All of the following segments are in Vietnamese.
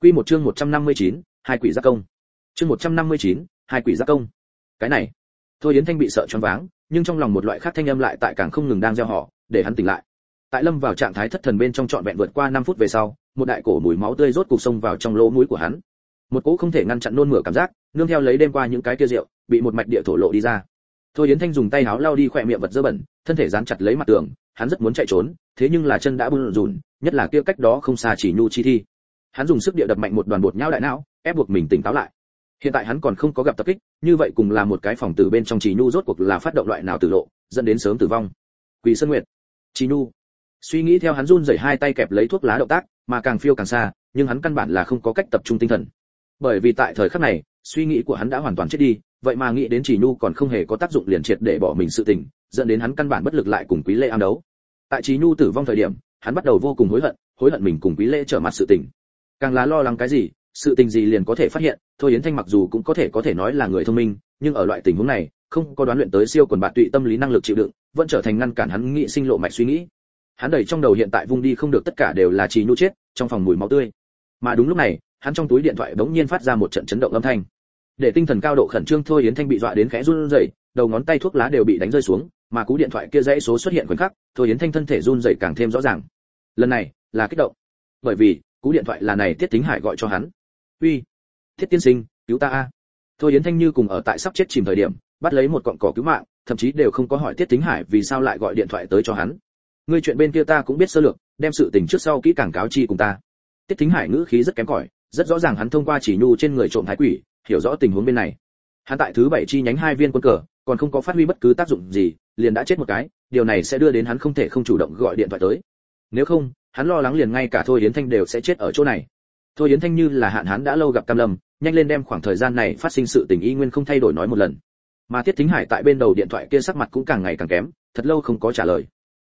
Quy một chương 159, hai quỷ giác công. Chương 159, hai quỷ giác công. Cái này, Thôi Yến Thanh bị sợ choáng váng, nhưng trong lòng một loại khác thanh âm lại tại càng không ngừng đang gieo họ, để hắn tỉnh lại. Tại lâm vào trạng thái thất thần bên trong trọn vẹn vượt qua 5 phút về sau, một đại cổ mùi máu tươi rốt cục xông vào trong lỗ mũi của hắn. Một cỗ không thể ngăn chặn nôn mửa cảm giác, nương theo lấy đêm qua những cái kia rượu, bị một mạch địa thổ lộ đi ra. Thôi Yến Thanh dùng tay áo lau đi khóe miệng vật dơ bẩn, thân thể dán chặt lấy mặt tường, hắn rất muốn chạy trốn, thế nhưng là chân đã bủn rủn, nhất là kia cách đó không xa chỉ nhu chi thi. Hắn dùng sức địa đập mạnh một đoàn bột nhão đại não, ép buộc mình tỉnh táo lại. Hiện tại hắn còn không có gặp tập kích, như vậy cùng là một cái phòng tử bên trong chỉ nhu rốt cuộc là phát động loại nào tử lộ, dẫn đến sớm tử vong. Quỷ Sơn Nguyệt, chỉ nhu. Suy nghĩ theo hắn run rẩy hai tay kẹp lấy thuốc lá động tác, mà càng phiêu càng xa, nhưng hắn căn bản là không có cách tập trung tinh thần. Bởi vì tại thời khắc này, suy nghĩ của hắn đã hoàn toàn chết đi, vậy mà nghĩ đến chỉ nhu còn không hề có tác dụng liền triệt để bỏ mình sự tình, dẫn đến hắn căn bản bất lực lại cùng Quý Lễ ám đấu. Tại chỉ nhu tử vong thời điểm, hắn bắt đầu vô cùng hối hận mình cùng Quý Lễ trở mặt sự tình. Càng là lo lắng cái gì, sự tình gì liền có thể phát hiện, Thôi Yến Thanh mặc dù cũng có thể nói là người thông minh, nhưng ở loại tình huống này, không có đoán luyện tới siêu quần bạt tụy tâm lý năng lực chịu đựng, vẫn trở thành ngăn cản hắn nghĩ sinh lộ mạch suy nghĩ. Hắn đầy trong đầu hiện tại vung đi không được tất cả đều là chỉ nhu chết, trong phòng mùi máu tươi. Mà đúng lúc này, hắn trong túi điện thoại bỗng nhiên phát ra một trận chấn động âm thanh. Để tinh thần cao độ khẩn trương Thôi Yến Thanh bị dọa đến khẽ run rẩy, đầu ngón tay thuốc lá đều bị đánh rơi xuống, mà cú điện thoại kia dãy số xuất hiện khoảnh khắc, Thôi Yến Thanh thân thể run rẩy càng thêm rõ ràng. Lần này là kích động, bởi vì cú điện thoại là này Tiết Thính Hải gọi cho hắn. "Uy, Thiết tiên sinh, cứu ta a!" Thôi Yến Thanh như cùng ở tại sắp chết chìm thời điểm, bắt lấy một cọng cỏ cứu mạng, thậm chí đều không có hỏi Tiết Thính Hải vì sao lại gọi điện thoại tới cho hắn. "Ngươi chuyện bên kia ta cũng biết sơ lược, đem sự tình trước sau kỹ càng cáo chi cùng ta." Tiết Thính Hải ngữ khí rất kém cỏi, rất rõ ràng hắn thông qua chỉ nhu trên người trộm thái quỷ, hiểu rõ tình huống bên này. Hắn tại thứ 7 chi nhánh 2 viên quân cờ, còn không có phát huy bất cứ tác dụng gì, liền đã chết một cái, điều này sẽ đưa đến hắn không thể không chủ động gọi điện thoại tới. Nếu không, hắn lo lắng liền ngay cả Thôi Yến Thanh đều sẽ chết ở chỗ này. Thôi Yến Thanh như là hạn hán đã lâu gặp cam lâm, nhanh lên đem khoảng thời gian này phát sinh sự tình y nguyên không thay đổi nói một lần. Mà Tiết Thính Hải tại bên đầu điện thoại kia sắc mặt cũng càng ngày càng kém, thật lâu không có trả lời.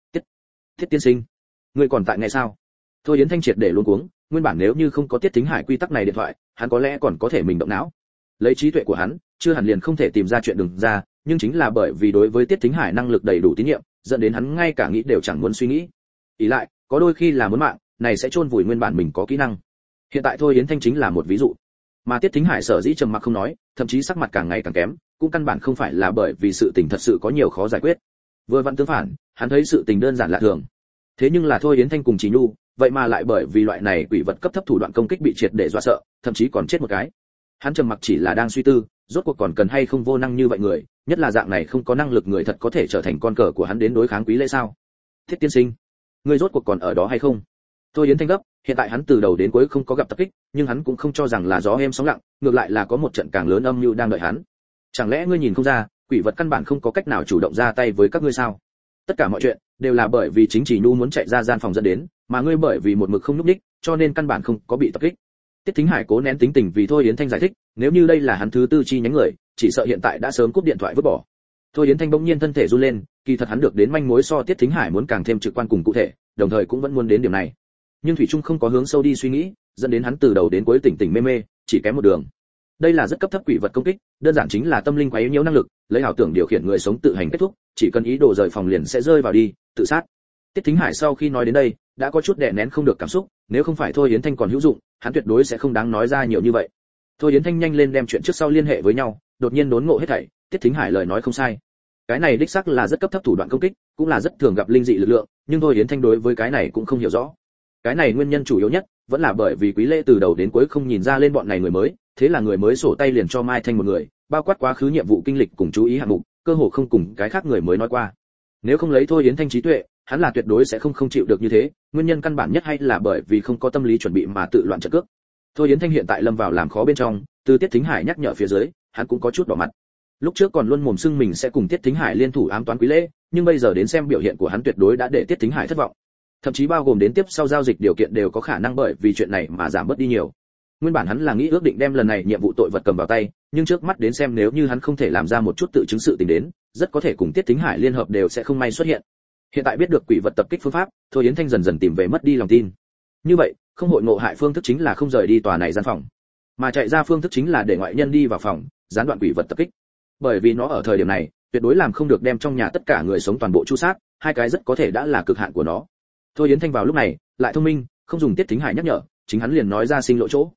Tiết tiên sinh, ngươi còn tại ngày sao?" Thôi Yến Thanh triệt để luống cuống, nguyên bản nếu như không có Tiết Thính Hải quy tắc này điện thoại, hắn có lẽ còn có thể mình động não. Lấy trí tuệ của hắn, chưa hẳn liền không thể tìm ra chuyện đừng ra, nhưng chính là bởi vì đối với Tiết Thính Hải năng lực đầy đủ tín nhiệm, dẫn đến hắn ngay cả nghĩ đều chẳng muốn suy nghĩ. Ý lại, có đôi khi là muốn mạng, này sẽ chôn vùi nguyên bản mình có kỹ năng. Hiện tại Thôi Yến Thanh chính là một ví dụ. Mà Tiết Thính Hải sở dĩ trầm mặc không nói, thậm chí sắc mặt càng ngày càng kém, cũng căn bản không phải là bởi vì sự tình thật sự có nhiều khó giải quyết. Vừa vặn tương phản, hắn thấy sự tình đơn giản lạ thường. Thế nhưng là Thôi Yến Thanh cùng Chỉ Nhu, vậy mà lại bởi vì loại này quỷ vật cấp thấp thủ đoạn công kích bị triệt để dọa sợ, thậm chí còn chết một cái. Hắn trầm mặc chỉ là đang suy tư, rốt cuộc còn cần hay không vô năng như vậy người, nhất là dạng này không có năng lực người thật có thể trở thành con cờ của hắn đến đối kháng Quý Lễ sao? Thiết tiên sinh, ngươi rốt cuộc còn ở đó hay không? Thôi Yến Thanh gấp, hiện tại hắn từ đầu đến cuối không có gặp tập kích, nhưng hắn cũng không cho rằng là gió êm sóng lặng, ngược lại là có một trận càng lớn âm mưu đang đợi hắn. Chẳng lẽ ngươi nhìn không ra, quỷ vật căn bản không có cách nào chủ động ra tay với các ngươi sao? Tất cả mọi chuyện đều là bởi vì chính Chỉ Nhu muốn chạy ra gian phòng dẫn đến, mà ngươi bởi vì một mực không núp đích, cho nên căn bản không có bị tập kích. Tiết Thính Hải cố nén tính tình vì Thôi Yến Thanh giải thích, nếu như đây là hắn thứ tư chi nhánh người, chỉ sợ hiện tại đã sớm cúp điện thoại vứt bỏ. Thôi Yến Thanh bỗng nhiên thân thể run lên, kỳ thật hắn được đến manh mối so Tiết Thính Hải muốn càng thêm trực quan cùng cụ thể, đồng thời cũng vẫn muốn đến điểm này. Nhưng thủy trung không có hướng sâu đi suy nghĩ, dẫn đến hắn từ đầu đến cuối tỉnh tỉnh mê mê, chỉ kém một đường. Đây là rất cấp thấp quỷ vật công kích, đơn giản chính là tâm linh quá yếu nhiễu năng lực, lấy ảo tưởng điều khiển người sống tự hành kết thúc, chỉ cần ý đồ rời phòng liền sẽ rơi vào đi, tự sát. Tiết Thính Hải sau khi nói đến đây, đã có chút đè nén không được cảm xúc, nếu không phải Thôi Yến Thanh còn hữu dụng, hắn tuyệt đối sẽ không đáng nói ra nhiều như vậy. Thôi Yến Thanh nhanh lên đem chuyện trước sau liên hệ với nhau, đột nhiên đốn ngộ hết thảy, Tiết Thính Hải lời nói không sai. Cái này đích xác là rất cấp thấp thủ đoạn công kích, cũng là rất thường gặp linh dị lực lượng, nhưng Thôi Yến Thanh đối với cái này cũng không hiểu rõ. Cái này nguyên nhân chủ yếu nhất vẫn là bởi vì Quý Lễ từ đầu đến cuối không nhìn ra lên bọn này người mới, thế là người mới sổ tay liền cho Mai Thanh một người, bao quát quá khứ nhiệm vụ kinh lịch cùng chú ý hạng mục, cơ hồ không cùng cái khác người mới nói qua. Nếu không lấy Thôi Yến Thanh trí tuệ, hắn là tuyệt đối sẽ không chịu được như thế, nguyên nhân căn bản nhất hay là bởi vì không có tâm lý chuẩn bị mà tự loạn trận cước. Thôi Yến Thanh hiện tại lâm vào làm khó bên trong, từ Tiết Thính Hải nhắc nhở phía dưới, hắn cũng có chút đỏ mặt. Lúc trước còn luôn mồm xưng mình sẽ cùng Tiết Thính Hải liên thủ ám toán Quý Lễ, nhưng bây giờ đến xem biểu hiện của hắn tuyệt đối đã để Tiết Thính Hải thất vọng. Thậm chí bao gồm đến tiếp sau giao dịch điều kiện đều có khả năng bởi vì chuyện này mà giảm bớt đi nhiều. Nguyên bản hắn là nghĩ ước định đem lần này nhiệm vụ tội vật cầm vào tay, nhưng trước mắt đến xem nếu như hắn không thể làm ra một chút tự chứng sự tình đến, rất có thể cùng Tiết Thính Hải liên hợp đều sẽ không may xuất hiện. Hiện tại biết được quỷ vật tập kích phương pháp, Thôi Yến Thanh dần dần tìm về mất đi lòng tin. Như vậy, không hội ngộ hại phương thức chính là không rời đi tòa này gian phòng, mà chạy ra phương thức chính là để ngoại nhân đi vào phòng, gián đoạn quỷ vật tập kích. Bởi vì nó ở thời điểm này, tuyệt đối làm không được đem trong nhà tất cả người sống toàn bộ chu sát, hai cái rất có thể đã là cực hạn của nó. Thôi Yến Thanh vào lúc này, lại thông minh, không dùng Tiết Thính Hải nhắc nhở, chính hắn liền nói ra sinh lộ chỗ,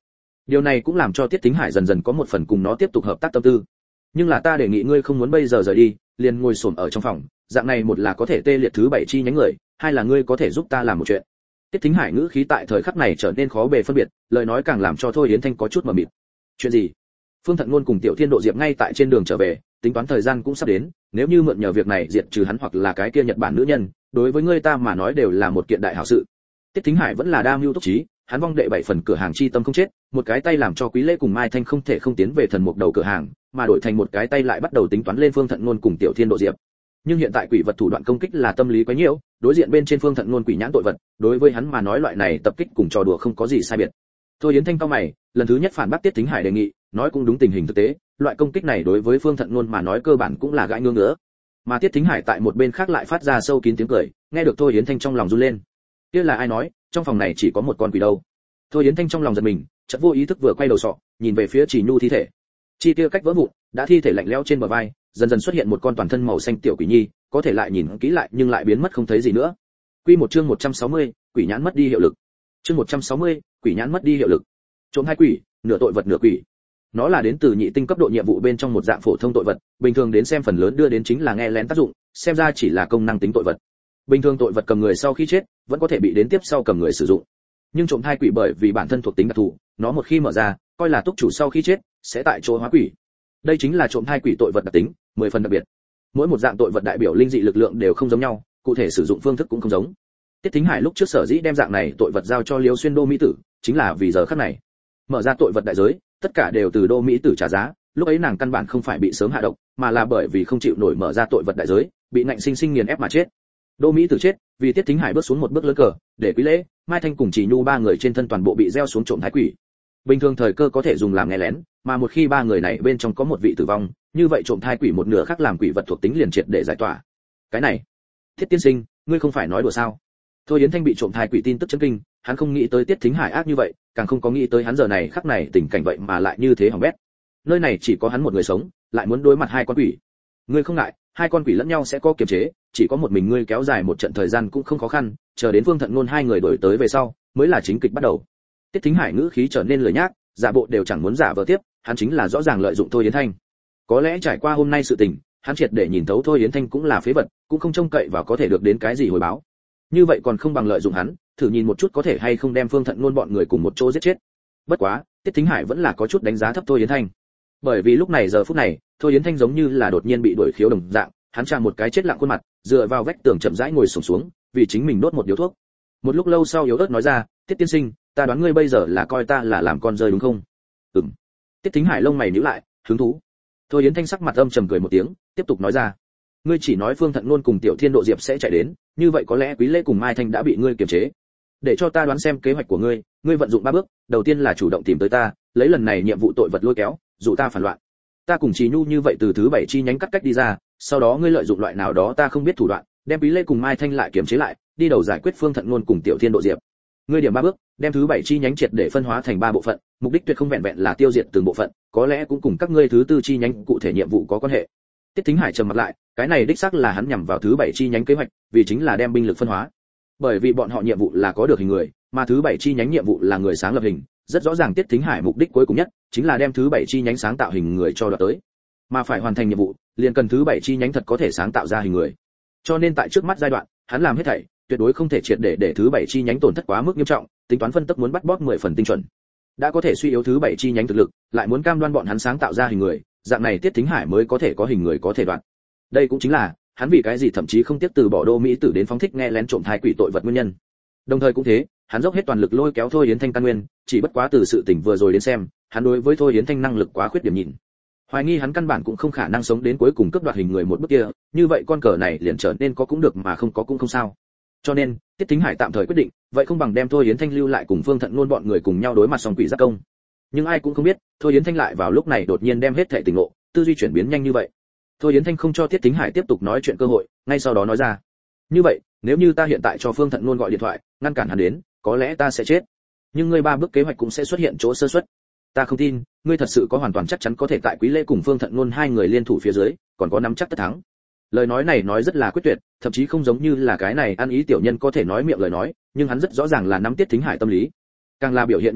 Điều này cũng làm cho Tiết Thính Hải dần dần có một phần cùng nó tiếp tục hợp tác tâm tư. Nhưng là ta đề nghị ngươi không muốn bây giờ rời đi, liền ngồi xổm ở trong phòng, dạng này một là có thể tê liệt thứ 7 chi nhánh người, hai là ngươi có thể giúp ta làm một chuyện. Tiết Thính Hải ngữ khí tại thời khắc này trở nên khó bề phân biệt, lời nói càng làm cho Thôi Yến Thanh có chút mờ mịt. Chuyện gì? Phương Thận Luân cùng Tiểu Thiên Độ Diệp ngay tại trên đường trở về, tính toán thời gian cũng sắp đến, nếu như mượn nhờ việc này diệt trừ hắn hoặc là cái kia Nhật Bản nữ nhân, đối với ngươi ta mà nói đều là một kiện đại hảo sự. Tiết Thính Hải vẫn là đa mưu túc trí, hắn vong đệ 7 phần cửa hàng chi tâm không chết, một cái tay làm cho Quý Lễ cùng Mai Thanh không thể không tiến về thần mục đầu cửa hàng, mà đổi thành một cái tay lại bắt đầu tính toán lên Phương Thận Luân cùng Tiểu Thiên Độ Diệp. Nhưng hiện tại quỷ vật thủ đoạn công kích là tâm lý quá nhiễu, đối diện bên trên Phương Thận Luân quỷ nhãn tội vật, đối với hắn mà nói loại này tập kích cùng trò đùa không có gì sai biệt. Thôi Yến Thanh cao mày, lần thứ nhất phản bác Tiết Thính Hải đề nghị, nói cũng đúng tình hình thực tế, loại công kích này đối với Phương Thận Luân mà nói cơ bản cũng là gãi ngứa ngứa. Mà Tiết Thính Hải tại một bên khác lại phát ra sâu kín tiếng cười, nghe được Thôi Yến Thanh trong lòng run lên. Kia là ai nói, trong phòng này chỉ có một con quỷ đâu? Thôi Yến Thanh trong lòng giật mình, chợt vô ý thức vừa quay đầu sọ, nhìn về phía Chỉ Nhu thi thể. Chi kia cách vỡ vụn, đã thi thể lạnh lẽo trên bờ vai, dần dần xuất hiện một con toàn thân màu xanh tiểu quỷ nhi, có thể lại nhìn kỹ lại nhưng lại biến mất không thấy gì nữa. Quy một chương 160, quỷ nhãn mất đi hiệu lực. Chương 160, quỷ nhãn mất đi hiệu lực. Trộm hai quỷ, nửa tội vật nửa quỷ. Nó là đến từ nhị tinh cấp độ nhiệm vụ bên trong một dạng phổ thông tội vật, bình thường đến xem phần lớn đưa đến chính là nghe lén tác dụng, xem ra chỉ là công năng tính tội vật. Bình thường tội vật cầm người sau khi chết, vẫn có thể bị đến tiếp sau cầm người sử dụng. Nhưng trộm thai quỷ bởi vì bản thân thuộc tính đặc thù, nó một khi mở ra, coi là túc chủ sau khi chết, sẽ tại chỗ hóa quỷ. Đây chính là trộm thai quỷ tội vật đặc tính, 10 phần đặc biệt. Mỗi một dạng tội vật đại biểu linh dị lực lượng đều không giống nhau, cụ thể sử dụng phương thức cũng không giống. Tiết Thính Hải lúc trước sở dĩ đem dạng này tội vật giao cho Liêu Xuyên Đô Mỹ Tử, chính là vì giờ khắc này. Mở ra tội vật đại giới, tất cả đều từ Đô Mỹ Tử trả giá, lúc ấy nàng căn bản không phải bị sớm hạ độc, mà là bởi vì không chịu nổi mở ra tội vật đại giới, bị nạnh sinh sinh nghiền ép mà chết. Đô Mỹ Tử chết, vì Tiết Thính Hải bước xuống một bước lớn cờ, để Quý Lễ, Mai Thanh cùng Chỉ Nhu ba người trên thân toàn bộ bị gieo xuống trộm thái quỷ. Bình thường thời cơ có thể dùng làm nghe lén, mà một khi ba người này bên trong có một vị tử vong, như vậy trộm thai quỷ một nửa khác làm quỷ vật thuộc tính liền triệt để giải tỏa. Cái này, Thiết tiên sinh, ngươi không phải nói đùa sao? Thôi Yến Thanh bị trộm thai quỷ tin tức chấn kinh, hắn không nghĩ tới Tiết Thính Hải ác như vậy, càng không có nghĩ tới hắn giờ này khắc này tình cảnh vậy mà lại như thế hỏng bét. Nơi này chỉ có hắn một người sống, lại muốn đối mặt hai con quỷ. Ngươi không ngại, hai con quỷ lẫn nhau sẽ có kiềm chế, chỉ có một mình ngươi kéo dài một trận thời gian cũng không khó khăn, chờ đến Phương Thận Ngôn hai người đổi tới về sau, mới là chính kịch bắt đầu. Tiết Thính Hải ngữ khí trở nên lười nhác, giả bộ đều chẳng muốn giả vờ tiếp, hắn chính là rõ ràng lợi dụng Thôi Yến Thanh. Có lẽ trải qua hôm nay sự tình, hắn triệt để nhìn thấu Thôi Yến Thanh cũng là phế vật, cũng không trông cậy vào có thể được đến cái gì hồi báo. Như vậy còn không bằng lợi dụng hắn, thử nhìn một chút có thể hay không đem Phương Thận Ngôn bọn người cùng một chỗ giết chết. Bất quá, Tiết Thính Hải vẫn là có chút đánh giá thấp Thôi Yến Thanh. Bởi vì lúc này giờ phút này, Thôi Yến Thanh giống như là đột nhiên bị đuổi khiếu đồng dạng, hắn chạm một cái chết lặng khuôn mặt, dựa vào vách tường chậm rãi ngồi xổm xuống, vì chính mình đốt một điếu thuốc. Một lúc lâu sau yếu ớt nói ra, Tiết tiên sinh, ta đoán ngươi bây giờ là coi ta là làm con rơi đúng không? Ừm. Tiết Thính Hải lông mày nhíu lại, hứng thú. Thôi Yến Thanh sắc mặt âm trầm cười một tiếng, tiếp tục nói ra, ngươi chỉ nói Phương Thận Ngôn cùng Tiểu Thiên Độ Diệp sẽ chạy đến, như vậy có lẽ Quý Lễ cùng Mai Thanh đã bị ngươi kiềm chế. Để cho ta đoán xem kế hoạch của ngươi, ngươi vận dụng 3 bước, đầu tiên là chủ động tìm tới ta, lấy lần này nhiệm vụ tội vật lôi kéo, dụ ta phản loạn. Ta cùng Trì Nhu như vậy từ thứ 7 chi nhánh cắt cách đi ra, sau đó ngươi lợi dụng loại nào đó ta không biết thủ đoạn, đem Quý Lễ cùng Mai Thanh lại kiềm chế lại, đi đầu giải quyết Phương Thận Ngôn cùng Tiểu Thiên Độ Diệp. Ngươi điểm 3 bước, đem thứ 7 chi nhánh triệt để phân hóa thành 3 bộ phận, mục đích tuyệt không vẹn vẹn là tiêu diệt từng bộ phận, có lẽ cũng cùng các ngươi thứ 4 chi nhánh cụ thể nhiệm vụ có quan hệ. Tiết Thính Hải trầm mặt lại, cái này đích xác là hắn nhằm vào thứ 7 chi nhánh kế hoạch, vì chính là đem binh lực phân hóa. Bởi vì bọn họ nhiệm vụ là có được hình người, mà thứ 7 chi nhánh nhiệm vụ là người sáng lập hình, rất rõ ràng Tiết Thính Hải mục đích cuối cùng nhất chính là đem thứ 7 chi nhánh sáng tạo hình người cho đoạt tới. Mà phải hoàn thành nhiệm vụ, liền cần thứ 7 chi nhánh thật có thể sáng tạo ra hình người. Cho nên tại trước mắt giai đoạn, hắn làm hết thảy, tuyệt đối không thể triệt để thứ 7 chi nhánh tổn thất quá mức nghiêm trọng, tính toán phân tích muốn bắt bóp 10 phần tinh chuẩn. Đã có thể suy yếu thứ 7 chi nhánh thực lực, lại muốn cam đoan bọn hắn sáng tạo ra hình người, dạng này Tiết Thính Hải mới có thể có hình người có thể đoạt. Đây cũng chính là hắn vì cái gì thậm chí không tiếc từ bỏ Đô Mỹ Tử đến phóng thích nghe lén trộm thai quỷ tội vật nguyên nhân. Đồng thời cũng thế, hắn dốc hết toàn lực lôi kéo Thôi Yến Thanh căn nguyên, chỉ bất quá từ sự tình vừa rồi đến xem, hắn đối với Thôi Yến Thanh năng lực quá khuyết điểm nhìn. Hoài nghi hắn căn bản cũng không khả năng sống đến cuối cùng cướp đoạt hình người một bước kia, như vậy con cờ này liền trở nên có cũng được mà không có cũng không sao. Cho nên, Tiết Thính Hải tạm thời quyết định, vậy không bằng đem Thôi Yến Thanh lưu lại cùng Phương Thận Ngôn bọn người cùng nhau đối mặt song quỷ giác công. Nhưng ai cũng không biết, Thôi Yến Thanh lại vào lúc này đột nhiên đem hết thể tỉnh ngộ, tư duy chuyển biến nhanh như vậy. Thôi Yến Thanh không cho Tiết Thính Hải tiếp tục nói chuyện cơ hội, ngay sau đó nói ra, như vậy, nếu như ta hiện tại cho Phương Thận Ngôn gọi điện thoại, ngăn cản hắn đến, có lẽ ta sẽ chết. Nhưng ngươi 3 bước kế hoạch cũng sẽ xuất hiện chỗ sơ suất. Ta không tin, ngươi thật sự có hoàn toàn chắc chắn có thể tại Quý Lễ cùng Phương Thận Ngôn hai người liên thủ phía dưới, còn có nắm chắc tất thắng. Lời nói này nói rất là quyết tuyệt, thậm chí không giống như là cái này ăn ý tiểu nhân có thể nói miệng lời nói, nhưng hắn rất rõ ràng là nắm Tiết Thính Hải tâm lý. Càng là biểu hiện nhu nhược,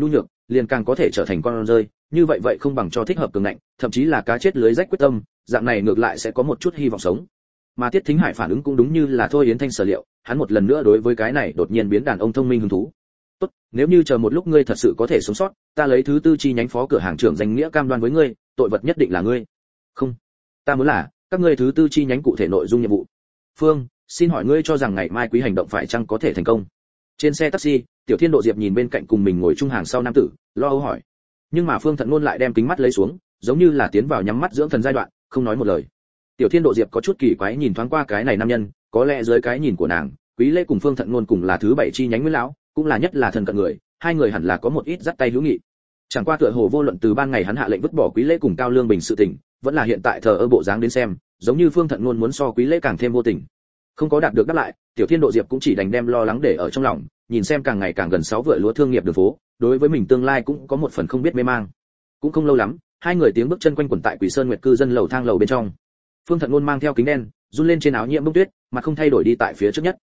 liền càng có thể trở thành con rơi, như vậy vậy không bằng cho thích hợp cường ngạnh, thậm chí là cá chết lưới rách quyết tâm, dạng này ngược lại sẽ có một chút hy vọng sống. Mà Tiết Thính Hải phản ứng cũng đúng như là Thôi Yến Thanh sở liệu, hắn một lần nữa đối với cái này đột nhiên biến đàn ông thông minh hứng thú. Tốt, nếu như chờ một lúc ngươi thật sự có thể sống sót, ta lấy thứ tư chi nhánh phó cửa hàng trưởng danh nghĩa cam đoan với ngươi, tội vật nhất định là ngươi. Không, ta muốn là các ngươi thứ tư chi nhánh cụ thể nội dung nhiệm vụ. Phương, xin hỏi ngươi cho rằng ngày mai quý hành động phải chăng có thể thành công? Trên xe taxi, Tiểu Thiên Độ Diệp nhìn bên cạnh cùng mình ngồi chung hàng sau nam tử, lo âu hỏi. Nhưng mà Phương Thận Ngôn lại đem kính mắt lấy xuống, giống như là tiến vào nhắm mắt dưỡng thần giai đoạn, không nói một lời. Tiểu Thiên Độ Diệp có chút kỳ quái nhìn thoáng qua cái này nam nhân, có lẽ dưới cái nhìn của nàng, Quý Lễ cùng Phương Thận Ngôn cùng là thứ bảy chi nhánh Nguyễn lão, cũng là nhất là thân cận người, hai người hẳn là có một ít dắt tay hữu nghị. Chẳng qua tựa hồ vô luận từ ban ngày hắn hạ lệnh vứt bỏ Quý Lễ cùng Cao Lương Bình sự tình, vẫn là hiện tại thờ ơ bộ dáng đến xem, giống như Phương Thận Ngôn muốn so Quý Lễ càng thêm vô tình. Không có đạt được đáp lại, Tiểu Thiên Độ Diệp cũng chỉ đành đem lo lắng để ở trong lòng, nhìn xem càng ngày càng gần 6 vựa lúa thương nghiệp đường phố, đối với mình tương lai cũng có một phần không biết mê mang. Cũng không lâu lắm, hai người tiếng bước chân quanh quẩn tại Quỷ Sơn Nguyệt cư dân lầu thang lầu bên trong. Phương Thận Ngôn mang theo kính đen, run lên trên áo nhiễm bông tuyết, mà không thay đổi đi tại phía trước nhất.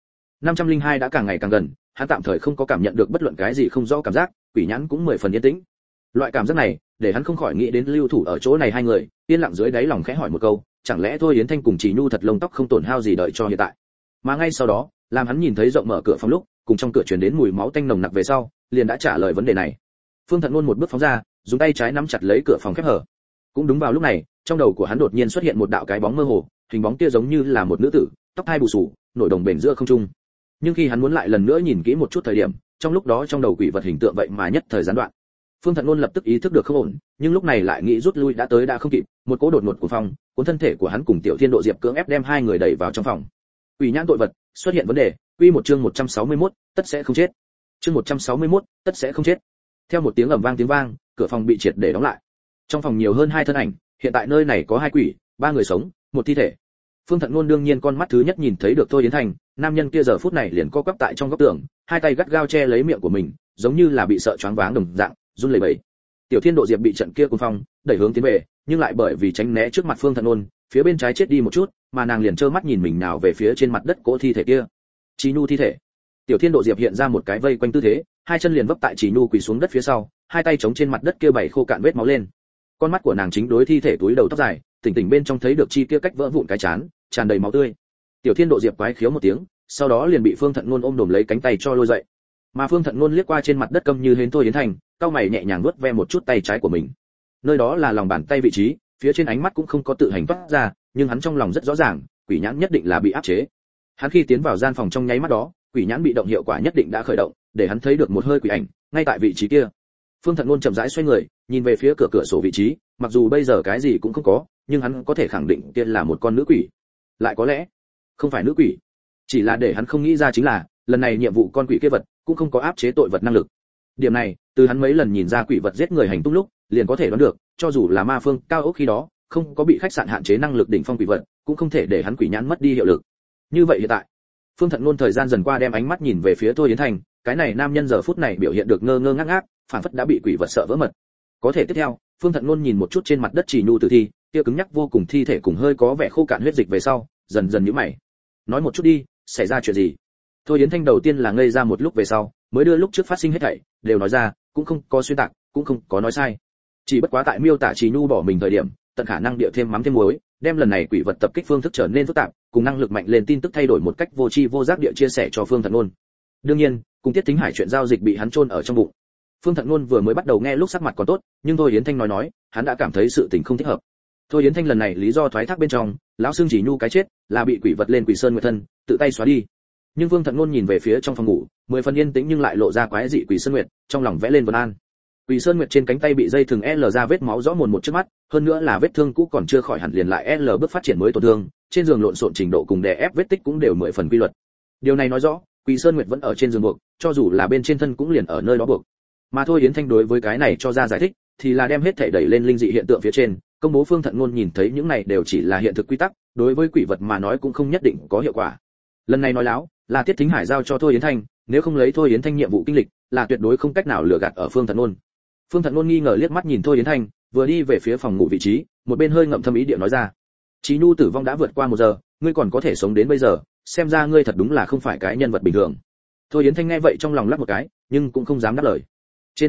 502 đã càng ngày càng gần, hắn tạm thời không có cảm nhận được bất luận cái gì không rõ cảm giác, Quỷ Nhãn cũng 10 phần yên tĩnh. Loại cảm giác này, để hắn không khỏi nghĩ đến lưu thủ ở chỗ này hai người, yên lặng dưới đáy lòng khẽ hỏi một câu, chẳng lẽ Thôi Yến Thanh cùng Chỉ Nhu thật lông tóc không tổn hao gì đợi cho hiện tại. Mà ngay sau đó, làm hắn nhìn thấy rộng mở cửa phòng lúc, cùng trong cửa truyền đến mùi máu tanh nồng nặc về sau, liền đã trả lời vấn đề này. Phương Thận Ngôn một bước phóng ra, dùng tay trái nắm chặt lấy cửa phòng khép hở. Cũng đúng vào lúc này, trong đầu của hắn đột nhiên xuất hiện một đạo cái bóng mơ hồ, hình bóng kia giống như là một nữ tử, tóc hai bù xù, nổi đồng bền giữa không trung. Nhưng khi hắn muốn lại lần nữa nhìn kỹ một chút thời điểm, trong lúc đó trong đầu quỷ vật hình tượng vậy mà nhất thời gián đoạn. Phương Thận Ngôn lập tức ý thức được không ổn, nhưng lúc này lại nghĩ rút lui đã tới đã không kịp, một cỗ đột ngột của phòng, cuốn thân thể của hắn cùng Tiểu Thiên Độ Diệp cưỡng ép đem hai người đẩy vào trong phòng. Quỷ nhãn tội vật, xuất hiện vấn đề, quy một chương 161, tất sẽ không chết. Chương 161, tất sẽ không chết. Theo một tiếng ầm vang tiếng vang, cửa phòng bị triệt để đóng lại. Trong phòng nhiều hơn hai thân ảnh, hiện tại nơi này có hai quỷ, ba người sống, một thi thể. Phương Thận Ngôn đương nhiên con mắt thứ nhất nhìn thấy được Thôi Yến Thành, nam nhân kia giờ phút này liền co quắp tại trong góc tường, hai tay gắt gao che lấy miệng của mình, giống như là bị sợ choáng váng đồng dạng, run lẩy bẩy. Tiểu Thiên Độ Diệp bị trận kia cuồng phong đẩy hướng tiến về, nhưng lại bởi vì tránh né trước mặt Phương Thận Ngôn, phía bên trái chết đi một chút, mà nàng liền trơ mắt nhìn mình nào về phía trên mặt đất cỗ thi thể kia. Chỉ Nhu thi thể. Tiểu Thiên Độ Diệp hiện ra một cái vây quanh tư thế, hai chân liền vấp tại Chỉ Nhu quỳ xuống đất phía sau, hai tay chống trên mặt đất kia bảy khô cạn vết máu lên. Con mắt của nàng chính đối thi thể túi đầu tóc dài, tỉnh tỉnh bên trong thấy được chi kia cách vỡ vụn cái chán, tràn đầy máu tươi. Tiểu Thiên Độ Diệp quái khiếu một tiếng, sau đó liền bị Phương Thận Ngôn ôm đồm lấy cánh tay cho lôi dậy. Mà Phương Thận Ngôn liếc qua trên mặt đất câm như hến Thôi Yến Thành, cau mày nhẹ nhàng vuốt ve một chút tay trái của mình. Nơi đó là lòng bàn tay vị trí, phía trên ánh mắt cũng không có tự hành toát ra, nhưng hắn trong lòng rất rõ ràng, quỷ nhãn nhất định là bị áp chế. Hắn khi tiến vào gian phòng trong nháy mắt đó, quỷ nhãn bị động hiệu quả nhất định đã khởi động, để hắn thấy được một hơi quỷ ảnh, ngay tại vị trí kia. Phương Thận Ngôn chậm rãi xoay người, nhìn về phía cửa sổ vị trí, mặc dù bây giờ cái gì cũng không có, nhưng hắn có thể khẳng định kia là một con nữ quỷ. Lại có lẽ, không phải nữ quỷ. Chỉ là để hắn không nghĩ ra chính là, lần này nhiệm vụ con quỷ kia vật cũng không có áp chế tội vật năng lực. Điểm này, từ hắn mấy lần nhìn ra quỷ vật giết người hành tung lúc, liền có thể đoán được, cho dù là ma phương cao ốc khi đó, không có bị khách sạn hạn chế năng lực đỉnh phong quỷ vật, cũng không thể để hắn quỷ nhãn mất đi hiệu lực. Như vậy hiện tại, Phương Thận Ngôn thời gian dần qua đem ánh mắt nhìn về phía Thôi Yến Thành, cái này nam nhân giờ phút này biểu hiện được ngơ ngơ ngác ngác, phản phất đã bị quỷ vật sợ vỡ mật. Có thể tiếp theo, Phương Thận Ngôn nhìn một chút trên mặt đất Chỉ Nhu tử thi, kia cứng nhắc vô cùng thi thể cùng hơi có vẻ khô cạn huyết dịch về sau, dần dần nhíu mày. Nói một chút đi, xảy ra chuyện gì? Thôi Yến Thanh đầu tiên là ngây ra một lúc về sau, mới đưa lúc trước phát sinh hết thảy đều nói ra, cũng không có xuyên tạc, cũng không có nói sai. Chỉ bất quá tại miêu tả Chỉ Nhu bỏ mình thời điểm, tận khả năng địa thêm mắm thêm muối, đem lần này quỷ vật tập kích phương thức trở nên phức tạp, cùng năng lực mạnh lên tin tức thay đổi một cách vô tri vô giác địa chia sẻ cho Phương Thận Ngôn. Đương nhiên, cùng Tiết Thính Hải chuyện giao dịch bị hắn chôn ở trong bụng. Phương Thận Ngôn vừa mới bắt đầu nghe lúc sắc mặt còn tốt, nhưng Thôi Yến Thanh nói, hắn đã cảm thấy sự tình không thích hợp. Thôi Yến Thanh lần này lý do thoái thác bên trong, lão xương Chỉ Nhu cái chết là bị quỷ vật lên Quỷ Sơn Nguyệt thân, tự tay xóa đi. Nhưng Phương Thận Ngôn nhìn về phía trong phòng ngủ, 10 phần yên tĩnh nhưng lại lộ ra quái dị Quỷ Sơn Nguyệt, trong lòng vẽ lên vân an. Quỷ Sơn Nguyệt trên cánh tay bị dây thừng L ra vết máu rõ mồn một trước mắt, hơn nữa là vết thương cũ còn chưa khỏi hẳn liền lại L bước phát triển mới tổn thương, trên giường lộn xộn trình độ cùng đè ép vết tích cũng đều 10 phần quy luật. Điều này nói rõ, Quỷ Sơn Nguyệt vẫn ở trên giường buộc, cho dù là bên trên thân cũng liền ở nơi đó buộc. Mà Thôi Yến Thanh đối với cái này cho ra giải thích, thì là đem hết thảy đẩy lên linh dị hiện tượng phía trên, công bố Phương Thận Ngôn nhìn thấy những này đều chỉ là hiện thực quy tắc, đối với quỷ vật mà nói cũng không nhất định có hiệu quả. Lần này nói láo, là Tiết Thính Hải giao cho Thôi Yến Thanh, nếu không lấy Thôi Yến Thanh nhiệm vụ kinh lịch, là tuyệt đối không cách nào lừa gạt ở Phương Thận Ngôn. Phương Thận Ngôn nghi ngờ liếc mắt nhìn Thôi Yến Thanh, vừa đi về phía phòng ngủ vị trí, một bên hơi ngậm thâm ý địa nói ra: "Chí Nhu tử vong đã vượt qua 1 giờ, ngươi còn có thể sống đến bây giờ, xem ra ngươi thật đúng là không phải cái nhân vật bình thường." Thôi Yến Thanh nghe vậy trong lòng lắc một cái, nhưng cũng không dám đáp lời. Trên thực tế,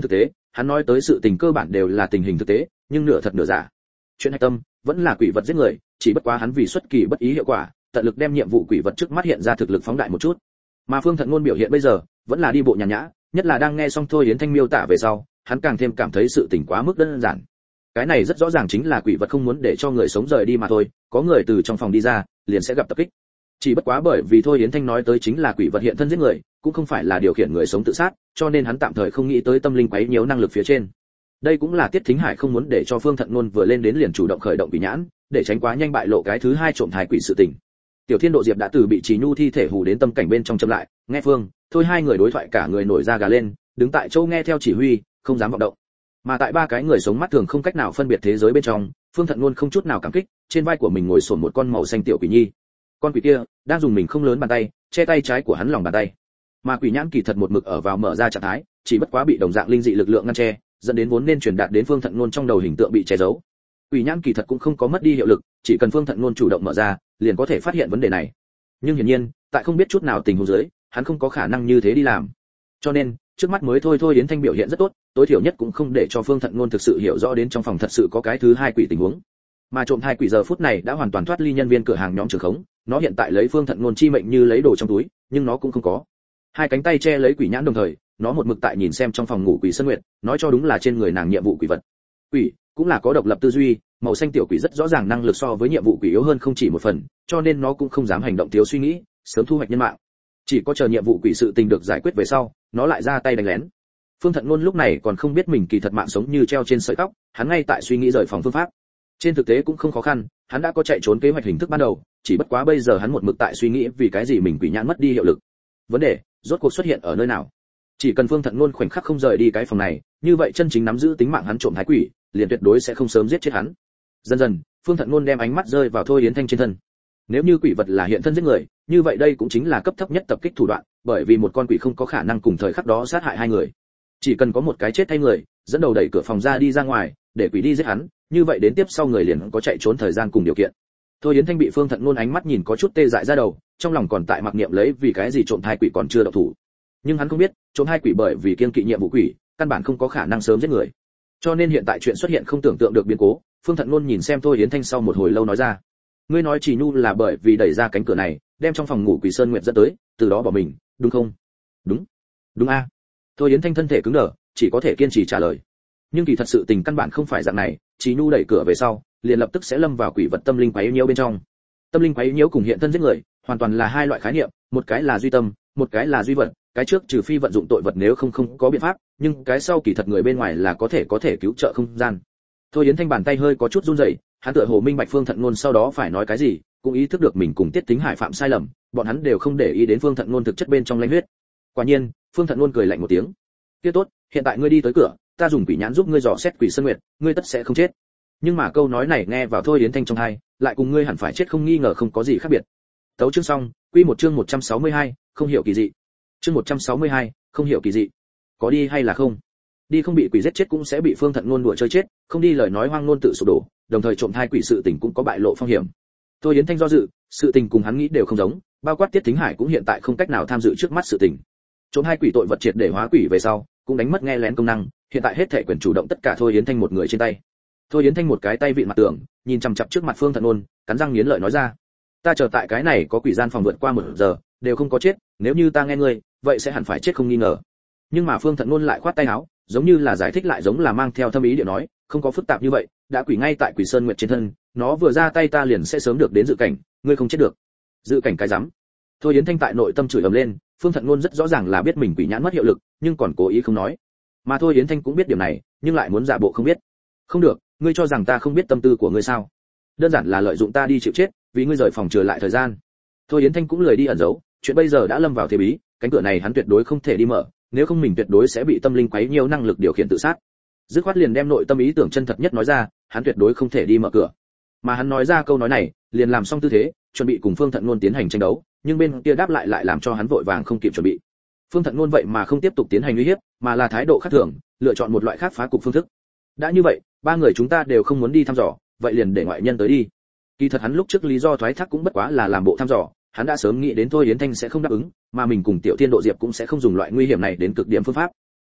hắn nói tới sự tình cơ bản đều là tình hình thực tế, nhưng nửa thật nửa giả. Chuyện hạch tâm vẫn là quỷ vật giết người, chỉ bất quá hắn vì xuất kỳ bất ý hiệu quả, tận lực đem nhiệm vụ quỷ vật trước mắt hiện ra thực lực phóng đại một chút. Mà Phương Thận Ngôn biểu hiện bây giờ vẫn là đi bộ nhàn nhã, nhất là đang nghe xong Thôi Yến Thanh miêu tả về sau, hắn càng thêm cảm thấy sự tình quá mức đơn giản. Cái này rất rõ ràng chính là quỷ vật không muốn để cho người sống rời đi mà thôi, có người từ trong phòng đi ra, liền sẽ gặp tập kích. Chỉ bất quá bởi vì Thôi Yến Thanh nói tới chính là quỷ vật hiện thân giết người, cũng không phải là điều khiển người sống tự sát, cho nên hắn tạm thời không nghĩ tới tâm linh quấy nhiễu năng lực phía trên. Đây cũng là Tiết Thính Hải không muốn để cho Phương Thận Ngôn vừa lên đến liền chủ động khởi động quỷ nhãn, để tránh quá nhanh bại lộ cái thứ hai trộm thai quỷ sự tình. Tiểu Thiên Độ Diệp đã từ bị Trì Nhu thi thể hù đến tâm cảnh bên trong chậm lại, nghe Phương, Thôi hai người đối thoại cả người nổi da gà lên, đứng tại chỗ nghe theo chỉ huy, không dám vọng động. Mà tại ba cái người sống mắt thường không cách nào phân biệt thế giới bên trong, Phương Thận Ngôn không chút nào cảm kích, trên vai của mình ngồi xổm một con màu xanh tiểu quỷ nhi. Con quỷ kia đang dùng mình không lớn bàn tay che tay trái của hắn lòng bàn tay, mà quỷ nhãn kỳ thật một mực ở vào mở ra trạng thái, chỉ bất quá bị đồng dạng linh dị lực lượng ngăn che, dẫn đến vốn nên truyền đạt đến Phương Thận Ngôn trong đầu hình tượng bị che giấu. Quỷ nhãn kỳ thật cũng không có mất đi hiệu lực, chỉ cần Phương Thận Ngôn chủ động mở ra, liền có thể phát hiện vấn đề này. Nhưng hiển nhiên, tại không biết chút nào tình huống dưới, hắn không có khả năng như thế đi làm. Cho nên, trước mắt mới Thôi Yến Thanh biểu hiện rất tốt, tối thiểu nhất cũng không để cho Phương Thận Ngôn thực sự hiểu rõ đến trong phòng thật sự có cái thứ hai quỷ tình huống. Mà trộm hai quỷ giờ phút này đã hoàn toàn thoát ly nhân viên cửa hàng nhóm trường khống, nó hiện tại lấy Phương Thận Ngôn chi mệnh như lấy đồ trong túi, nhưng nó cũng không có. Hai cánh tay che lấy quỷ nhãn đồng thời, nó một mực tại nhìn xem trong phòng ngủ quỷ Sơn Nguyệt, nói cho đúng là trên người nàng nhiệm vụ quỷ vật. Quỷ cũng là có độc lập tư duy, màu xanh tiểu quỷ rất rõ ràng năng lực so với nhiệm vụ quỷ yếu hơn không chỉ một phần, cho nên nó cũng không dám hành động thiếu suy nghĩ, sớm thu hoạch nhân mạng. Chỉ có chờ nhiệm vụ quỷ sự tình được giải quyết về sau, nó lại ra tay đánh lén. Phương Thận Ngôn lúc này còn không biết mình kỳ thật mạng sống như treo trên sợi tóc, hắn ngay tại suy nghĩ rời phòng phương pháp. Trên thực tế cũng không khó khăn, hắn đã có chạy trốn kế hoạch hình thức ban đầu, chỉ bất quá bây giờ hắn một mực tại suy nghĩ vì cái gì mình quỷ nhãn mất đi hiệu lực. Vấn đề rốt cuộc xuất hiện ở nơi nào? Chỉ cần Phương Thận Ngôn khoảnh khắc không rời đi cái phòng này, như vậy chân chính nắm giữ tính mạng hắn trộm thái quỷ, liền tuyệt đối sẽ không sớm giết chết hắn. Dần dần, Phương Thận Ngôn đem ánh mắt rơi vào Thôi Yến Thanh trên thân. Nếu như quỷ vật là hiện thân giết người, như vậy đây cũng chính là cấp thấp nhất tập kích thủ đoạn, bởi vì một con quỷ không có khả năng cùng thời khắc đó sát hại hai người. Chỉ cần có một cái chết thay người, dẫn đầu đẩy cửa phòng ra đi ra ngoài, để quỷ đi giết hắn, như vậy đến tiếp sau người liền có chạy trốn thời gian cùng điều kiện. Thôi Yến Thanh bị Phương Thận Ngôn ánh mắt nhìn có chút tê dại ra đầu, trong lòng còn tại mặc niệm lấy vì cái gì trộm thai quỷ còn chưa động thủ. Nhưng hắn không biết, trộm thai quỷ bởi vì kiêng kỵ nhiệm vụ quỷ, căn bản không có khả năng sớm giết người. Cho nên hiện tại chuyện xuất hiện không tưởng tượng được biến cố, Phương Thận Ngôn nhìn xem Thôi Yến Thanh sau một hồi lâu nói ra: "Ngươi nói Chỉ Nhu là bởi vì đẩy ra cánh cửa này, đem trong phòng ngủ quỷ Sơn Nguyệt dẫn tới, từ đó bỏ mình, đúng không?" "Đúng." "Đúng a." Thôi Yến Thanh thân thể cứng đờ, chỉ có thể kiên trì trả lời. Nhưng kỳ thật sự tình căn bản không phải dạng này, Chỉ Nhu đẩy cửa về sau, liền lập tức sẽ lâm vào quỷ vật tâm linh quấy nhiễu bên trong. Tâm linh quấy nhiễu cùng hiện thân giết người, hoàn toàn là hai loại khái niệm, một cái là duy tâm, một cái là duy vật, cái trước trừ phi vận dụng tội vật nếu không có biện pháp, nhưng cái sau kỳ thật người bên ngoài là có thể cứu trợ không gian. Thôi Yến Thanh bàn tay hơi có chút run rẩy, hắn tựa hồ minh bạch Phương Thận Ngôn sau đó phải nói cái gì, cũng ý thức được mình cùng Tiết Thính Hải phạm sai lầm, bọn hắn đều không để ý đến Phương Thận Ngôn thực chất bên trong lãnh huyết. Quả nhiên, Phương Thận Ngôn cười lạnh một tiếng. "Kia tốt, hiện tại ngươi đi tới cửa, ta dùng quỷ nhãn giúp ngươi dò xét quỷ Sơn Nguyệt, ngươi tất sẽ không chết." Nhưng mà câu nói này nghe vào Thôi Yến Thanh trong tai, lại cùng ngươi hẳn phải chết không nghi ngờ không có gì khác biệt. Tấu chương xong, quy một chương 162, không hiểu kỳ dị. Chương 162, không hiểu kỳ dị. Có đi hay là không? Đi không bị quỷ giết chết cũng sẽ bị Phương Thận Ngôn đùa chơi chết, không đi lời nói hoang ngôn tự sụp đổ, đồng thời trộm thai quỷ sự tình cũng có bại lộ phong hiểm. Thôi Yến Thanh do dự, sự tình cùng hắn nghĩ đều không giống, bao quát Tiết Thính Hải cũng hiện tại không cách nào tham dự trước mắt sự tình. Trộm hai quỷ tội vật triệt để hóa quỷ về sau, cũng đánh mất nghe lén công năng, hiện tại hết thể quyền chủ động tất cả Thôi Yến Thanh một người trên tay. Thôi Yến Thanh một cái tay vịn mặt tường, nhìn chằm chằm trước mặt Phương Thận Ngôn, cắn răng nghiến lợi nói ra: "Ta chờ tại cái này có quỷ gian phòng vượt qua 1 giờ, đều không có chết, nếu như ta nghe ngươi, vậy sẽ hẳn phải chết không nghi ngờ." Nhưng mà Phương Thận Ngôn lại khoát tay áo, giống như là giải thích lại giống là mang theo thâm ý điệu nói: "Không có phức tạp như vậy, đã quỷ ngay tại quỷ Sơn Nguyệt trên thân, nó vừa ra tay ta liền sẽ sớm được đến dự cảnh, ngươi không chết được." "Dự cảnh cái rắm?" Thôi Yến Thanh tại nội tâm chửi ầm lên, Phương Thận Ngôn rất rõ ràng là biết mình quỷ nhãn mất hiệu lực, nhưng còn cố ý không nói. Mà Thôi Yến Thanh cũng biết điểm này, nhưng lại muốn giả bộ không biết. "Không được, ngươi cho rằng ta không biết tâm tư của ngươi sao? Đơn giản là lợi dụng ta đi chịu chết, vì ngươi rời phòng trừ lại thời gian." Thôi Yến Thanh cũng lười đi ẩn giấu, chuyện bây giờ đã lâm vào thế bí, cánh cửa này hắn tuyệt đối không thể đi mở, nếu không mình tuyệt đối sẽ bị tâm linh quấy nhiều năng lực điều khiển tự sát. Dứt khoát liền đem nội tâm ý tưởng chân thật nhất nói ra, hắn tuyệt đối không thể đi mở cửa. Mà hắn nói ra câu nói này, liền làm xong tư thế, chuẩn bị cùng Phương Thận Ngôn tiến hành tranh đấu, nhưng bên kia đáp lại làm cho hắn vội vàng không kịp chuẩn bị. Phương Thận Ngôn vậy mà không tiếp tục tiến hành uy hiếp, mà là thái độ khác thường, lựa chọn một loại khác phá cục phương thức. Đã như vậy, ba người chúng ta đều không muốn đi thăm dò, vậy liền để ngoại nhân tới đi. Kỳ thật hắn lúc trước lý do thoái thác cũng bất quá là làm bộ thăm dò, hắn đã sớm nghĩ đến Thôi Yến Thanh sẽ không đáp ứng, mà mình cùng Tiểu Thiên Độ Diệp cũng sẽ không dùng loại nguy hiểm này đến cực điểm phương pháp.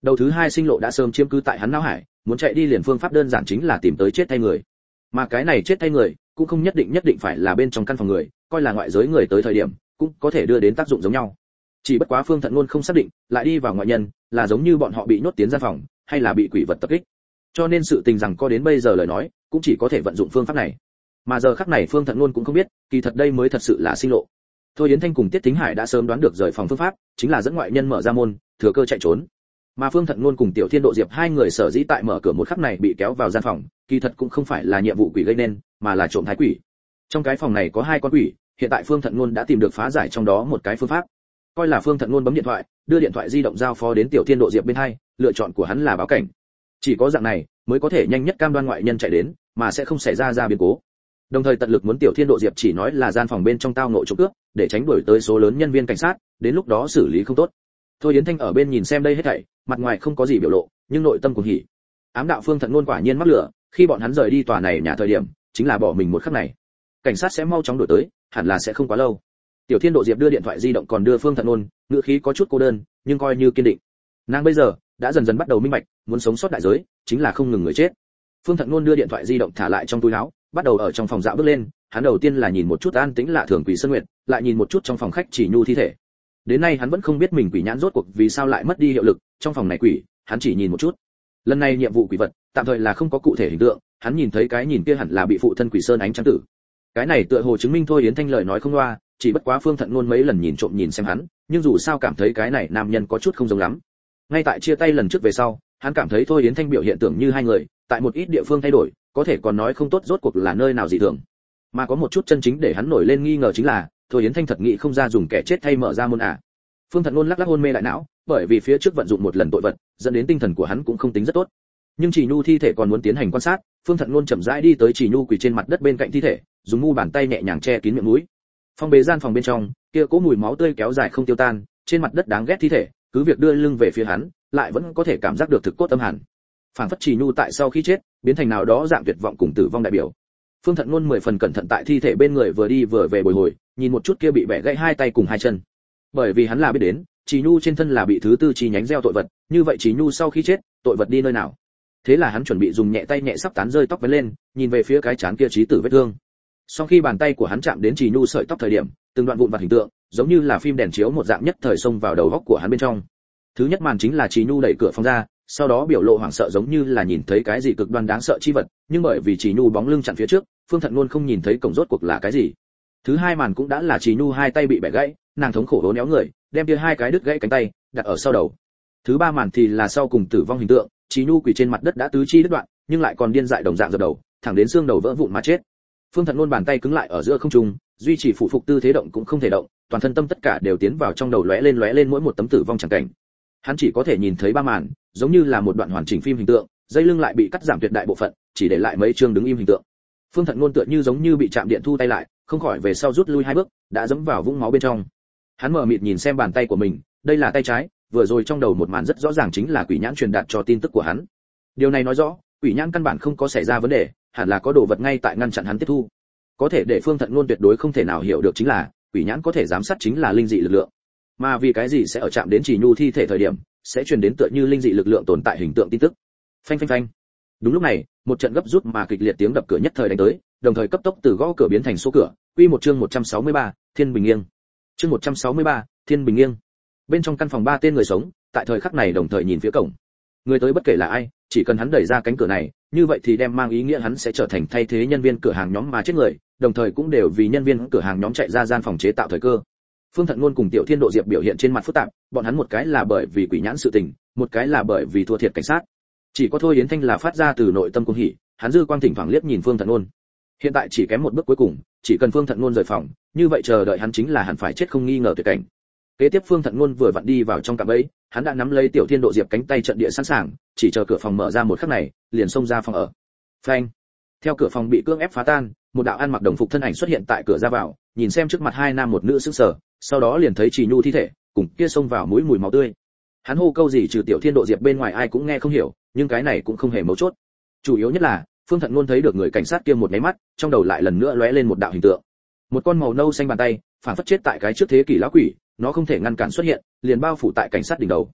Đầu thứ hai sinh lộ đã sớm chiếm cứ tại hắn não hải, muốn chạy đi liền phương pháp đơn giản chính là tìm tới chết thay người. Mà cái này chết thay người cũng không nhất định phải là bên trong căn phòng người, coi là ngoại giới người tới thời điểm cũng có thể đưa đến tác dụng giống nhau. Chỉ bất quá Phương Thận Luân không xác định, lại đi vào ngoại nhân, là giống như bọn họ bị nhốt tiến gian phòng, hay là bị quỷ vật tập kích. Cho nên sự tình rằng có đến bây giờ lời nói, cũng chỉ có thể vận dụng phương pháp này. Mà giờ khắc này Phương Thận Luân cũng không biết, kỳ thật đây mới thật sự là sinh lộ. Thôi Yến Thanh cùng Tiết Thính Hải đã sớm đoán được rời phòng phương pháp, chính là dẫn ngoại nhân mở ra môn, thừa cơ chạy trốn. Mà Phương Thận Luân cùng Tiểu Thiên Độ Diệp hai người sở dĩ tại mở cửa một khắc này bị kéo vào gian phòng, kỳ thật cũng không phải là nhiệm vụ quỷ gây nên, mà là trộm thái quỷ. Trong cái phòng này có hai con quỷ, hiện tại Phương Thận Luân đã tìm được phá giải trong đó một cái phương pháp. Coi là Phương Thận Luân bấm điện thoại, đưa điện thoại di động giao phó đến Tiểu Thiên Độ Diệp bên hai, lựa chọn của hắn là báo cảnh. Chỉ có dạng này mới có thể nhanh nhất cam đoan ngoại nhân chạy đến, mà sẽ không xảy ra biến cố. Đồng thời tận lực muốn Tiểu Thiên Độ Diệp chỉ nói là gian phòng bên trong tao ngộ trộm cướp, để tránh đuổi tới số lớn nhân viên cảnh sát, đến lúc đó xử lý không tốt. Thôi Yến Thanh ở bên nhìn xem đây hết thảy, mặt ngoài không có gì biểu lộ, nhưng nội tâm cuồng hỉ. Ám đạo Phương Thận Luân quả nhiên mắc lửa, khi bọn hắn rời đi tòa này nhà thời điểm, chính là bỏ mình một khắc này. Cảnh sát sẽ mau chóng đuổi tới, hẳn là sẽ không quá lâu. Tiểu Thiên Độ Diệp đưa điện thoại di động còn đưa Phương Thận Luân, ngữ khí có chút cô đơn, nhưng coi như kiên định. Nàng bây giờ đã dần dần bắt đầu minh bạch, muốn sống sót đại giới, chính là không ngừng người chết. Phương Thận Luân đưa điện thoại di động thả lại trong túi áo, bắt đầu ở trong phòng dạo bước lên, hắn đầu tiên là nhìn một chút an tĩnh lạ thường Quỷ Sơn Nguyệt, lại nhìn một chút trong phòng khách Chỉ Nhu thi thể. Đến nay hắn vẫn không biết mình quỷ nhãn rốt cuộc vì sao lại mất đi hiệu lực, trong phòng này quỷ, hắn chỉ nhìn một chút. Lần này nhiệm vụ quỷ vật, tạm thời là không có cụ thể hình tượng, hắn nhìn thấy cái nhìn kia hẳn là bị phụ thân Quỷ Sơn ánh trắng tử. Cái này tựa hồ chứng minh Thôi Yến Thanh lời nói không loa, chỉ bất quá Phương Thận Luân mấy lần nhìn trộm nhìn xem hắn, nhưng dù sao cảm thấy cái này nam nhân có chút không giống lắm. Ngay tại chia tay lần trước về sau, hắn cảm thấy Thôi Yến Thanh biểu hiện tưởng như hai người, tại một ít địa phương thay đổi, có thể còn nói không tốt rốt cuộc là nơi nào dị thường. Mà có một chút chân chính để hắn nổi lên nghi ngờ chính là, Thôi Yến Thanh thật nghĩ không ra dùng kẻ chết thay mở ra môn à. Phương Thận Luân lắc lắc hôn mê lại não, bởi vì phía trước vận dụng một lần tội vật, dẫn đến tinh thần của hắn cũng không tính rất tốt. Nhưng Chỉ Nhu thi thể còn muốn tiến hành quan sát, Phương Thận Luân chậm rãi đi tới Chỉ Nhu quỳ trên mặt đất bên cạnh thi thể, dùng mu bàn tay nhẹ nhàng che kín miệng mũi. Phong bế gian phòng bên trong, kia cỗ mùi máu tươi kéo dài không tiêu tan, trên mặt đất đáng ghét thi thể, cứ việc đưa lưng về phía hắn, lại vẫn có thể cảm giác được thực cốt âm hàn. Phản phất Chỉ Nhu tại sau khi chết, biến thành nào đó dạng tuyệt vọng cùng tử vong đại biểu. Phương Thận Luân 10 phần cẩn thận tại thi thể bên người vừa đi vừa về bồi hồi, nhìn một chút kia bị bẻ gãy hai tay cùng hai chân. Bởi vì hắn là biết đến, Chỉ Nhu trên thân là bị thứ tư chi nhánh gieo tội vật, như vậy Chỉ Nhu sau khi chết, tội vật đi nơi nào? Thế là hắn chuẩn bị dùng nhẹ tay nhẹ sắp tán rơi tóc vén lên, nhìn về phía cái trán kia chí tử vết thương. Sau khi bàn tay của hắn chạm đến Chỉ Nhu sợi tóc thời điểm, từng đoạn vụn vặt hình tượng, giống như là phim đèn chiếu một dạng nhất thời xông vào đầu óc của hắn bên trong. Thứ nhất màn chính là Chỉ Nhu đẩy cửa phòng ra, sau đó biểu lộ hoảng sợ giống như là nhìn thấy cái gì cực đoan đáng sợ chi vật, nhưng bởi vì Chỉ Nhu bóng lưng chặn phía trước, Phương Thận Luân không nhìn thấy cổng rốt cuộc là cái gì. Thứ hai màn cũng đã là Chỉ Nhu hai tay bị bẻ gãy, nàng thống khổ hố néo người, đem kia hai cái đứt gãy cánh tay đặt ở sau đầu. Thứ ba màn thì là sau cùng tử vong hình tượng, Chỉ Nhu quỳ trên mặt đất đã tứ chi đứt đoạn, nhưng lại còn điên dại đồng dạng dập đầu, thẳng đến xương đầu vỡ vụn mà chết. Phương Thận Luân bàn tay cứng lại ở giữa không trung, duy trì phụ phục tư thế động cũng không thể động, toàn thân tâm tất cả đều tiến vào trong đầu lóe lên mỗi một tấm tử vong chẳng cảnh. Hắn chỉ có thể nhìn thấy ba màn, giống như là một đoạn hoàn chỉnh phim hình tượng, dây lưng lại bị cắt giảm tuyệt đại bộ phận, chỉ để lại mấy chương đứng im hình tượng. Phương Thận Luân tựa như giống như bị chạm điện thu tay lại, không khỏi về sau rút lui hai bước, đã dẫm vào vũng máu bên trong. Hắn mở mịt nhìn xem bàn tay của mình, đây là tay trái, vừa rồi trong đầu một màn rất rõ ràng chính là quỷ nhãn truyền đạt cho tin tức của hắn. Điều này nói rõ, quỷ nhãn căn bản không có xảy ra vấn đề, hẳn là có đồ vật ngay tại ngăn chặn hắn tiếp thu. Có thể để Phương Thận Luân tuyệt đối không thể nào hiểu được chính là, quỷ nhãn có thể giám sát chính là linh dị lực lượng. Mà vì cái gì sẽ ở chạm đến Chỉ Nhu thi thể thời điểm, sẽ truyền đến tựa như linh dị lực lượng tồn tại hình tượng tin tức. Phanh phanh phanh. Đúng lúc này, một trận gấp rút mà kịch liệt tiếng đập cửa nhất thời đánh tới, đồng thời cấp tốc từ gõ cửa biến thành số cửa. Quy một chương 163, Thiên Bình Nghiêng. Chương 163, Thiên Bình Nghiêng. Bên trong căn phòng ba tên người sống, tại thời khắc này đồng thời nhìn phía cổng. Người tới bất kể là ai, chỉ cần hắn đẩy ra cánh cửa này, như vậy thì đem mang ý nghĩa hắn sẽ trở thành thay thế nhân viên cửa hàng nhóm mà chết người, đồng thời cũng đều vì nhân viên cửa hàng nhóm chạy ra gian phòng chế tạo thời cơ. Phương Thận Luân cùng Tiểu Thiên Độ Diệp biểu hiện trên mặt phức tạp, bọn hắn một cái là bởi vì quỷ nhãn sự tình, một cái là bởi vì thua thiệt cảnh sát. Chỉ có Thôi Yến Thanh là phát ra từ nội tâm cuồng hỉ, hắn dư quang thỉnh thoảng liếc nhìn Phương Thận Luân. Hiện tại chỉ kém một bước cuối cùng, chỉ cần Phương Thận Luân rời phòng, như vậy chờ đợi hắn chính là hẳn phải chết không nghi ngờ tuyệt cảnh. Kế tiếp Phương Thận Luân vừa vặn đi vào trong cạm bẫy, hắn đã nắm lấy Tiểu Thiên Độ Diệp cánh tay trận địa sẵn sàng, chỉ chờ cửa phòng mở ra một khắc này, liền xông ra phòng ở. Phanh! Theo cửa phòng bị cưỡng ép phá tan, một đạo ăn mặc đồng phục thân ảnh xuất hiện tại cửa ra vào, nhìn xem trước mặt hai nam một nữ sững sờ, sau đó liền thấy Chỉ Nhu thi thể, cùng kia xông vào mũi mùi máu tươi. Hắn hô câu gì trừ Tiểu Thiên Độ Diệp bên ngoài ai cũng nghe không hiểu, nhưng cái này cũng không hề mấu chốt. Chủ yếu nhất là, Phương Thận Luân thấy được người cảnh sát kia một cái mắt, trong đầu lại lần nữa lóe lên một đạo hình tượng. Một con màu nâu xanh bàn tay, phản phất chết tại cái trước thế kỷ lão quỷ, nó không thể ngăn cản xuất hiện, liền bao phủ tại cảnh sát đỉnh đầu.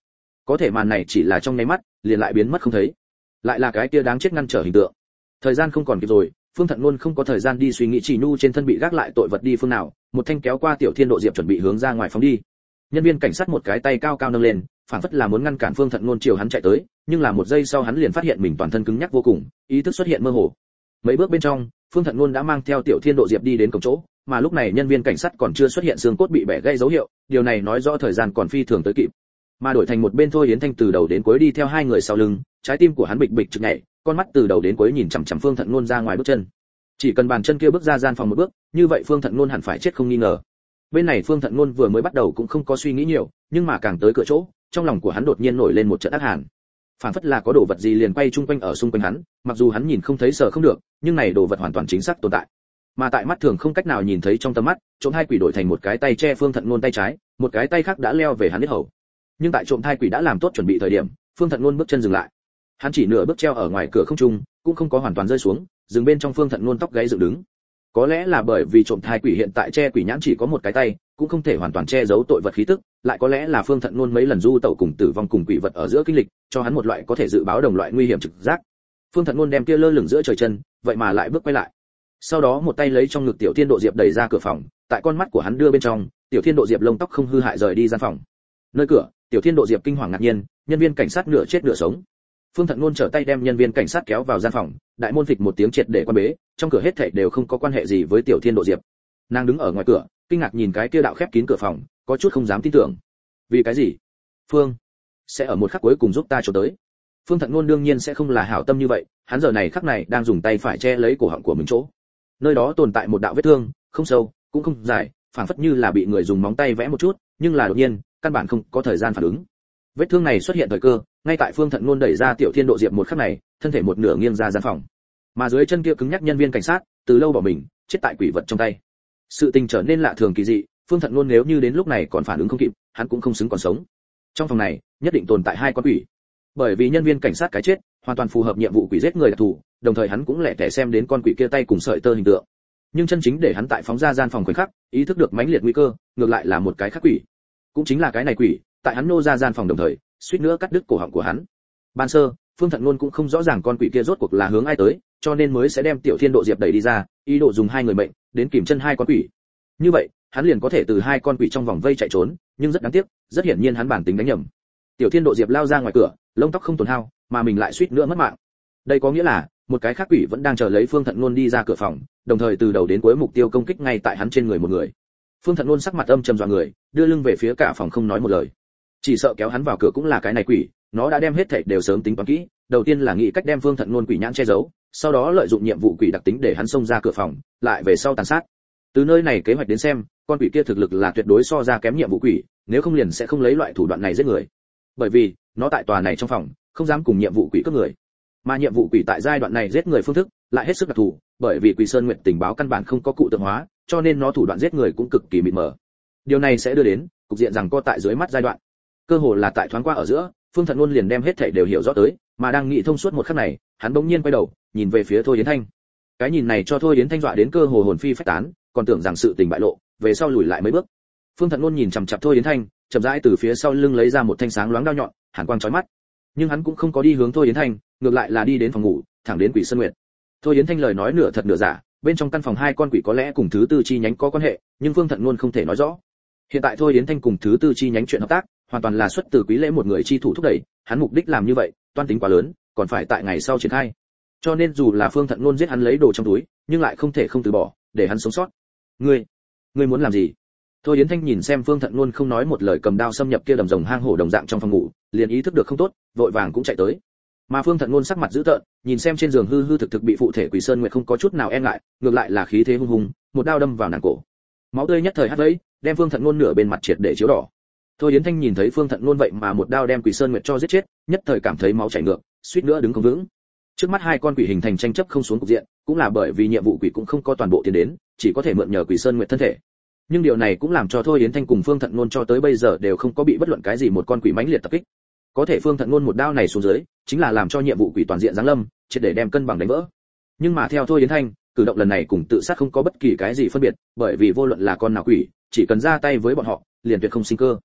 có thể màn này chỉ là trong nháy mắt liền lại biến mất không thấy, lại là cái kia đáng chết ngăn trở hình tượng. Thời gian không còn kịp rồi, Phương Thận luôn không có thời gian đi suy nghĩ Chỉ Nhu trên thân bị gác lại tội vật đi phương nào, một thanh kéo qua Tiểu Thiên Độ Diệp chuẩn bị hướng ra ngoài phóng đi. Nhân viên cảnh sát một cái tay cao cao nâng lên, phảng phất là muốn ngăn cản Phương Thận luôn chiều hắn chạy tới, nhưng là một giây sau hắn liền phát hiện mình toàn thân cứng nhắc vô cùng, ý thức xuất hiện mơ hồ. Mấy bước bên trong, Phương Thận luôn đã mang theo Tiểu Thiên Độ Diệp đi đến cổng chỗ, mà lúc này nhân viên cảnh sát còn chưa xuất hiện xương cốt bị bẻ gãy dấu hiệu, điều này nói rõ thời gian còn phi thường tới kịp. Mà đổi thành một bên Thôi Yến Thanh từ đầu đến cuối đi theo hai người sau lưng, trái tim của hắn bịch bịch trực nhảy, con mắt từ đầu đến cuối nhìn chằm chằm Phương Thận luôn ra ngoài bước chân. Chỉ cần bàn chân kia bước ra gian phòng một bước, như vậy Phương Thận luôn hẳn phải chết không nghi ngờ. Bên này Phương Thận luôn vừa mới bắt đầu cũng không có suy nghĩ nhiều, nhưng mà càng tới cửa chỗ, trong lòng của hắn đột nhiên nổi lên một trận ác hàn. Phản phất là có đồ vật gì liền quay chung quanh ở xung quanh hắn, mặc dù hắn nhìn không thấy sờ không được, nhưng này đồ vật hoàn toàn chính xác tồn tại. Mà tại mắt thường không cách nào nhìn thấy trong tầm mắt, trộm thai quỷ đổi thành một cái tay che Phương Thận luôn tay trái, một cái tay khác đã leo về hắn huyết hầu. Nhưng tại trộm thai quỷ đã làm tốt chuẩn bị thời điểm, Phương Thận luôn bước chân dừng lại. Hắn chỉ nửa bước treo ở ngoài cửa không trung, cũng không có hoàn toàn rơi xuống, dừng bên trong Phương Thận luôn tóc gáy dựng đứng. Có lẽ là bởi vì trộm thai quỷ hiện tại che quỷ nhãn chỉ có một cái tay, cũng không thể hoàn toàn che giấu tội vật khí tức, lại có lẽ là Phương Thận luôn mấy lần du tẩu cùng tử vong cùng quỷ vật ở giữa kinh lịch, cho hắn một loại có thể dự báo đồng loại nguy hiểm trực giác. Phương Thận luôn đem kia lơ lửng giữa trời chân, vậy mà lại bước quay lại. Sau đó một tay lấy trong ngực Tiểu Thiên Độ Diệp đẩy ra cửa phòng, tại con mắt của hắn đưa bên trong, Tiểu Thiên Độ Diệp lông tóc không hư hại rời đi gian phòng. Nơi cửa, Tiểu Thiên Độ Diệp kinh hoàng ngạc nhiên, nhân viên cảnh sát nửa chết nửa sống. Phương Thận luôn trở tay đem nhân viên cảnh sát kéo vào gian phòng, đại môn phịch một tiếng triệt để quan bế, trong cửa hết thảy đều không có quan hệ gì với Tiểu Thiên Độ Diệp. Nàng đứng ở ngoài cửa, kinh ngạc nhìn cái kia đạo khép kín cửa phòng, có chút không dám tin tưởng. Vì cái gì? Phương sẽ ở một khắc cuối cùng giúp ta trốn tới. Phương Thận luôn đương nhiên sẽ không là hảo tâm như vậy, hắn giờ này khắc này đang dùng tay phải che lấy cổ họng của mình chỗ. Nơi đó tồn tại một đạo vết thương, không sâu, cũng không dài, phảng phất như là bị người dùng móng tay vẽ một chút, nhưng là đột nhiên, căn bản không có thời gian phản ứng. Vết thương này xuất hiện thời cơ, ngay tại Phương Thận luôn đẩy ra Tiểu Thiên Độ Diệp một khắc này, thân thể một nửa nghiêng ra gian phòng. Mà dưới chân kia cứng nhắc nhân viên cảnh sát, từ lâu bỏ mình, chết tại quỷ vật trong tay. Sự tình trở nên lạ thường kỳ dị, Phương Thận luôn nếu như đến lúc này còn phản ứng không kịp, hắn cũng không xứng còn sống. Trong phòng này, nhất định tồn tại hai con quỷ. Bởi vì nhân viên cảnh sát cái chết, hoàn toàn phù hợp nhiệm vụ quỷ giết người đặc thù, đồng thời hắn cũng lẻ tẻ xem đến con quỷ kia tay cùng sợi tơ hình tượng. Nhưng chân chính để hắn tại phóng ra gian phòng khoảnh khắc, ý thức được mãnh liệt nguy cơ, ngược lại là một cái khác quỷ. Cũng chính là cái này quỷ, tại hắn nô ra gian phòng đồng thời, suýt nữa cắt đứt cổ họng của hắn. Ban sơ, Phương Thận luôn cũng không rõ ràng con quỷ kia rốt cuộc là hướng ai tới, cho nên mới sẽ đem Tiểu Thiên Độ Diệp đẩy đi ra, ý đồ dùng hai người mệnh đến kìm chân hai con quỷ. Như vậy, hắn liền có thể từ hai con quỷ trong vòng vây chạy trốn, nhưng rất đáng tiếc, rất hiển nhiên hắn bản tính đánh nhầm. Tiểu Thiên Độ Diệp lao ra ngoài cửa, lông tóc không tổn hao, mà mình lại suýt nữa mất mạng. Đây có nghĩa là, một cái khác quỷ vẫn đang chờ lấy Phương Thận luôn đi ra cửa phòng, đồng thời từ đầu đến cuối mục tiêu công kích ngay tại hắn trên người một người. Phương Thận luôn sắc mặt âm trầm dọa người, đưa lưng về phía cả phòng không nói một lời. Chỉ sợ kéo hắn vào cửa cũng là cái này quỷ, nó đã đem hết thảy đều sớm tính toán kỹ, đầu tiên là nghĩ cách đem Phương Thận luôn quỷ nhãn che giấu, sau đó lợi dụng nhiệm vụ quỷ đặc tính để hắn xông ra cửa phòng, lại về sau tàn sát. Từ nơi này kế hoạch đến xem, con quỷ kia thực lực là tuyệt đối so ra kém nhiệm vụ quỷ, nếu không liền sẽ không lấy loại thủ đoạn này giết người. Bởi vì, nó tại tòa này trong phòng, không dám cùng nhiệm vụ quỷ cướp người. Mà nhiệm vụ quỷ tại giai đoạn này giết người phương thức lại hết sức đặc thù, bởi vì Quỷ Sơn Nguyệt tình báo căn bản không có cụ tượng hóa, cho nên nó thủ đoạn giết người cũng cực kỳ mịt mờ. Điều này sẽ đưa đến cục diện rằng co tại dưới mắt giai đoạn. Cơ hồ là tại thoáng qua ở giữa, Phương Thận luôn liền đem hết thảy đều hiểu rõ tới, mà đang nghĩ thông suốt một khắc này, hắn bỗng nhiên quay đầu, nhìn về phía Thôi Yến Thanh. Cái nhìn này cho Thôi Yến Thanh dọa đến cơ hồ hồn phi phách tán, còn tưởng rằng sự tình bại lộ, về sau lùi lại mấy bước. Phương Thận luôn nhìn chằm chằm Thôi Yến Thanh, chậm rãi từ phía sau lưng lấy ra một thanh sáng loáng đao nhọn, hàn quang chói mắt. Nhưng hắn cũng không có đi hướng Thôi Yến Thanh, ngược lại là đi đến phòng ngủ, thẳng đến Quỷ Sơn Nguyệt. Thôi Yến Thanh lời nói nửa thật nửa giả, bên trong căn phòng hai con quỷ có lẽ cùng thứ tư chi nhánh có quan hệ, nhưng Phương Thận luôn không thể nói rõ. Hiện tại Thôi Yến Thanh cùng thứ tư chi nhánh chuyện hợp tác, hoàn toàn là xuất từ Quý Lễ một người chi thủ thúc đẩy, hắn mục đích làm như vậy, toan tính quá lớn, còn phải tại ngày sau triển khai. Cho nên dù là Phương Thận luôn giết hắn lấy đồ trong túi, nhưng lại không thể không từ bỏ, để hắn sống sót. Ngươi muốn làm gì? Thôi Yến Thanh nhìn xem Phương Thận luôn không nói một lời cầm đao xâm nhập kia đầm rồng hang hổ đồng dạng trong phòng ngủ, liền ý thức được không tốt, vội vàng cũng chạy tới. Mà Phương Thận luôn sắc mặt dữ tợn, nhìn xem trên giường hư hư thực thực bị phụ thể Quỷ Sơn Nguyệt không có chút nào e ngại, ngược lại là khí thế hung hùng, một đao đâm vào nàng cổ. Máu tươi nhất thời hắt vẫy, đem Phương Thận luôn nửa bên mặt triệt để chiếu đỏ. Thôi Yến Thanh nhìn thấy Phương Thận luôn vậy mà một đao đem Quỷ Sơn Nguyệt cho giết chết, nhất thời cảm thấy máu chảy ngược, suýt nữa đứng không vững. Trước mắt hai con quỷ hình thành tranh chấp không xuống cục diện, cũng là bởi vì nhiệm vụ quỷ cũng không có toàn bộ tiến đến, chỉ có thể mượn nhờ Quỷ Sơn Nguyệt thân thể. Nhưng điều này cũng làm cho Thôi Yến Thanh cùng Phương Thận luôn cho tới bây giờ đều không có bị bất luận cái gì một con quỷ mãnh liệt tập kích. Có thể Phương Thận luôn một đao này xuống dưới, chính là làm cho nhiệm vụ quỷ toàn diện giáng lâm, triệt để đem cân bằng đánh vỡ. Nhưng mà theo Thôi Yến Thanh, cử động lần này cùng tự sát không có bất kỳ cái gì phân biệt, bởi vì vô luận là con nào quỷ, chỉ cần ra tay với bọn họ, liền tuyệt không sinh cơ.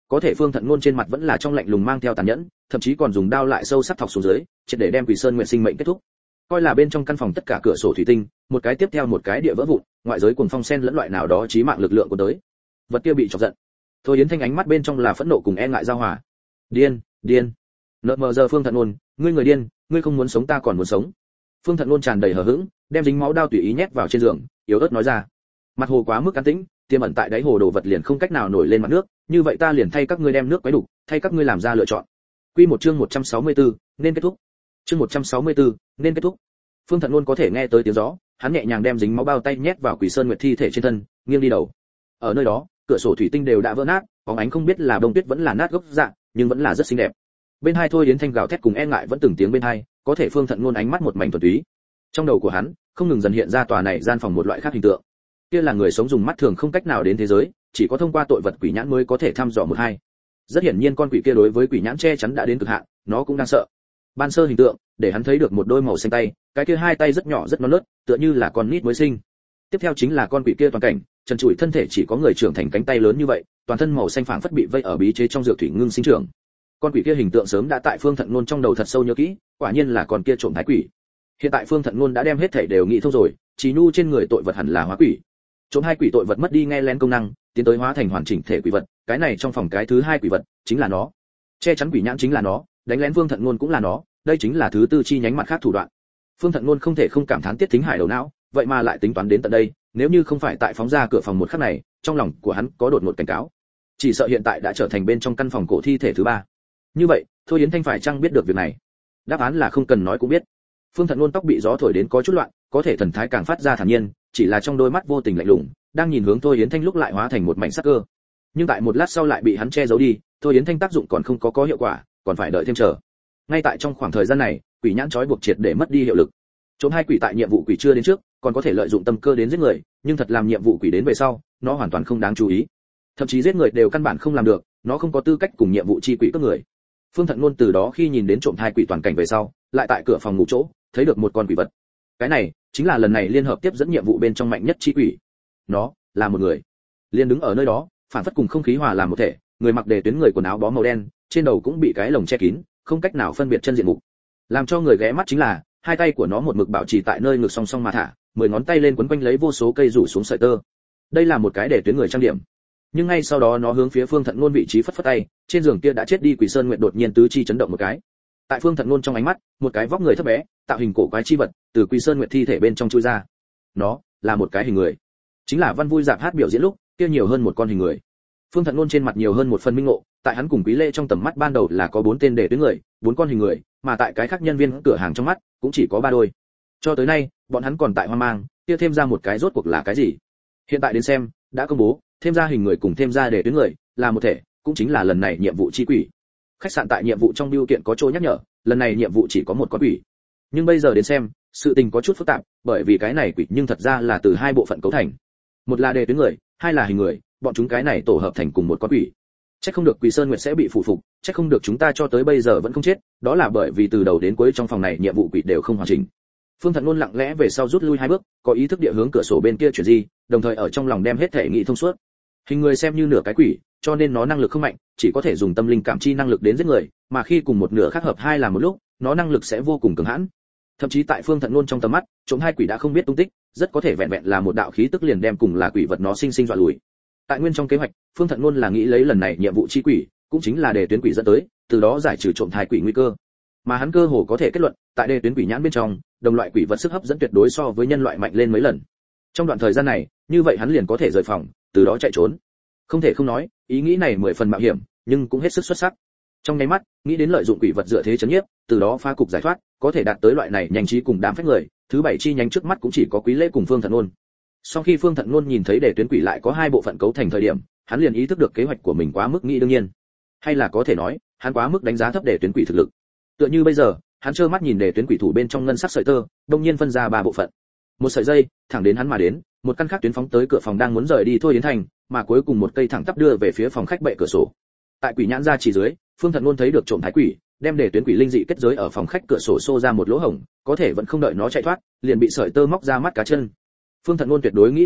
có thể Phương Thận Ngôn trên mặt vẫn là trong lạnh lùng mang theo tàn nhẫn, thậm chí còn dùng đao lại sâu sắc thọc xuống dưới, triệt để đem Quỷ Sơn Nguyệt sinh mệnh kết thúc. Coi là bên trong căn phòng tất cả cửa sổ thủy tinh, một cái tiếp theo một cái địa vỡ vụn, ngoại giới cuồng phong sen lẫn loại nào đó chí mạng lực lượng của tới. Vật kia bị chọc giận. Thôi Yến Thanh ánh mắt bên trong là phẫn nộ cùng e ngại giao hòa. Điên, điên. Nợ mờ giờ Phương Thận Ngôn, ngươi người điên, ngươi không muốn sống ta còn muốn sống. Phương Thận Ngôn tràn đầy hờ hững, đem dính máu đao tùy ý nhét vào trên giường, yếu ớt nói ra. Mặt hồ quá mức an tĩnh, tiềm ẩn tại đáy hồ đồ vật liền không cách nào nổi lên mặt nước, như vậy ta liền thay các ngươi đem nước quấy đủ, thay các ngươi làm ra lựa chọn. Quy một chương 164, nên kết thúc. Chương 164, nên kết thúc. Phương Thận Ngôn có thể nghe tới tiếng gió, hắn nhẹ nhàng đem dính máu bao tay nhét vào Quỷ Sơn Nguyệt thi thể trên thân, nghiêng đi đầu. Ở nơi đó, cửa sổ thủy tinh đều đã vỡ nát, bóng ánh không biết là bông tuyết vẫn là nát gốc dạng, nhưng vẫn là rất xinh đẹp. Bên hai Thôi Yến Thanh gào thét cùng e ngại vẫn từng tiếng bên hai, có thể Phương Thận Ngôn ánh mắt một mảnh thuần túy. Trong đầu của hắn, không ngừng dần hiện ra tòa này gian phòng một loại khác hình tượng. Kia là người sống dùng mắt thường không cách nào đến thế giới, chỉ có thông qua tội vật quỷ nhãn mới có thể thăm dò một hai. Rất hiển nhiên con quỷ kia đối với quỷ nhãn che chắn đã đến cực hạn, nó cũng đang sợ. Ban sơ hình tượng, để hắn thấy được một đôi màu xanh tay, cái kia hai tay rất nhỏ rất non nớt, tựa như là con nít mới sinh. Tiếp theo chính là con quỷ kia toàn cảnh, trần trụi thân thể chỉ có người trưởng thành cánh tay lớn như vậy, toàn thân màu xanh phảng phất bị vây ở bí chế trong dược thủy ngưng sinh trưởng. Con quỷ kia hình tượng sớm đã tại Phương Thận Ngôn trong đầu thật sâu nhớ kỹ, quả nhiên là con kia trộm thái quỷ. Hiện tại Phương Thận Ngôn đã đem hết thảy đều nghĩ thông rồi, chỉ nhu trên người tội vật hẳn là hóa quỷ. Trộm hai quỷ tội vật mất đi nghe lén công năng, tiến tới hóa thành hoàn chỉnh thể quỷ vật, cái này trong phòng cái thứ hai quỷ vật chính là nó. Che chắn quỷ nhãn chính là nó, đánh lén Phương Thận Ngôn cũng là nó, đây chính là thứ tư chi nhánh mặt khác thủ đoạn. Phương Thận Ngôn không thể không cảm thán Tiết Thính Hải đầu não, vậy mà lại tính toán đến tận đây, nếu như không phải tại phóng ra cửa phòng một khắc này, trong lòng của hắn có đột ngột cảnh cáo. Chỉ sợ hiện tại đã trở thành bên trong căn phòng cổ thi thể thứ ba. Như vậy, Thôi Yến Thanh phải chăng biết được việc này? Đáp án là không cần nói cũng biết. Phương Thận Ngôn tóc bị gió thổi đến có chút loạn, có thể thần thái càng phát ra thản nhiên, chỉ là trong đôi mắt vô tình lạnh lùng, đang nhìn hướng Thôi Yến Thanh lúc lại hóa thành một mảnh sắc cơ. Nhưng tại một lát sau lại bị hắn che giấu đi, Thôi Yến Thanh tác dụng còn không có hiệu quả, còn phải đợi thêm chờ. Ngay tại trong khoảng thời gian này, quỷ nhãn trói buộc triệt để mất đi hiệu lực. Trộm hai quỷ tại nhiệm vụ quỷ chưa đến trước, còn có thể lợi dụng tâm cơ đến giết người, nhưng thật làm nhiệm vụ quỷ đến về sau, nó hoàn toàn không đáng chú ý. Thậm chí giết người đều căn bản không làm được, nó không có tư cách cùng nhiệm vụ chi quỷ cướp người. Phương Thận Ngôn từ đó khi nhìn đến trộm hai quỷ toàn cảnh về sau, lại tại cửa phòng ngủ chỗ, thấy được một con quỷ vật. Cái này chính là lần này liên hợp tiếp dẫn nhiệm vụ bên trong mạnh nhất chi quỷ. Nó là một người, liền đứng ở nơi đó, phản phất cùng không khí hòa làm một thể, người mặc đề tuyến người quần áo bó màu đen, trên đầu cũng bị cái lồng che kín, không cách nào phân biệt chân diện mục. Làm cho người ghé mắt chính là, hai tay của nó một mực bảo trì tại nơi ngực song song mà thả, 10 ngón tay lên quấn quanh lấy vô số cây rủ xuống sợi tơ. Đây là một cái đề tuyến người trang điểm. Nhưng ngay sau đó nó hướng phía Phương Thận Ngôn vị trí phất phất tay, trên giường kia đã chết đi Quỷ Sơn Nguyệt đột nhiên tứ chi chấn động một cái. Tại Phương Thận Ngôn trong ánh mắt, một cái vóc người thấp bé, tạo hình cổ quái chi vật, từ Quỷ Sơn Nguyệt thi thể bên trong chui ra. Nó là một cái hình người, chính là Văn Vui Dạp hát biểu diễn lúc, kia nhiều hơn một con hình người. Phương Thận Ngôn trên mặt nhiều hơn một phần minh ngộ, tại hắn cùng Quý Lễ trong tầm mắt ban đầu là có 4 tên đề tuyến người, 4 con hình người, mà tại cái khác nhân viên cửa hàng trong mắt, cũng chỉ có 3 đôi. Cho tới nay, bọn hắn còn tại hoang mang, kia thêm ra một cái rốt cuộc là cái gì? Hiện tại đến xem, đã công bố, thêm ra hình người cùng thêm ra đề tuyến người, là một thể, cũng chính là lần này nhiệm vụ chi quỷ. Khách sạn tại nhiệm vụ trong bưu kiện có chỗ nhắc nhở, lần này nhiệm vụ chỉ có một con quỷ. Nhưng bây giờ đến xem, sự tình có chút phức tạp, bởi vì cái này quỷ nhưng thật ra là từ hai bộ phận cấu thành. Một là đề tuyến người, hai là hình người, bọn chúng cái này tổ hợp thành cùng một con quỷ. Chắc không được Quỷ Sơn Nguyệt sẽ bị phủ phục, chắc không được chúng ta cho tới bây giờ vẫn không chết, đó là bởi vì từ đầu đến cuối trong phòng này nhiệm vụ quỷ đều không hoàn chỉnh. Phương Thận Ngôn lặng lẽ về sau rút lui 2 bước, có ý thức địa hướng cửa sổ bên kia chuyển di, đồng thời ở trong lòng đem hết thể nghị thông suốt. Hình người xem như nửa cái quỷ, cho nên nó năng lực không mạnh, chỉ có thể dùng tâm linh cảm chi năng lực đến giết người, mà khi cùng một nửa khác hợp hai làm một lúc, nó năng lực sẽ vô cùng cường hãn. Thậm chí tại Phương Thận Ngôn trong tầm mắt, trộm hai quỷ đã không biết tung tích, rất có thể vẹn vẹn là một đạo khí tức liền đem cùng là quỷ vật nó sinh sinh dọa lùi. Tại nguyên trong kế hoạch, Phương Thận Ngôn là nghĩ lấy lần này nhiệm vụ chi quỷ, cũng chính là đề tuyến quỷ dẫn tới, từ đó giải trừ trộm thai quỷ nguy cơ. Mà hắn cơ hồ có thể kết luận, tại đề tuyến quỷ nhãn bên trong, đồng loại quỷ vật sức hấp dẫn tuyệt đối so với nhân loại mạnh lên mấy lần. Trong đoạn thời gian này, như vậy hắn liền có thể rời phòng, từ đó chạy trốn. Không thể không nói, ý nghĩ này 10 phần mạo hiểm, nhưng cũng hết sức xuất sắc. Trong nháy mắt, nghĩ đến lợi dụng quỷ vật dựa thế chấn nhiếp, từ đó phá cục giải thoát, có thể đạt tới loại này nhanh trí cùng đám phách người, thứ 7 chi nhánh trước mắt cũng chỉ có Quý Lễ cùng Phương Thận Ngôn. Sau khi Phương Thận Ngôn nhìn thấy đề tuyến quỷ lại có 2 bộ phận cấu thành thời điểm, hắn liền ý thức được kế hoạch của mình quá mức nghĩ đương nhiên, hay là có thể nói, hắn quá mức đánh giá thấp đề tuyến quỷ thực lực. Tựa như bây giờ, hắn trơ mắt nhìn đề tuyến quỷ thủ bên trong ngân sắc sợi tơ, đột nhiên phân ra 3 bộ phận. Một sợi dây thẳng đến hắn mà đến, một căn khác tuyến phóng tới cửa phòng đang muốn rời đi Thôi Yến Thành, mà cuối cùng một cây thẳng tắp đưa về phía phòng khách bệ cửa sổ. Tại quỷ nhãn ra chỉ dưới, Phương Thận Ngôn thấy được trộm thái quỷ, đem đề tuyến quỷ linh dị kết giới ở phòng khách cửa sổ xô ra một lỗ hổng, có thể vẫn không đợi nó chạy thoát, liền bị sợi tơ móc ra mắt cá chân. Phương Thận Ngôn tuyệt đối nghĩ không ra,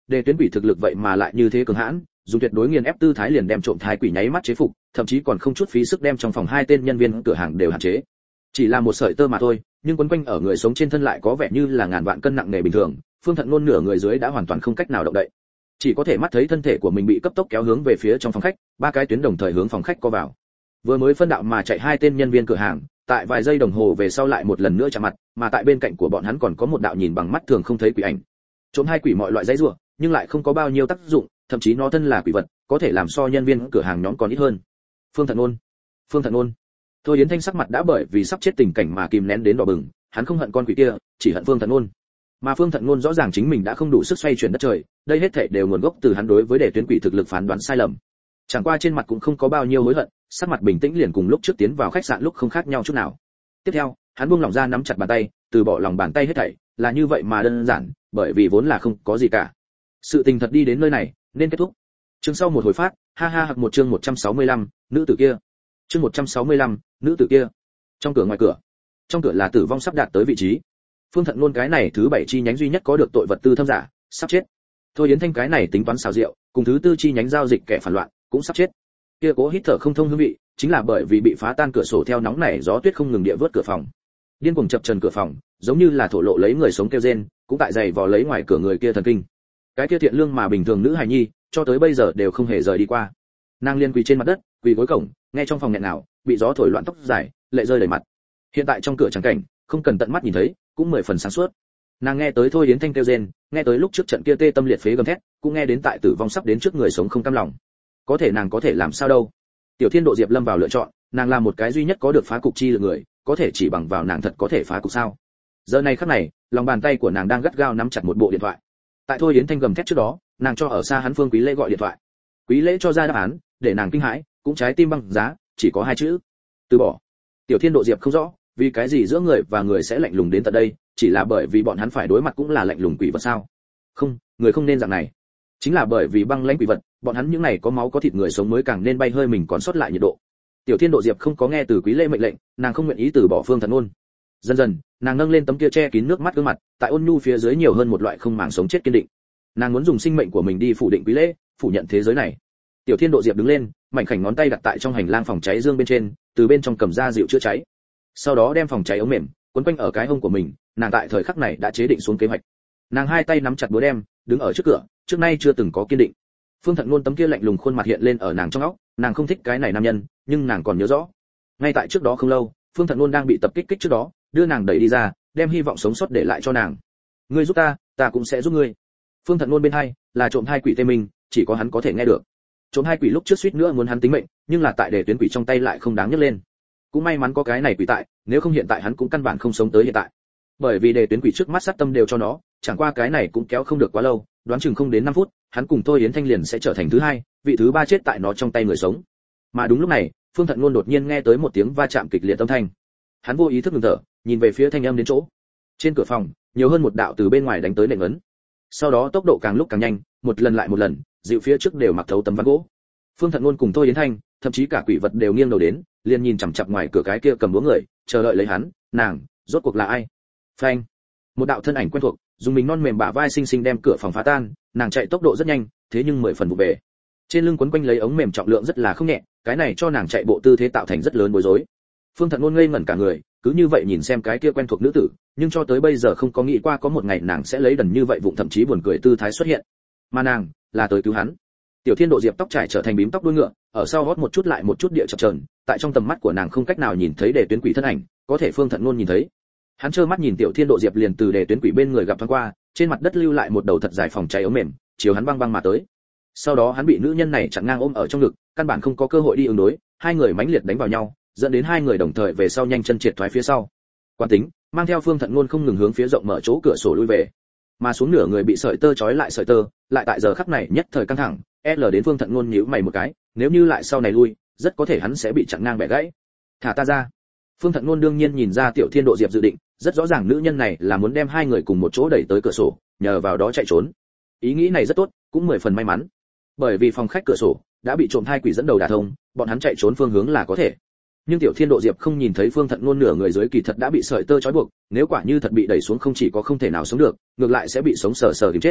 Đề tuyến quỷ thực lực vậy mà lại như thế cường hãn, dùng tuyệt đối nghiền ép tư thái liền đem trộm thai quỷ nháy mắt chế phục, thậm chí còn không chút phí sức đem trong phòng hai tên nhân viên cửa hàng đều hạn chế. Chỉ là một sợi tơ mà thôi, nhưng quấn quanh ở người sống trên thân lại có vẻ như là ngàn vạn cân nặng nề bình thường. Phương Thận Nôn nửa người dưới đã hoàn toàn không cách nào động đậy, chỉ có thể mắt thấy thân thể của mình bị cấp tốc kéo hướng về phía trong phòng khách, ba cái tuyến đồng thời hướng phòng khách co vào. Vừa mới phân đạo mà chạy hai tên nhân viên cửa hàng, tại vài giây đồng hồ về sau lại một lần nữa chạm mặt, mà tại bên cạnh của bọn hắn còn có một đạo nhìn bằng mắt thường không thấy quỷ ảnh. Trộm hai quỷ mọi loại dãy rủa, nhưng lại không có bao nhiêu tác dụng, thậm chí nó thân là quỷ vật, có thể làm so nhân viên cửa hàng nhóm còn ít hơn. Phương Thận Nôn. Thôi Yến Thanh sắc mặt đã bởi vì sắp chết tình cảnh mà kìm nén đến đỏ bừng, hắn không hận con quỷ kia, chỉ hận Phương Thận Nôn. Mà Phương Thận Nôn rõ ràng chính mình đã không đủ sức xoay chuyển đất trời, đây hết thảy đều nguồn gốc từ hắn đối với đề tuyến quỷ thực lực phán đoán sai lầm. Chẳng qua trên mặt cũng không có bao nhiêu hối hận, sắc mặt bình tĩnh liền cùng lúc trước tiến vào khách sạn lúc không khác nhau chút nào. Tiếp theo, hắn buông lỏng ra nắm chặt bàn tay, từ bỏ lòng bàn tay hết thảy, là như vậy mà đơn giản, bởi vì vốn là không có gì cả. Sự tình thật đi đến nơi này, nên kết thúc. Chương sau một hồi phát, ha ha hoặc một chương 165, nữ tử kia. Chương 165, nữ tử kia. Trong cửa ngoài cửa. Trong cửa là tử vong sắp đạt tới vị trí. Phương Thận Nôn cái này thứ 7 chi nhánh duy nhất có được tội vật tư thâm giả, sắp chết. Thôi Yến Thanh cái này tính toán xảo diệu, cùng thứ 4 chi nhánh giao dịch kẻ phản loạn, cũng sắp chết. Kia cố hít thở không thông hương vị, chính là bởi vì bị phá tan cửa sổ theo nóng nảy gió tuyết không ngừng địa vớt cửa phòng. Điên cuồng chập trần cửa phòng, giống như là thổ lộ lấy người sống kêu rên, cũng tại giày vò lấy ngoài cửa người kia thần kinh. Cái kia thiện lương mà bình thường nữ hài nhi, cho tới bây giờ đều không hề rời đi qua. Nàng liên quỳ trên mặt đất, quỳ gối cổng, nghe trong phòng nghẹn nào, bị gió thổi loạn tóc dài, lệ rơi đầy mặt. Hiện tại trong cửa trắng cảnh, không cần tận mắt nhìn thấy, cũng 10 phần sáng suốt. Nàng nghe tới Thôi Yến Thanh kêu rên, nghe tới lúc trước trận kia tê tâm liệt phế gầm thét, cũng nghe đến tại tử vong sắp đến trước người sống không cam lòng. Có thể nàng có thể làm sao đâu? Tiểu Thiên Độ Diệp lâm vào lựa chọn, nàng là một cái duy nhất có được phá cục chi lực người, có thể chỉ bằng vào nàng thật có thể phá cục sao? Giờ này khắc này, lòng bàn tay của nàng đang gắt gao nắm chặt một bộ điện thoại. Tại Thôi Yến Thanh gầm thét trước đó, nàng cho ở xa hắn Phương Quý Lễ gọi điện thoại. Quý Lễ cho ra đáp án, để nàng kinh hãi, cũng trái tim băng giá, chỉ có 2 chữ: từ bỏ. Tiểu Thiên Độ Diệp không rõ, vì cái gì giữa người và người sẽ lạnh lùng đến tận đây, chỉ là bởi vì bọn hắn phải đối mặt cũng là lạnh lùng quỷ vật sao? Không, người không nên dạng này. Chính là bởi vì băng lãnh quỷ vật, bọn hắn những này có máu có thịt người sống mới càng nên bay hơi mình còn sót lại nhiệt độ. Tiểu Thiên Độ Diệp không có nghe từ Quý Lễ mệnh lệnh, nàng không nguyện ý từ bỏ Phương Thận Nôn. Dần dần, nàng nâng lên tấm kia che kín nước mắt gương mặt, tại ôn nhu phía dưới nhiều hơn một loại không màng sống chết kiên định. Nàng muốn dùng sinh mệnh của mình đi phủ định Quý Lễ, phủ nhận thế giới này. Tiểu Thiên Độ Diệp đứng lên, mảnh khảnh ngón tay đặt tại trong hành lang phòng cháy dương bên trên, từ bên trong cầm ra dịu chữa cháy. Sau đó đem phòng cháy ống mềm quấn quanh ở cái hông của mình, nàng tại thời khắc này đã chế định xuống kế hoạch. Nàng hai tay nắm chặt búa đem, đứng ở trước cửa, trước nay chưa từng có kiên định. Phương Thận Nôn tấm kia lạnh lùng khuôn mặt hiện lên ở nàng trong óc, nàng không thích cái này nam nhân, nhưng nàng còn nhớ rõ. Ngay tại trước đó không lâu, Phương Thận Nôn đang bị tập kích trước đó, đưa nàng đẩy đi ra, đem hy vọng sống sót để lại cho nàng. Ngươi giúp ta, ta cũng sẽ giúp ngươi. Phương Thận Nôn bên hai là trộm hai quỷ Tê Minh, chỉ có hắn có thể nghe được. Trộm hai quỷ lúc trước suýt nữa muốn hắn tính mệnh, nhưng là tại đề tuyến quỷ trong tay lại không đáng nhắc lên. Cũng may mắn có cái này quỷ tại, nếu không hiện tại hắn cũng căn bản không sống tới hiện tại. Bởi vì đề tuyến quỷ trước mắt sát tâm đều cho nó, chẳng qua cái này cũng kéo không được quá lâu, đoán chừng không đến 5 phút, hắn cùng Thôi Yến Thanh liền sẽ trở thành thứ 2, vị thứ 3 chết tại nó trong tay người sống. Mà đúng lúc này, Phương Thận Nôn đột nhiên nghe tới một tiếng va chạm kịch liệt âm thanh. Hắn vô ý thức ngừng thở, nhìn về phía thanh âm đến chỗ. Trên cửa phòng, nhiều hơn một đạo từ bên ngoài đánh tới nện ấn. Sau đó tốc độ càng lúc càng nhanh, một lần lại một lần, dịu phía trước đều mặc thấu tấm ván gỗ. Phương Thận Nôn cùng Thôi Yến Thanh, thậm chí cả quỷ vật đều nghiêng đầu đến, liền nhìn chằm chằm ngoài cửa cái kia cầm búa người, chờ đợi lấy hắn, nàng, rốt cuộc là ai? Phanh! Một đạo thân ảnh quen thuộc, dùng mình non mềm bả vai xinh xinh đem cửa phòng phá tan, nàng chạy tốc độ rất nhanh, thế nhưng 10 phần vụ về. Trên lưng quấn quanh lấy ống mềm trọng lượng rất là không nhẹ, cái này cho nàng chạy bộ tư thế tạo thành rất lớn bối rối. Phương Thận Nôn ngây ngẩn cả người, cứ như vậy nhìn xem cái kia quen thuộc nữ tử, nhưng cho tới bây giờ không có nghĩ qua có một ngày nàng sẽ lấy đần như vậy vụng thậm chí buồn cười tư thái xuất hiện. Mà nàng, là tới cứu hắn. Tiểu Thiên Độ Diệp tóc trải trở thành bím tóc đuôi ngựa, ở sau hót một chút lại một chút địa chập chờn, tại trong tầm mắt của nàng không cách nào nhìn thấy đề tuyến quỷ thân ảnh, có thể Phương Thận Nôn nhìn thấy. Hắn trơ mắt nhìn Tiểu Thiên Độ Diệp liền từ đề tuyến quỷ bên người gặp thoáng qua, trên mặt đất lưu lại một đầu thật dài phòng cháy ống mềm, chiều hắn băng băng mà tới. Sau đó hắn bị nữ nhân này chặn ngang ôm ở trong ngực, căn bản không có cơ hội đi ứng đối, hai người mãnh liệt đánh vào nhau, dẫn đến hai người đồng thời về sau nhanh chân triệt thoái phía sau. Quán tính, mang theo Phương Thận Nôn không ngừng hướng phía rộng mở chỗ cửa sổ lui về. Mà xuống nửa người bị sợi tơ trói lại sợi tơ, lại tại giờ khắc này nhất thời căng thẳng, L đến Phương Thận Nôn nhíu mày một cái, nếu như lại sau này lui, rất có thể hắn sẽ bị chặn ngang bẻ gãy. Thả ta ra. Phương Thận Nôn đương nhiên nhìn ra Tiểu Thiên Độ Diệp dự định, rất rõ ràng nữ nhân này là muốn đem hai người cùng một chỗ đẩy tới cửa sổ, nhờ vào đó chạy trốn. Ý nghĩ này rất tốt, cũng 10 phần may mắn. Bởi vì phòng khách cửa sổ đã bị trộm hai quỷ dẫn đầu đả thông, bọn hắn chạy trốn phương hướng là có thể. Nhưng Tiểu Thiên Độ Diệp không nhìn thấy Phương Thận Nôn nửa người dưới kỳ thật đã bị sợi tơ trói buộc, nếu quả như thật bị đẩy xuống không chỉ có không thể nào sống được, ngược lại sẽ bị sống sờ sờ kìm chết.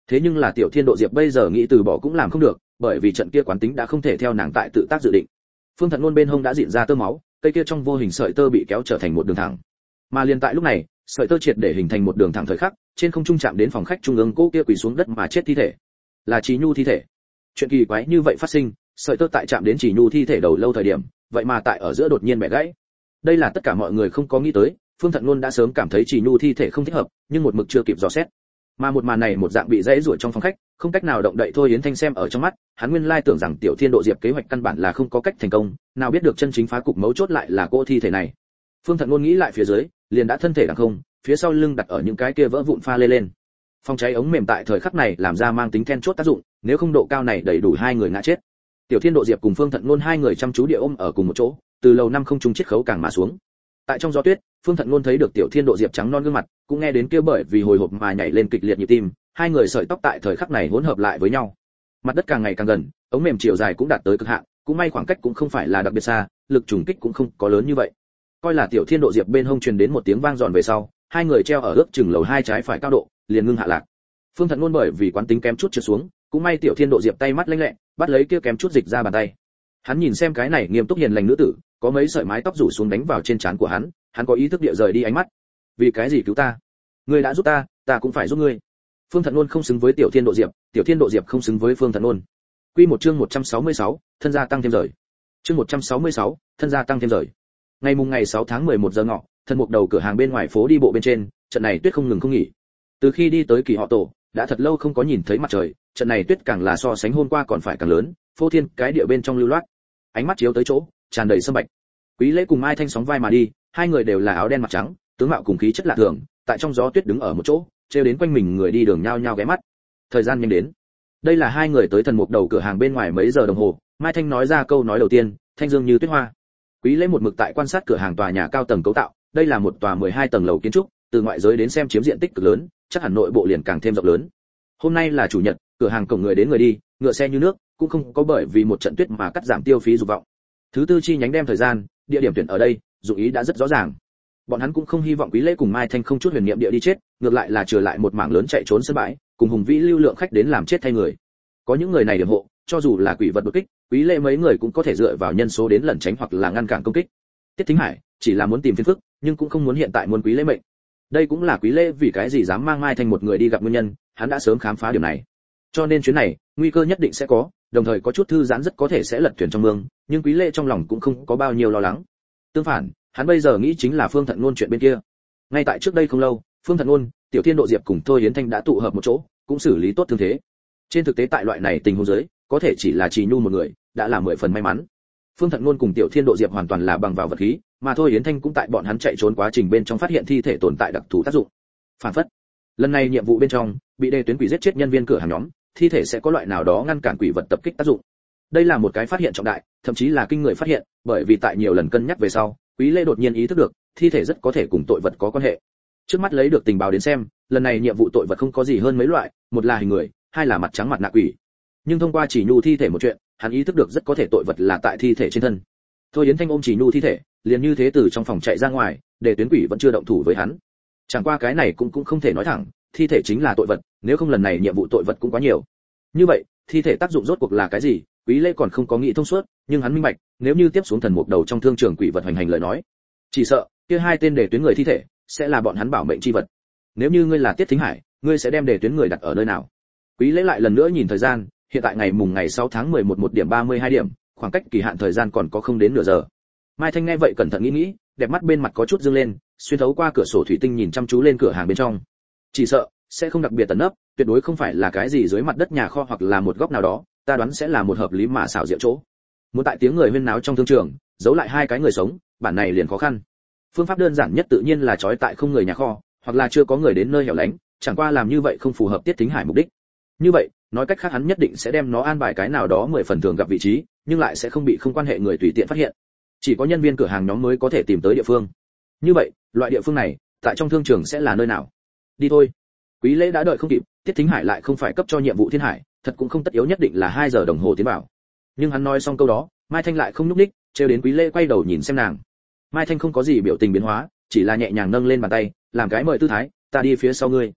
Thế nhưng là Tiểu Thiên Độ Diệp bây giờ nghĩ từ bỏ cũng làm không được, bởi vì trận kia quán tính đã không thể theo nàng tại tự tác dự định. Phương Thận Luân bên hông đã rịn ra tơ máu, cây kia trong vô hình sợi tơ bị kéo trở thành một đường thẳng. Mà liền tại lúc này, sợi tơ triệt để hình thành một đường thẳng thời khắc, trên không trung chạm đến phòng khách trung ương cô kia quỳ xuống đất mà chết thi thể. Là Trì Nhu thi thể. Chuyện kỳ quái như vậy phát sinh, sợi tơ tại chạm đến Trì Nhu thi thể đầu lâu thời điểm, vậy mà tại ở giữa đột nhiên bẻ gãy. Đây là tất cả mọi người không có nghĩ tới, Phương Thận Luân đã sớm cảm thấy Trì Nhu thi thể không thích hợp, nhưng một mực chưa kịp dò xét. Mà một màn này một dạng bị dãy rủa trong phòng khách, không cách nào động đậy thôi Yến Thanh xem ở trong mắt, hắn nguyên lai tưởng rằng Tiểu Thiên Độ Diệp kế hoạch căn bản là không có cách thành công, nào biết được chân chính phá cục mấu chốt lại là cô thi thể này. Phương Thận Luân nghĩ lại phía dưới, liền đã thân thể đằng không, phía sau lưng đặt ở những cái kia vỡ vụn pha lê lên. Phòng cháy ống mềm tại thời khắc này làm ra mang tính then chốt tác dụng, nếu không độ cao này đầy đủ hai người ngã chết. Tiểu Thiên Độ Diệp cùng Phương Thận Luân hai người chăm chú địa ôm ở cùng một chỗ, từ lầu năm không trung chiết khấu càng mà xuống. Tại trong gió tuyết, Phương Thận Luân thấy được Tiểu Thiên Độ Diệp trắng non gương mặt, cũng nghe đến kia bởi vì hồi hộp mà nhảy lên kịch liệt nhịp tim, hai người sợi tóc tại thời khắc này hỗn hợp lại với nhau. Mặt đất càng ngày càng gần, ống mềm chiều dài cũng đạt tới cực hạn, cũng may khoảng cách cũng không phải là đặc biệt xa, lực trùng kích cũng không có lớn như vậy. Coi là Tiểu Thiên Độ Diệp bên hông truyền đến một tiếng vang giòn về sau, hai người treo ở ước chừng lầu hai trái phải cao độ, liền ngưng hạ lạc. Phương Thận Luân bởi vì quán tính kém chút trượt xuống, cũng may Tiểu Thiên Độ Diệp tay mắt lanh lẹ, bắt lấy kia kém chút dịch ra bàn tay. Hắn nhìn xem cái này nghiêm túc hiền lành nữ tử, có mấy sợi mái tóc rủ xuống đánh vào trên trán của hắn có ý thức địa rời đi ánh mắt. Vì cái gì cứu ta? Ngươi đã giúp ta, ta cũng phải giúp ngươi. Phương Thận Luân không xứng với Tiểu Thiên Độ Diệp, Tiểu Thiên Độ Diệp không xứng với Phương Thận Luân. Quy một chương 166, thân gia tăng thêm rời. Chương 166, thân gia tăng thêm rời. Ngày 6 tháng 11 giờ ngọ, Thần Mục Đầu cửa hàng bên ngoài phố đi bộ bên trên, trận này tuyết không ngừng không nghỉ. Từ khi đi tới Kỳ Họ Tổ, đã thật lâu không có nhìn thấy mặt trời, trận này tuyết càng là so sánh hôm qua còn phải càng lớn, phô thiên cái địa bên trong lưu loát. Ánh mắt chiếu tới chỗ, tràn đầy sâm bạch. Quý Lễ cùng Mai Thanh sóng vai mà đi, hai người đều là áo đen mặt trắng, tướng mạo cùng khí chất lạ thường, tại trong gió tuyết đứng ở một chỗ, trêu đến quanh mình người đi đường nhao nhao ghé mắt. Thời gian nhanh đến. Đây là hai người tới Thần Mục Đầu cửa hàng bên ngoài mấy giờ đồng hồ, Mai Thanh nói ra câu nói đầu tiên, thanh dương như tuyết hoa. Quý Lễ một mực tại quan sát cửa hàng tòa nhà cao tầng cấu tạo, đây là một tòa 12 tầng lầu kiến trúc, từ ngoại giới đến xem chiếm diện tích cực lớn, chắc hẳn nội bộ liền càng thêm rộng lớn. Hôm nay là chủ nhật, cửa hàng cổng người đến người đi, ngựa xe như nước, cũng không có bởi vì một trận tuyết mà cắt giảm tiêu phí dục vọng. Thứ tư chi nhánh đem thời gian, địa điểm tuyển ở đây, dụng ý đã rất rõ ràng. Bọn hắn cũng không hy vọng Quý Lễ cùng Mai Thanh không chút huyền niệm địa đi chết, ngược lại là trừ lại một mảng lớn chạy trốn sân bãi, cùng hùng vĩ lưu lượng khách đến làm chết thay người. Có những người này điểm hộ, cho dù là quỷ vật đột kích, Quý Lễ mấy người cũng có thể dựa vào nhân số đến lẩn tránh hoặc là ngăn cản công kích. Tiết Thính Hải chỉ là muốn tìm phiền phức, nhưng cũng không muốn hiện tại muốn Quý Lễ mệnh. Đây cũng là Quý Lễ vì cái gì dám mang Mai Thanh một người đi gặp nguyên nhân, hắn đã sớm khám phá điểm này. Cho nên chuyến này, nguy cơ nhất định sẽ có, đồng thời có chút thư giãn rất có thể sẽ lật thuyền trong mương, nhưng Quý Lễ trong lòng cũng không có bao nhiêu lo lắng. Tương phản, hắn bây giờ nghĩ chính là Phương Thận Luân chuyện bên kia. Ngay tại trước đây không lâu, Phương Thận Luân, Tiểu Thiên Độ Diệp cùng Thôi Yến Thanh đã tụ hợp một chỗ, cũng xử lý tốt thương thế. Trên thực tế tại loại này tình huống dưới, có thể chỉ là Trì Nhu một người, đã là 10 phần may mắn. Phương Thận Luân cùng Tiểu Thiên Độ Diệp hoàn toàn là bằng vào vật khí, mà Thôi Yến Thanh cũng tại bọn hắn chạy trốn quá trình bên trong phát hiện thi thể tồn tại đặc thù tác dụng. Phản phất, lần này nhiệm vụ bên trong, bị Đề Tuyến quỷ giết chết nhân viên cửa hàng nhóm, thi thể sẽ có loại nào đó ngăn cản quỷ vật tập kích tác dụng. Đây là một cái phát hiện trọng đại, thậm chí là kinh người phát hiện, bởi vì tại nhiều lần cân nhắc về sau, Quý Lễ đột nhiên ý thức được, thi thể rất có thể cùng tội vật có quan hệ. Trước mắt lấy được tình báo đến xem, lần này nhiệm vụ tội vật không có gì hơn mấy loại, một là hình người, hai là mặt trắng mặt nạ quỷ. Nhưng thông qua Chỉ Nhu thi thể một chuyện, hắn ý thức được rất có thể tội vật là tại thi thể trên thân. Thôi Yến Thanh ôm Chỉ Nhu thi thể, liền như thế từ trong phòng chạy ra ngoài, để Tuyến quỷ vẫn chưa động thủ với hắn. Chẳng qua cái này cũng không thể nói thẳng, thi thể chính là tội vật, nếu không lần này nhiệm vụ tội vật cũng quá nhiều. Như vậy, thi thể tác dụng rốt cuộc là cái gì? Quý Lễ còn không có nghĩ thông suốt, nhưng hắn minh bạch, nếu như tiếp xuống Thần Mục Đầu trong thương trường quỷ vật hoành hành lời nói, chỉ sợ kia hai tên Đề Tuyến người thi thể sẽ là bọn hắn bảo mệnh chi vật. Nếu như ngươi là Tiết Thính Hải, ngươi sẽ đem Đề Tuyến người đặt ở nơi nào? Quý Lễ lại lần nữa nhìn thời gian, hiện tại ngày 6 tháng 11 1:32 điểm, khoảng cách kỳ hạn thời gian còn có không đến nửa giờ. Mai Thanh nghe vậy cẩn thận nghĩ, đẹp mắt bên mặt có chút dương lên, xuyên thấu qua cửa sổ thủy tinh nhìn chăm chú lên cửa hàng bên trong. Chỉ sợ sẽ không đặc biệt tận nấp, tuyệt đối không phải là cái gì dưới mặt đất nhà kho hoặc là một góc nào đó, ta đoán sẽ là một hợp lý mà xảo diệu chỗ. Muốn tại tiếng người huyên náo trong thương trường, giấu lại hai cái người sống, bản này liền khó khăn. Phương pháp đơn giản nhất tự nhiên là trói tại không người nhà kho, hoặc là chưa có người đến nơi hẻo lánh, chẳng qua làm như vậy không phù hợp Tiết Thính Hải mục đích. Như vậy, nói cách khác hắn nhất định sẽ đem nó an bài cái nào đó 10 phần thường gặp vị trí, nhưng lại sẽ không bị không quan hệ người tùy tiện phát hiện. Chỉ có nhân viên cửa hàng nhóm mới có thể tìm tới địa phương. Như vậy, loại địa phương này, tại trong thương trường sẽ là nơi nào? Đi thôi. Quý Lễ đã đợi không kịp, Tiết Thính Hải lại không phải cấp cho nhiệm vụ Thiên Hải, thật cũng không tất yếu nhất định là 2 giờ đồng hồ tiến vào. Nhưng hắn nói xong câu đó, Mai Thanh lại không nhúc nhích, trêu đến Quý Lễ quay đầu nhìn xem nàng. Mai Thanh không có gì biểu tình biến hóa, chỉ là nhẹ nhàng nâng lên bàn tay, làm cái mời tư thái, ta đi phía sau ngươi.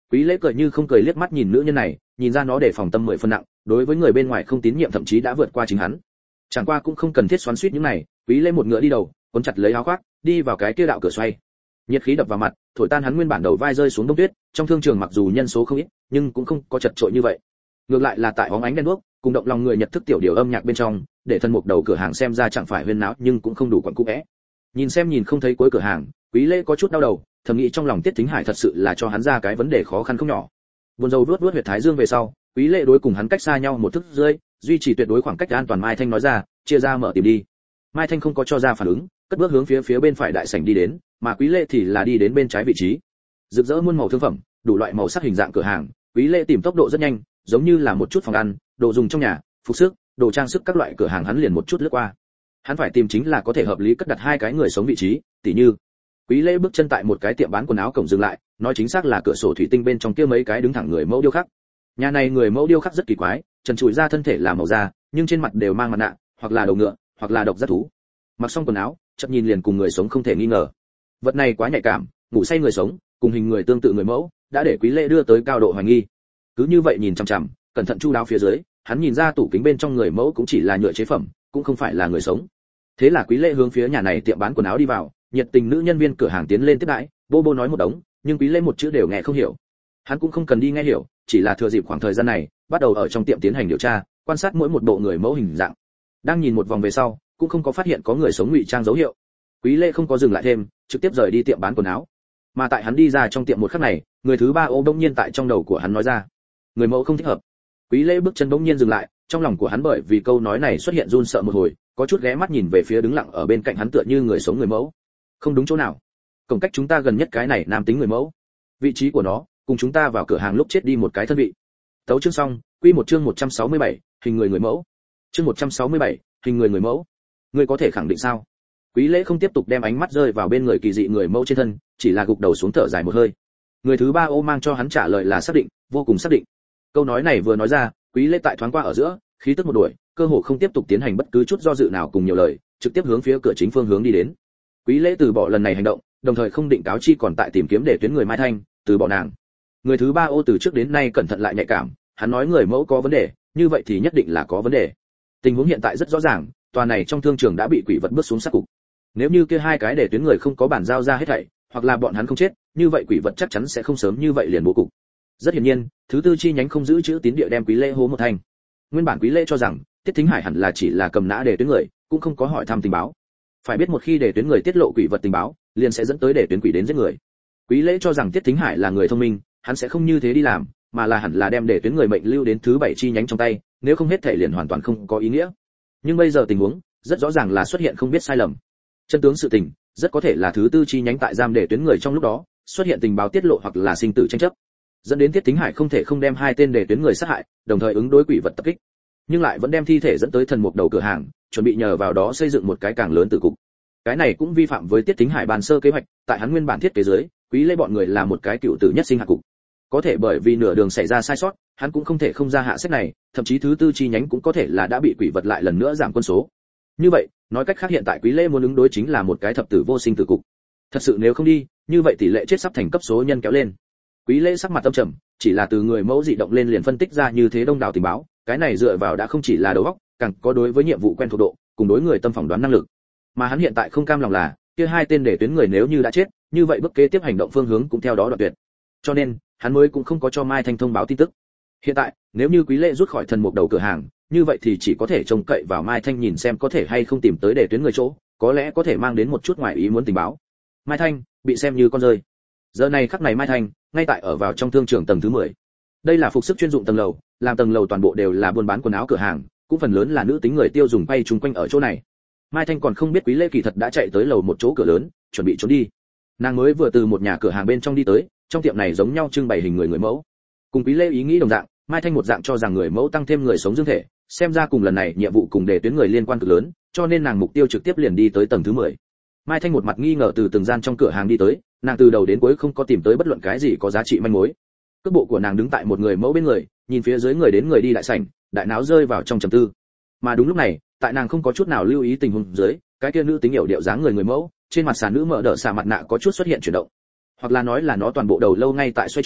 Quý Lễ cười như không cười liếc mắt nhìn nữ nhân này, nhìn ra nó để phòng tâm 10 phân nặng, đối với người bên ngoài không tín nhiệm thậm chí đã vượt qua chính hắn. Chẳng qua cũng không cần thiết xoắn xuýt những này, Quý Lễ một ngựa đi đầu, cuốn chặt lấy áo khoác, đi vào cái kia đạo cửa xoay. Nhiệt khí đập vào mặt, thổi tan hắn nguyên bản đầu vai rơi xuống đông tuyết, trong thương trường mặc dù nhân số không ít, nhưng cũng không có chật trội như vậy. Ngược lại là tại bóng ánh đèn đuốc, cùng động lòng người nhật thức tiểu điều âm nhạc bên trong, để thân mục đầu cửa hàng xem ra chẳng phải huyên náo nhưng cũng không đủ quặn cũ é. Nhìn không thấy cuối cửa hàng, Quý Lễ có chút đau đầu, thầm nghĩ trong lòng Tiết Thính Hải thật sự là cho hắn ra cái vấn đề khó khăn không nhỏ. Buồn rầu vuốt huyệt thái dương về sau, Quý Lễ đối cùng hắn cách xa nhau một thước rưỡi, duy trì tuyệt đối khoảng cách an toàn. Mai Thanh nói ra, chia ra mở tìm đi. Mai Thanh không có cho ra phản ứng, cất bước hướng phía bên phải đại sảnh đi đến, mà Quý Lễ thì là đi đến bên trái vị trí. Rực rỡ muôn màu thương phẩm, đủ loại màu sắc hình dạng cửa hàng, Quý Lễ tìm tốc độ rất nhanh, giống như là một chút phòng ăn, đồ dùng trong nhà, phục sức, đồ trang sức các loại cửa hàng hắn liền một chút lướt qua. Hắn phải tìm chính là có thể hợp lý cất đặt hai cái người sống vị trí, tỉ như. Quý Lễ bước chân tại một cái tiệm bán quần áo cổng dừng lại, nói chính xác là cửa sổ thủy tinh bên trong kia mấy cái đứng thẳng người mẫu điêu khắc. Nhà này người mẫu điêu khắc rất kỳ quái, trần trụi ra thân thể là màu da, nhưng trên mặt đều mang mặt nạ, hoặc là đầu ngựa, hoặc là độc giác thú. Mặc xong quần áo, chợt nhìn liền cùng người sống không thể nghi ngờ. Vật này quá nhạy cảm, ngủ say người sống, cùng hình người tương tự người mẫu, đã để Quý Lễ đưa tới cao độ hoài nghi. Cứ như vậy nhìn chằm chằm, cẩn thận chu đáo phía dưới, hắn nhìn ra tủ kính bên trong người mẫu cũng chỉ là nhựa chế phẩm, cũng không phải là người sống. Thế là Quý Lễ hướng phía nhà này tiệm bán quần áo đi vào, nhiệt tình nữ nhân viên cửa hàng tiến lên tiếp đãi, bô nói một đống, nhưng Quý Lễ một chữ đều nghe không hiểu. Hắn cũng không cần đi nghe hiểu, chỉ là thừa dịp khoảng thời gian này, bắt đầu ở trong tiệm tiến hành điều tra, quan sát mỗi một bộ người mẫu hình dạng. Đang nhìn một vòng về sau, cũng không có phát hiện có người sống ngụy trang dấu hiệu. Quý Lễ không có dừng lại thêm, trực tiếp rời đi tiệm bán quần áo. Mà tại hắn đi ra trong tiệm một khắc này, người thứ ba ô bỗng nhiên tại trong đầu của hắn nói ra, người mẫu không thích hợp. Quý Lễ bước chân bỗng nhiên dừng lại, trong lòng của hắn bởi vì câu nói này xuất hiện run sợ một hồi, có chút ghé mắt nhìn về phía đứng lặng ở bên cạnh hắn tựa như người sống người mẫu. Không đúng chỗ nào. Cổng cách chúng ta gần nhất cái này nam tính người mẫu. Vị trí của nó, cùng chúng ta vào cửa hàng lúc chết đi một cái thân vị. Tấu chương xong, quy một chương 167, hình người người mẫu. Chương 167, hình người người mẫu. Ngươi có thể khẳng định sao? Quý Lễ không tiếp tục đem ánh mắt rơi vào bên người kỳ dị người mẫu trên thân, chỉ là gục đầu xuống thở dài một hơi. Người thứ ba ô mang cho hắn trả lời là xác định, vô cùng xác định. Câu nói này vừa nói ra, Quý Lễ tại thoáng qua ở giữa, khí tức một đuổi, cơ hồ không tiếp tục tiến hành bất cứ chút do dự nào cùng nhiều lời, trực tiếp hướng phía cửa chính phương hướng đi đến. Quý Lễ từ bỏ lần này hành động, đồng thời không định cáo chi còn tại tìm kiếm để tuyến người Mai Thanh, từ bỏ nàng. Người thứ ba ô từ trước đến nay cẩn thận lại nhạy cảm, hắn nói người mẫu có vấn đề, như vậy thì nhất định là có vấn đề. Tình huống hiện tại rất rõ ràng, tòa này trong thương trường đã bị quỷ vật bước xuống sát cục. Nếu như kia hai cái để tuyến người không có bản giao ra hết thảy, hoặc là bọn hắn không chết, như vậy quỷ vật chắc chắn sẽ không sớm như vậy liền bố cục. Rất hiển nhiên, thứ tư chi nhánh không giữ chữ tín địa đem Quý Lễ hố một thành. Nguyên bản Quý Lễ cho rằng Tiết Thính Hải hẳn là chỉ là cầm nã để tuyến người, cũng không có hỏi thăm tình báo. Phải biết một khi để tuyến người tiết lộ quỷ vật tình báo, liền sẽ dẫn tới để tuyến quỷ đến giết người. Quý Lễ cho rằng Tiết Thính Hải là người thông minh, hắn sẽ không như thế đi làm, mà là hẳn là đem để tuyến người mệnh lưu đến thứ bảy chi nhánh trong tay, nếu không hết thể liền hoàn toàn không có ý nghĩa. Nhưng bây giờ tình huống rất rõ ràng là xuất hiện không biết sai lầm. Chân tướng sự tình rất có thể là thứ tư chi nhánh tại giam để tuyến người trong lúc đó xuất hiện tình báo tiết lộ hoặc là sinh tử tranh chấp, dẫn đến Tiết Thính Hải không thể không đem hai tên để tuyến người sát hại, đồng thời ứng đối quỷ vật tập kích, nhưng lại vẫn đem thi thể dẫn tới thần mục đầu cửa hàng, chuẩn bị nhờ vào đó xây dựng một cái càng lớn tử cục. Cái này cũng vi phạm với Tiết Thính Hải bàn sơ kế hoạch, tại hắn nguyên bản thiết kế dưới, Quý Lễ bọn người là một cái cựu tử nhất sinh hạ cục. Có thể bởi vì nửa đường xảy ra sai sót, hắn cũng không thể không ra hạ sách này, thậm chí thứ tư chi nhánh cũng có thể là đã bị quỷ vật lại lần nữa giảm quân số. Như vậy, nói cách khác hiện tại Quý Lễ muốn ứng đối chính là một cái thập tử vô sinh tử cục. Thật sự nếu không đi, như vậy tỷ lệ chết sắp thành cấp số nhân kéo lên. Quý Lễ sắc mặt tâm trầm, chỉ là từ người mẫu dị động lên liền phân tích ra như thế đông đảo tình báo, cái này dựa vào đã không chỉ là đầu óc, càng có đối với nhiệm vụ quen thuộc độ, cùng đối người tâm phỏng đoán năng lực. Mà hắn hiện tại không cam lòng là, kia hai tên để tuyến người nếu như đã chết, như vậy bước kế tiếp hành động phương hướng cũng theo đó đoạn tuyệt. Cho nên, hắn mới cũng không có cho Mai Thanh thông báo tin tức. Hiện tại, nếu như Quý Lễ rút khỏi thần mục đầu cửa hàng, như vậy thì chỉ có thể trông cậy vào Mai Thanh nhìn xem có thể hay không tìm tới để tuyến người chỗ, có lẽ có thể mang đến một chút ngoại ý muốn tình báo. Mai Thanh bị xem như con rơi. Giờ này khắc này Mai Thanh ngay tại ở vào trong thương trường tầng thứ 10. Đây là phục sức chuyên dụng tầng lầu, làm tầng lầu toàn bộ đều là buôn bán quần áo cửa hàng, cũng phần lớn là nữ tính người tiêu dùng bay chung quanh ở chỗ này. Mai Thanh còn không biết Quý Lễ kỳ thật đã chạy tới lầu một chỗ cửa lớn, chuẩn bị trốn đi. Nàng mới vừa từ một nhà cửa hàng bên trong đi tới, trong tiệm này giống nhau trưng bày hình người mẫu. Cùng Quý Lễ ý nghĩ đồng dạng, Mai Thanh một dạng cho rằng người mẫu tăng thêm người sống dương thể, xem ra cùng lần này nhiệm vụ cùng đề tuyến người liên quan cực lớn, cho nên nàng mục tiêu trực tiếp liền đi tới tầng thứ 10. Mai Thanh một mặt nghi ngờ từ từng gian trong cửa hàng đi tới, nàng từ đầu đến cuối không có tìm tới bất luận cái gì có giá trị manh mối. Cước bộ của nàng đứng tại một người mẫu bên người, nhìn phía dưới người đến người đi đại sảnh, đại não rơi vào trong trầm tư. Mà đúng lúc này, tại nàng không có chút nào lưu ý tình huống dưới, cái kia nữ tính hiểu điệu dáng người mẫu, trên mặt xà nữ mở đỡ xà mặt nạ có chút xuất hiện chuyển động, hoặc là nói là nó toàn bộ đầu lâu ngay tại xoay tròn,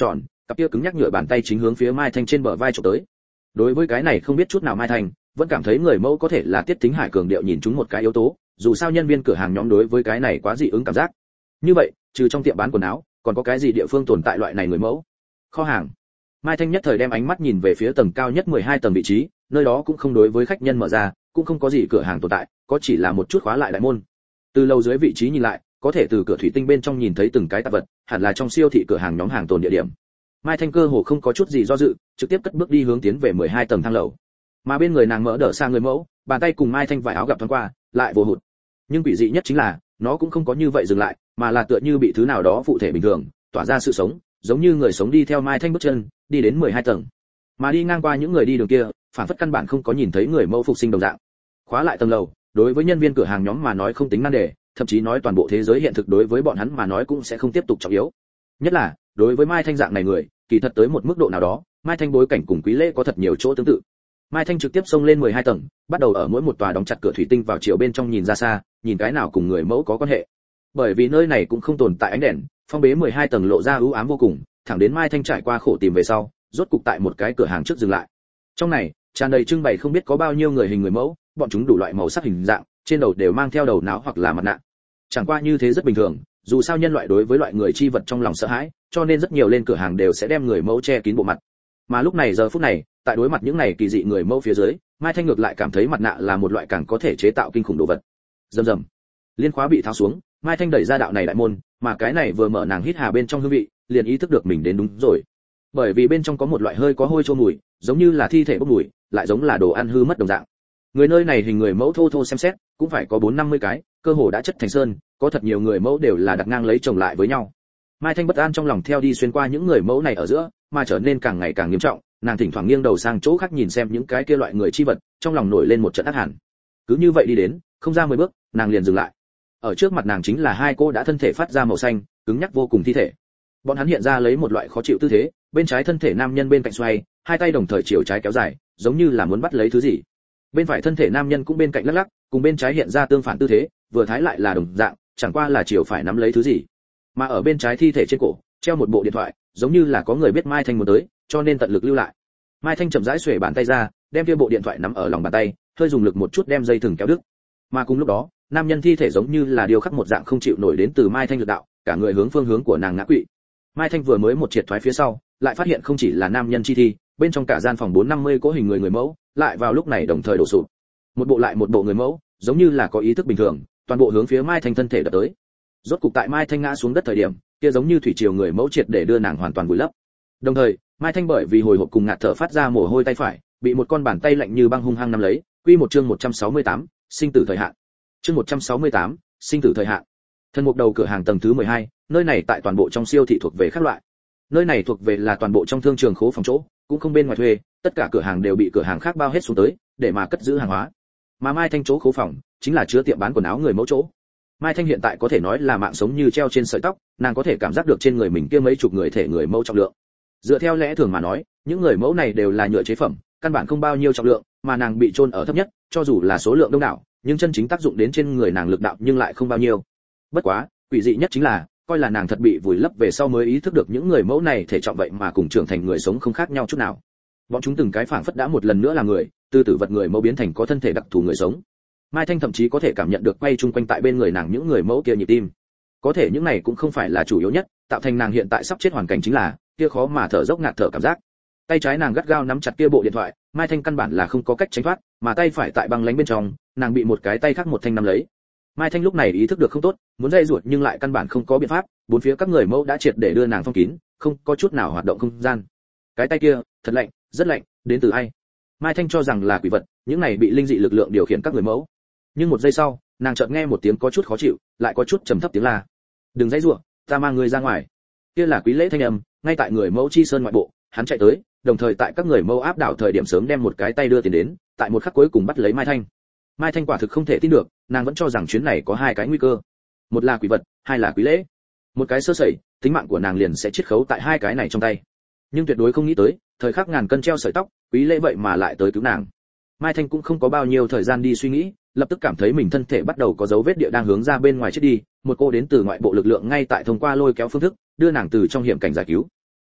cặp kia cứng nhắc nhựa bàn tay chính hướng phía Mai Thanh trên bờ vai chụp tới. Đối với cái này không biết chút nào Mai Thanh vẫn cảm thấy người mẫu có thể là Tiết Thính Hải cường điệu nhìn chúng một cái yếu tố, dù sao nhân viên cửa hàng nhóm đối với cái này quá dị ứng cảm giác. Như vậy, trừ trong tiệm bán quần áo, còn có cái gì địa phương tồn tại loại này người mẫu? Kho hàng. Mai Thanh nhất thời đem ánh mắt nhìn về phía tầng cao nhất 12 tầng vị trí, nơi đó cũng không đối với khách nhân mở ra, cũng không có gì cửa hàng tồn tại, có chỉ là một chút khóa lại đại môn. Từ lầu dưới vị trí nhìn lại, có thể từ cửa thủy tinh bên trong nhìn thấy từng cái tạp vật, hẳn là trong siêu thị cửa hàng nhóm hàng tồn địa điểm. Mai Thanh cơ hồ không có chút gì do dự, trực tiếp cất bước đi hướng tiến về 12 tầng thang lầu. Mà bên người nàng mỡ đỡ sang người mẫu, bàn tay cùng Mai Thanh vải áo gặp thoáng qua, lại vô hụt. Nhưng quỷ dị nhất chính là, nó cũng không có như vậy dừng lại, mà là tựa như bị thứ nào đó phụ thể bình thường, tỏa ra sự sống, giống như người sống đi theo Mai Thanh bước chân, đi đến 12 tầng. Mà đi ngang qua những người đi đường kia, phản phất căn bản không có nhìn thấy người mẫu phục sinh đồng dạng. Khóa lại tầng lầu, đối với nhân viên cửa hàng nhóm mà nói không tính nan đề, thậm chí nói toàn bộ thế giới hiện thực đối với bọn hắn mà nói cũng sẽ không tiếp tục trọng yếu. Nhất là, đối với Mai Thanh dạng này người, kỳ thật tới một mức độ nào đó, Mai Thanh bối cảnh cùng Quý Lễ có thật nhiều chỗ tương tự. Mai Thanh trực tiếp xông lên 12 tầng, bắt đầu ở mỗi một tòa đóng chặt cửa thủy tinh vào chiều bên trong nhìn ra xa, nhìn cái nào cùng người mẫu có quan hệ. Bởi vì nơi này cũng không tồn tại ánh đèn, phong bế 12 tầng lộ ra u ám vô cùng, thẳng đến Mai Thanh trải qua khổ tìm về sau, rốt cục tại một cái cửa hàng trước dừng lại. Trong này, tràn đầy trưng bày không biết có bao nhiêu người hình người mẫu, bọn chúng đủ loại màu sắc hình dạng, trên đầu đều mang theo đầu não hoặc là mặt nạ. Chẳng qua như thế rất bình thường, dù sao nhân loại đối với loại người chi vật trong lòng sợ hãi, cho nên rất nhiều lên cửa hàng đều sẽ đem người mẫu che kín bộ mặt. Mà lúc này giờ phút này, tại đối mặt những này kỳ dị người mẫu phía dưới, Mai Thanh ngược lại cảm thấy mặt nạ là một loại càng có thể chế tạo kinh khủng đồ vật. Rầm rầm, liên khóa bị tháo xuống, Mai Thanh đẩy ra đạo này đại môn, mà cái này vừa mở nàng hít hà bên trong hương vị, liền ý thức được mình đến đúng rồi. Bởi vì bên trong có một loại hơi có hôi trô mùi, giống như là thi thể bốc mùi, lại giống là đồ ăn hư mất đồng dạng. Người nơi này hình người mẫu thô thô xem xét, cũng phải có 4-50 cái, cơ hồ đã chất thành sơn, có thật nhiều người mẫu đều là đặt ngang lấy chồng lại với nhau. Mai Thanh bất an trong lòng theo đi xuyên qua những người mẫu này ở giữa, mà trở nên càng ngày càng nghiêm trọng, nàng thỉnh thoảng nghiêng đầu sang chỗ khác nhìn xem những cái kia loại người chi vật, trong lòng nổi lên một trận ác hàn. Cứ như vậy đi đến, không ra 10 bước, nàng liền dừng lại. Ở trước mặt nàng chính là hai cô đã thân thể phát ra màu xanh, cứng nhắc vô cùng thi thể. Bọn hắn hiện ra lấy một loại khó chịu tư thế, bên trái thân thể nam nhân bên cạnh xoay, hai tay đồng thời chiều trái kéo dài, giống như là muốn bắt lấy thứ gì. Bên phải thân thể nam nhân cũng bên cạnh lắc lắc, cùng bên trái hiện ra tương phản tư thế, vừa thái lại là đồng dạng, chẳng qua là chiều phải nắm lấy thứ gì. Mà ở bên trái thi thể trên cổ, treo một bộ điện thoại, giống như là có người biết Mai Thanh muốn tới, cho nên tận lực lưu lại. Mai Thanh chậm rãi xuề bàn tay ra, đem kia bộ điện thoại nắm ở lòng bàn tay, hơi dùng lực một chút đem dây thừng kéo đứt. Mà cùng lúc đó, nam nhân thi thể giống như là điêu khắc một dạng không chịu nổi đến từ Mai Thanh lực đạo, cả người hướng phương hướng của nàng ngã quỵ. Mai Thanh vừa mới một triệt thoái phía sau, lại phát hiện không chỉ là nam nhân chi thi, bên trong cả gian phòng 450 cỗ hình người mẫu, lại vào lúc này đồng thời đổ sụp. Một bộ lại một bộ người mẫu, giống như là có ý thức bình thường, toàn bộ hướng phía Mai Thanh thân thể đập tới. Rốt cục tại Mai Thanh ngã xuống đất thời điểm, kia giống như thủy triều người mẫu triệt để đưa nàng hoàn toàn vùi lấp. Đồng thời, Mai Thanh bởi vì hồi hộp cùng ngạt thở phát ra mồ hôi tay phải, bị một con bàn tay lạnh như băng hung hăng nắm lấy. Quy một chương 168, sinh tử thời hạn. Chương 168, sinh tử thời hạn. Thân mục đầu cửa hàng tầng thứ 12, nơi này tại toàn bộ trong siêu thị thuộc về khác loại. Nơi này thuộc về là toàn bộ trong thương trường khố phòng chỗ, cũng không bên ngoài thuê, tất cả cửa hàng đều bị cửa hàng khác bao hết xuống tới, để mà cất giữ hàng hóa. Mà Mai Thanh chỗ khố phòng chính là chứa tiệm bán quần áo người mẫu chỗ. Mai Thanh hiện tại có thể nói là mạng sống như treo trên sợi tóc, nàng có thể cảm giác được trên người mình kia mấy chục người thể người mẫu trọng lượng. Dựa theo lẽ thường mà nói, những người mẫu này đều là nhựa chế phẩm, căn bản không bao nhiêu trọng lượng, mà nàng bị chôn ở thấp nhất, cho dù là số lượng đông đảo, nhưng chân chính tác dụng đến trên người nàng lực đạo nhưng lại không bao nhiêu. Bất quá, quỷ dị nhất chính là, coi là nàng thật bị vùi lấp về sau mới ý thức được những người mẫu này thể trọng vậy mà cùng trưởng thành người sống không khác nhau chút nào. Bọn chúng từng cái phảng phất đã một lần nữa là người, từ tử vật người mẫu biến thành có thân thể đặc thù người sống. Mai Thanh thậm chí có thể cảm nhận được quay chung quanh tại bên người nàng những người mẫu kia nhịp tim. Có thể những này cũng không phải là chủ yếu nhất, tạo thành nàng hiện tại sắp chết hoàn cảnh chính là kia khó mà thở dốc ngạt thở cảm giác. Tay trái nàng gắt gao nắm chặt kia bộ điện thoại, Mai Thanh căn bản là không có cách tránh thoát, mà tay phải tại băng lánh bên trong, nàng bị một cái tay khác một thanh nắm lấy. Mai Thanh lúc này ý thức được không tốt, muốn dây ruột nhưng lại căn bản không có biện pháp, bốn phía các người mẫu đã triệt để đưa nàng phong kín, không có chút nào hoạt động không gian. Cái tay kia, thật lạnh, rất lạnh, đến từ ai? Mai Thanh cho rằng là quỷ vật, những này bị linh dị lực lượng điều khiển các người mẫu. Nhưng một giây sau, nàng chợt nghe một tiếng có chút khó chịu, lại có chút trầm thấp tiếng la. "Đừng dãy rủa, ta mang người ra ngoài." Kia là Quý Lễ thanh âm, ngay tại người mẫu chi sơn ngoại bộ, hắn chạy tới, đồng thời tại các người mẫu áp đảo thời điểm sớm đem một cái tay đưa tiền đến, tại một khắc cuối cùng bắt lấy Mai Thanh. Mai Thanh quả thực không thể tin được, nàng vẫn cho rằng chuyến này có hai cái nguy cơ, một là quỷ vật, hai là Quý Lễ. Một cái sơ sẩy, tính mạng của nàng liền sẽ chiết khấu tại hai cái này trong tay. Nhưng tuyệt đối không nghĩ tới, thời khắc ngàn cân treo sợi tóc, Quý Lễ vậy mà lại tới cứu nàng. Mai Thanh cũng không có bao nhiêu thời gian đi suy nghĩ, lập tức cảm thấy mình thân thể bắt đầu có dấu vết địa đang hướng ra bên ngoài chết đi, một cô đến từ ngoại bộ lực lượng ngay tại thông qua lôi kéo phương thức, đưa nàng từ trong hiểm cảnh giải cứu.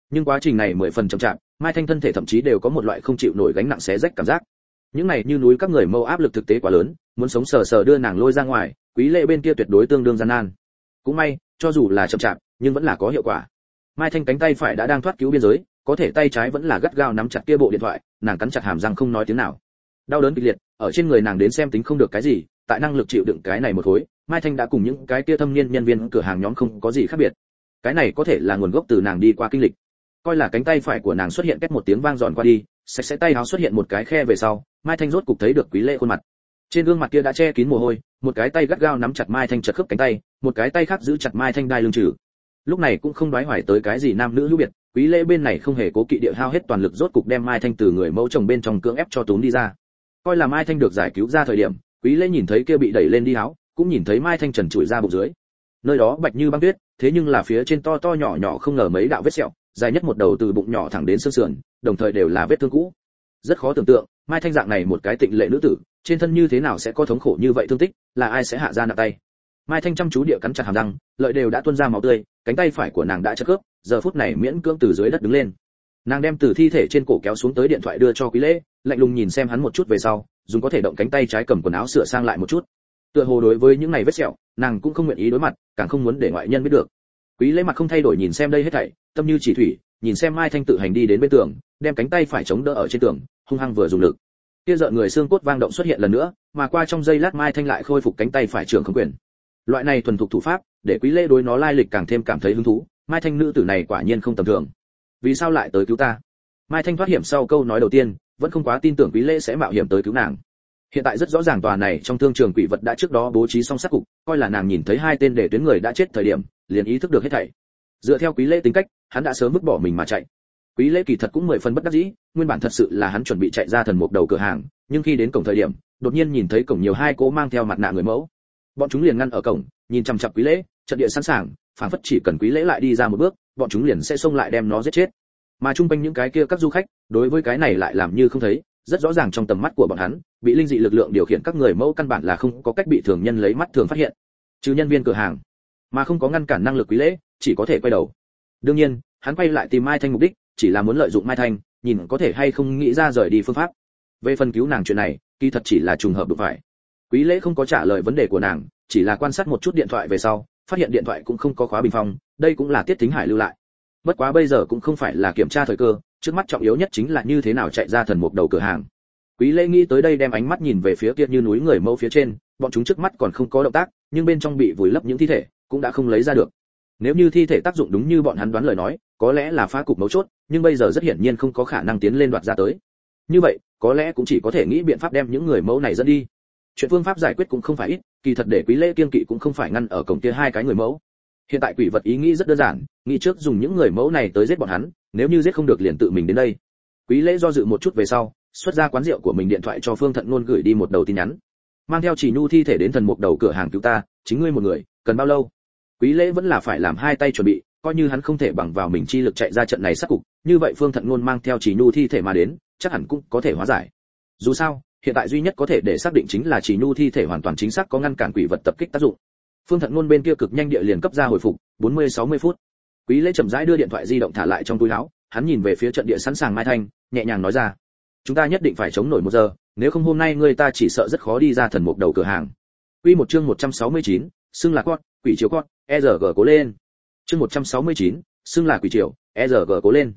Nhưng quá trình này 10 phần chậm chạp, Mai Thanh thân thể thậm chí đều có một loại không chịu nổi gánh nặng xé rách cảm giác. Những này như núi các người mâu áp lực thực tế quá lớn, muốn sống sờ sờ đưa nàng lôi ra ngoài, Quý Lễ bên kia tuyệt đối tương đương gian nan. Cũng may, cho dù là chậm chạp, nhưng vẫn là có hiệu quả. Mai Thanh cánh tay phải đã đang thoát cứu biên giới, có thể tay trái vẫn là gắt gao nắm chặt kia bộ điện thoại, nàng cắn chặt hàm răng không nói tiếng nào. Đau đớn kịch liệt, ở trên người nàng đến xem tính không được cái gì, tại năng lực chịu đựng cái này một khối, Mai Thanh đã cùng những cái kia thâm niên nhân viên cửa hàng nhóm không có gì khác biệt. Cái này có thể là nguồn gốc từ nàng đi qua kinh lịch. Coi là cánh tay phải của nàng xuất hiện cách một tiếng vang giòn qua đi, sạch sẽ tay áo xuất hiện một cái khe về sau, Mai Thanh rốt cục thấy được Quý Lễ khuôn mặt. Trên gương mặt kia đã che kín mồ hôi, một cái tay gắt gao nắm chặt Mai Thanh chật khớp cánh tay, một cái tay khác giữ chặt Mai Thanh đai lưng trừ. Lúc này cũng không đoái hoài tới cái gì nam nữ hữu biệt, Quý Lễ bên này không hề cố kỵ địa hao hết toàn lực rốt cục đem Mai Thanh từ người mẫu chồng bên trong cưỡng ép cho túm đi ra. Coi là Mai Thanh được giải cứu ra thời điểm, Quý Lễ nhìn thấy kia bị đẩy lên đi áo, cũng nhìn thấy Mai Thanh trần trụi ra bụng dưới. Nơi đó bạch như băng tuyết, thế nhưng là phía trên to to nhỏ nhỏ không ngờ mấy đạo vết sẹo, dài nhất một đầu từ bụng nhỏ thẳng đến xương sườn, đồng thời đều là vết thương cũ. Rất khó tưởng tượng, Mai Thanh dạng này một cái tịnh lệ nữ tử, trên thân như thế nào sẽ có thống khổ như vậy thương tích, là ai sẽ hạ ra nặng tay. Mai Thanh chăm chú địa cắn chặt hàm răng, lợi đều đã tuôn ra máu tươi, cánh tay phải của nàng đã chật khớp, giờ phút này miễn cưỡng từ dưới đất đứng lên. Nàng đem từ thi thể trên cổ kéo xuống tới điện thoại đưa cho Quý Lễ, lạnh lùng nhìn xem hắn một chút về sau, dùng có thể động cánh tay trái cầm quần áo sửa sang lại một chút. Tựa hồ đối với những này vết sẹo, nàng cũng không nguyện ý đối mặt, càng không muốn để ngoại nhân biết được. Quý Lễ mặt không thay đổi nhìn xem đây hết thảy, tâm như chỉ thủy, nhìn xem Mai Thanh tự hành đi đến bên tường, đem cánh tay phải chống đỡ ở trên tường, hung hăng vừa dùng lực. Kia rợn người xương cốt vang động xuất hiện lần nữa, mà qua trong giây lát Mai Thanh lại khôi phục cánh tay phải trường không quyền. Loại này thuần thục thủ pháp, để Quý Lễ đối nó lai lịch càng thêm cảm thấy hứng thú, Mai Thanh nữ tử này quả nhiên không tầm thường. Vì sao lại tới cứu ta? Mai Thanh thoát hiểm sau câu nói đầu tiên, vẫn không quá tin tưởng Quý Lễ sẽ mạo hiểm tới cứu nàng. Hiện tại rất rõ ràng tòa này trong thương trường quỷ vật đã trước đó bố trí xong sát cục, coi là nàng nhìn thấy hai tên để tuyến người đã chết thời điểm, liền ý thức được hết thảy. Dựa theo Quý Lễ tính cách, hắn đã sớm vứt bỏ mình mà chạy. Quý Lễ kỳ thật cũng 10 phần bất đắc dĩ, nguyên bản thật sự là hắn chuẩn bị chạy ra thần mục đầu cửa hàng, nhưng khi đến cổng thời điểm, đột nhiên nhìn thấy cổng nhiều hai cỗ mang theo mặt nạ người mẫu. Bọn chúng liền ngăn ở cổng, nhìn chằm chằm Quý Lễ, trận địa sẵn sàng, phảng phất chỉ cần Quý Lễ lại đi ra một bước, bọn chúng liền sẽ xông lại đem nó giết chết. Mà trung quanh những cái kia các du khách, đối với cái này lại làm như không thấy, rất rõ ràng trong tầm mắt của bọn hắn, bị linh dị lực lượng điều khiển các người mẫu căn bản là không có cách bị thường nhân lấy mắt thường phát hiện. Trừ nhân viên cửa hàng, mà không có ngăn cản năng lực Quý Lễ, chỉ có thể quay đầu. Đương nhiên, hắn quay lại tìm Mai Thanh mục đích, chỉ là muốn lợi dụng Mai Thanh, nhìn có thể hay không nghĩ ra rời đi phương pháp. Về phần cứu nàng chuyện này, kỳ thật chỉ là trùng hợp đụng phải. Quý Lễ không có trả lời vấn đề của nàng, chỉ là quan sát một chút điện thoại về sau, phát hiện điện thoại cũng không có khóa bình phong, đây cũng là Tiết Thính Hải lưu lại. Bất quá bây giờ cũng không phải là kiểm tra thời cơ, trước mắt trọng yếu nhất chính là như thế nào chạy ra thần mục đầu cửa hàng. Quý Lễ nghĩ tới đây đem ánh mắt nhìn về phía kia như núi người mẫu phía trên, bọn chúng trước mắt còn không có động tác, nhưng bên trong bị vùi lấp những thi thể, cũng đã không lấy ra được. Nếu như thi thể tác dụng đúng như bọn hắn đoán lời nói, có lẽ là phá cục mấu chốt, nhưng bây giờ rất hiển nhiên không có khả năng tiến lên đoạt ra tới. Như vậy, có lẽ cũng chỉ có thể nghĩ biện pháp đem những người mẫu này dẫn đi. Chuyện phương pháp giải quyết cũng không phải ít, kỳ thật để Quý Lễ kiêng kỵ cũng không phải ngăn ở cổng kia hai cái người mẫu. Hiện tại quỷ vật ý nghĩ rất đơn giản, nghĩ trước dùng những người mẫu này tới giết bọn hắn, nếu như giết không được liền tự mình đến đây. Quý Lễ do dự một chút về sau, xuất ra quán rượu của mình điện thoại cho Phương Thận Nôn gửi đi một đầu tin nhắn. Mang theo Chỉ Nhu thi thể đến thần mục đầu cửa hàng cứu ta, chính ngươi một người, cần bao lâu? Quý Lễ vẫn là phải làm hai tay chuẩn bị, coi như hắn không thể bằng vào mình chi lực chạy ra trận này sát cục, như vậy Phương Thận Nôn mang theo Chỉ Nhu thi thể mà đến, chắc hẳn cũng có thể hóa giải. Dù sao, hiện tại duy nhất có thể để xác định chính là Chỉ Nhu thi thể hoàn toàn chính xác có ngăn cản quỷ vật tập kích tác dụng. Phương Thận Nôn bên kia cực nhanh địa liền cấp ra hồi phục, 40-60 phút. Quý Lễ chậm rãi đưa điện thoại di động thả lại trong túi áo, hắn nhìn về phía trận địa sẵn sàng Mai Thanh, nhẹ nhàng nói ra: "Chúng ta nhất định phải chống nổi 1 giờ, nếu không hôm nay người ta chỉ sợ rất khó đi ra thần mục đầu cửa hàng." Quy một chương 169, xưng là con, quỷ chiều con, ERG cố lên. Chương 169, xưng là quỷ chiều, ERG cố lên.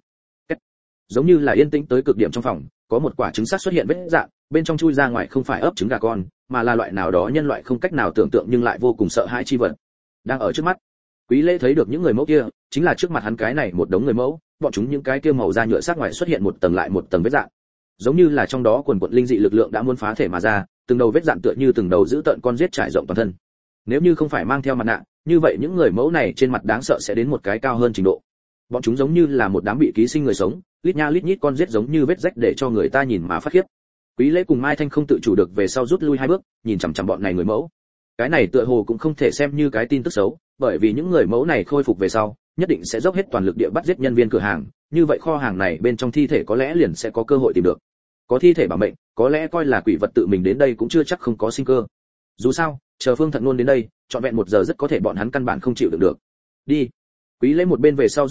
Giống như là yên tĩnh tới cực điểm trong phòng, có một quả trứng sắt xuất hiện vết rạn, bên trong chui ra ngoài không phải ấp trứng gà con, mà là loại nào đó nhân loại không cách nào tưởng tượng nhưng lại vô cùng sợ hãi chi vật. Đang ở trước mắt. Quý Lễ thấy được những người mẫu kia, chính là trước mặt hắn cái này một đống người mẫu, bọn chúng những cái kia màu da nhựa xác ngoài xuất hiện một tầng lại một tầng vết rạn. Giống như là trong đó quần quật linh dị lực lượng đã muốn phá thể mà ra, từng đầu vết rạn tựa như từng đầu giữ tợn con giết trải rộng toàn thân. Nếu như không phải mang theo mặt nạ, như vậy những người mẫu này trên mặt đáng sợ sẽ đến một cái cao hơn trình độ. Bọn chúng giống như là một đám bị ký sinh người sống, lít nha lít nhít con giết giống như vết rách để cho người ta nhìn mà phát khiếp. Quý Lễ cùng Mai Thanh không tự chủ được về sau rút lui 2 bước, nhìn chằm chằm bọn này người mẫu. Cái này tựa hồ cũng không thể xem như cái tin tức xấu, bởi vì những người mẫu này khôi phục về sau, nhất định sẽ dốc hết toàn lực địa bắt giết nhân viên cửa hàng, như vậy kho hàng này bên trong thi thể có lẽ liền sẽ có cơ hội tìm được. Có thi thể bảo mệnh, có lẽ coi là quỷ vật tự mình đến đây cũng chưa chắc không có sinh cơ. Dù sao, chờ Phương Thận Nôn đến đây, trọn vẹn 1 giờ rất có thể bọn hắn căn bản không chịu được được. Đi. Quý Lễ một bên về sau rút lui,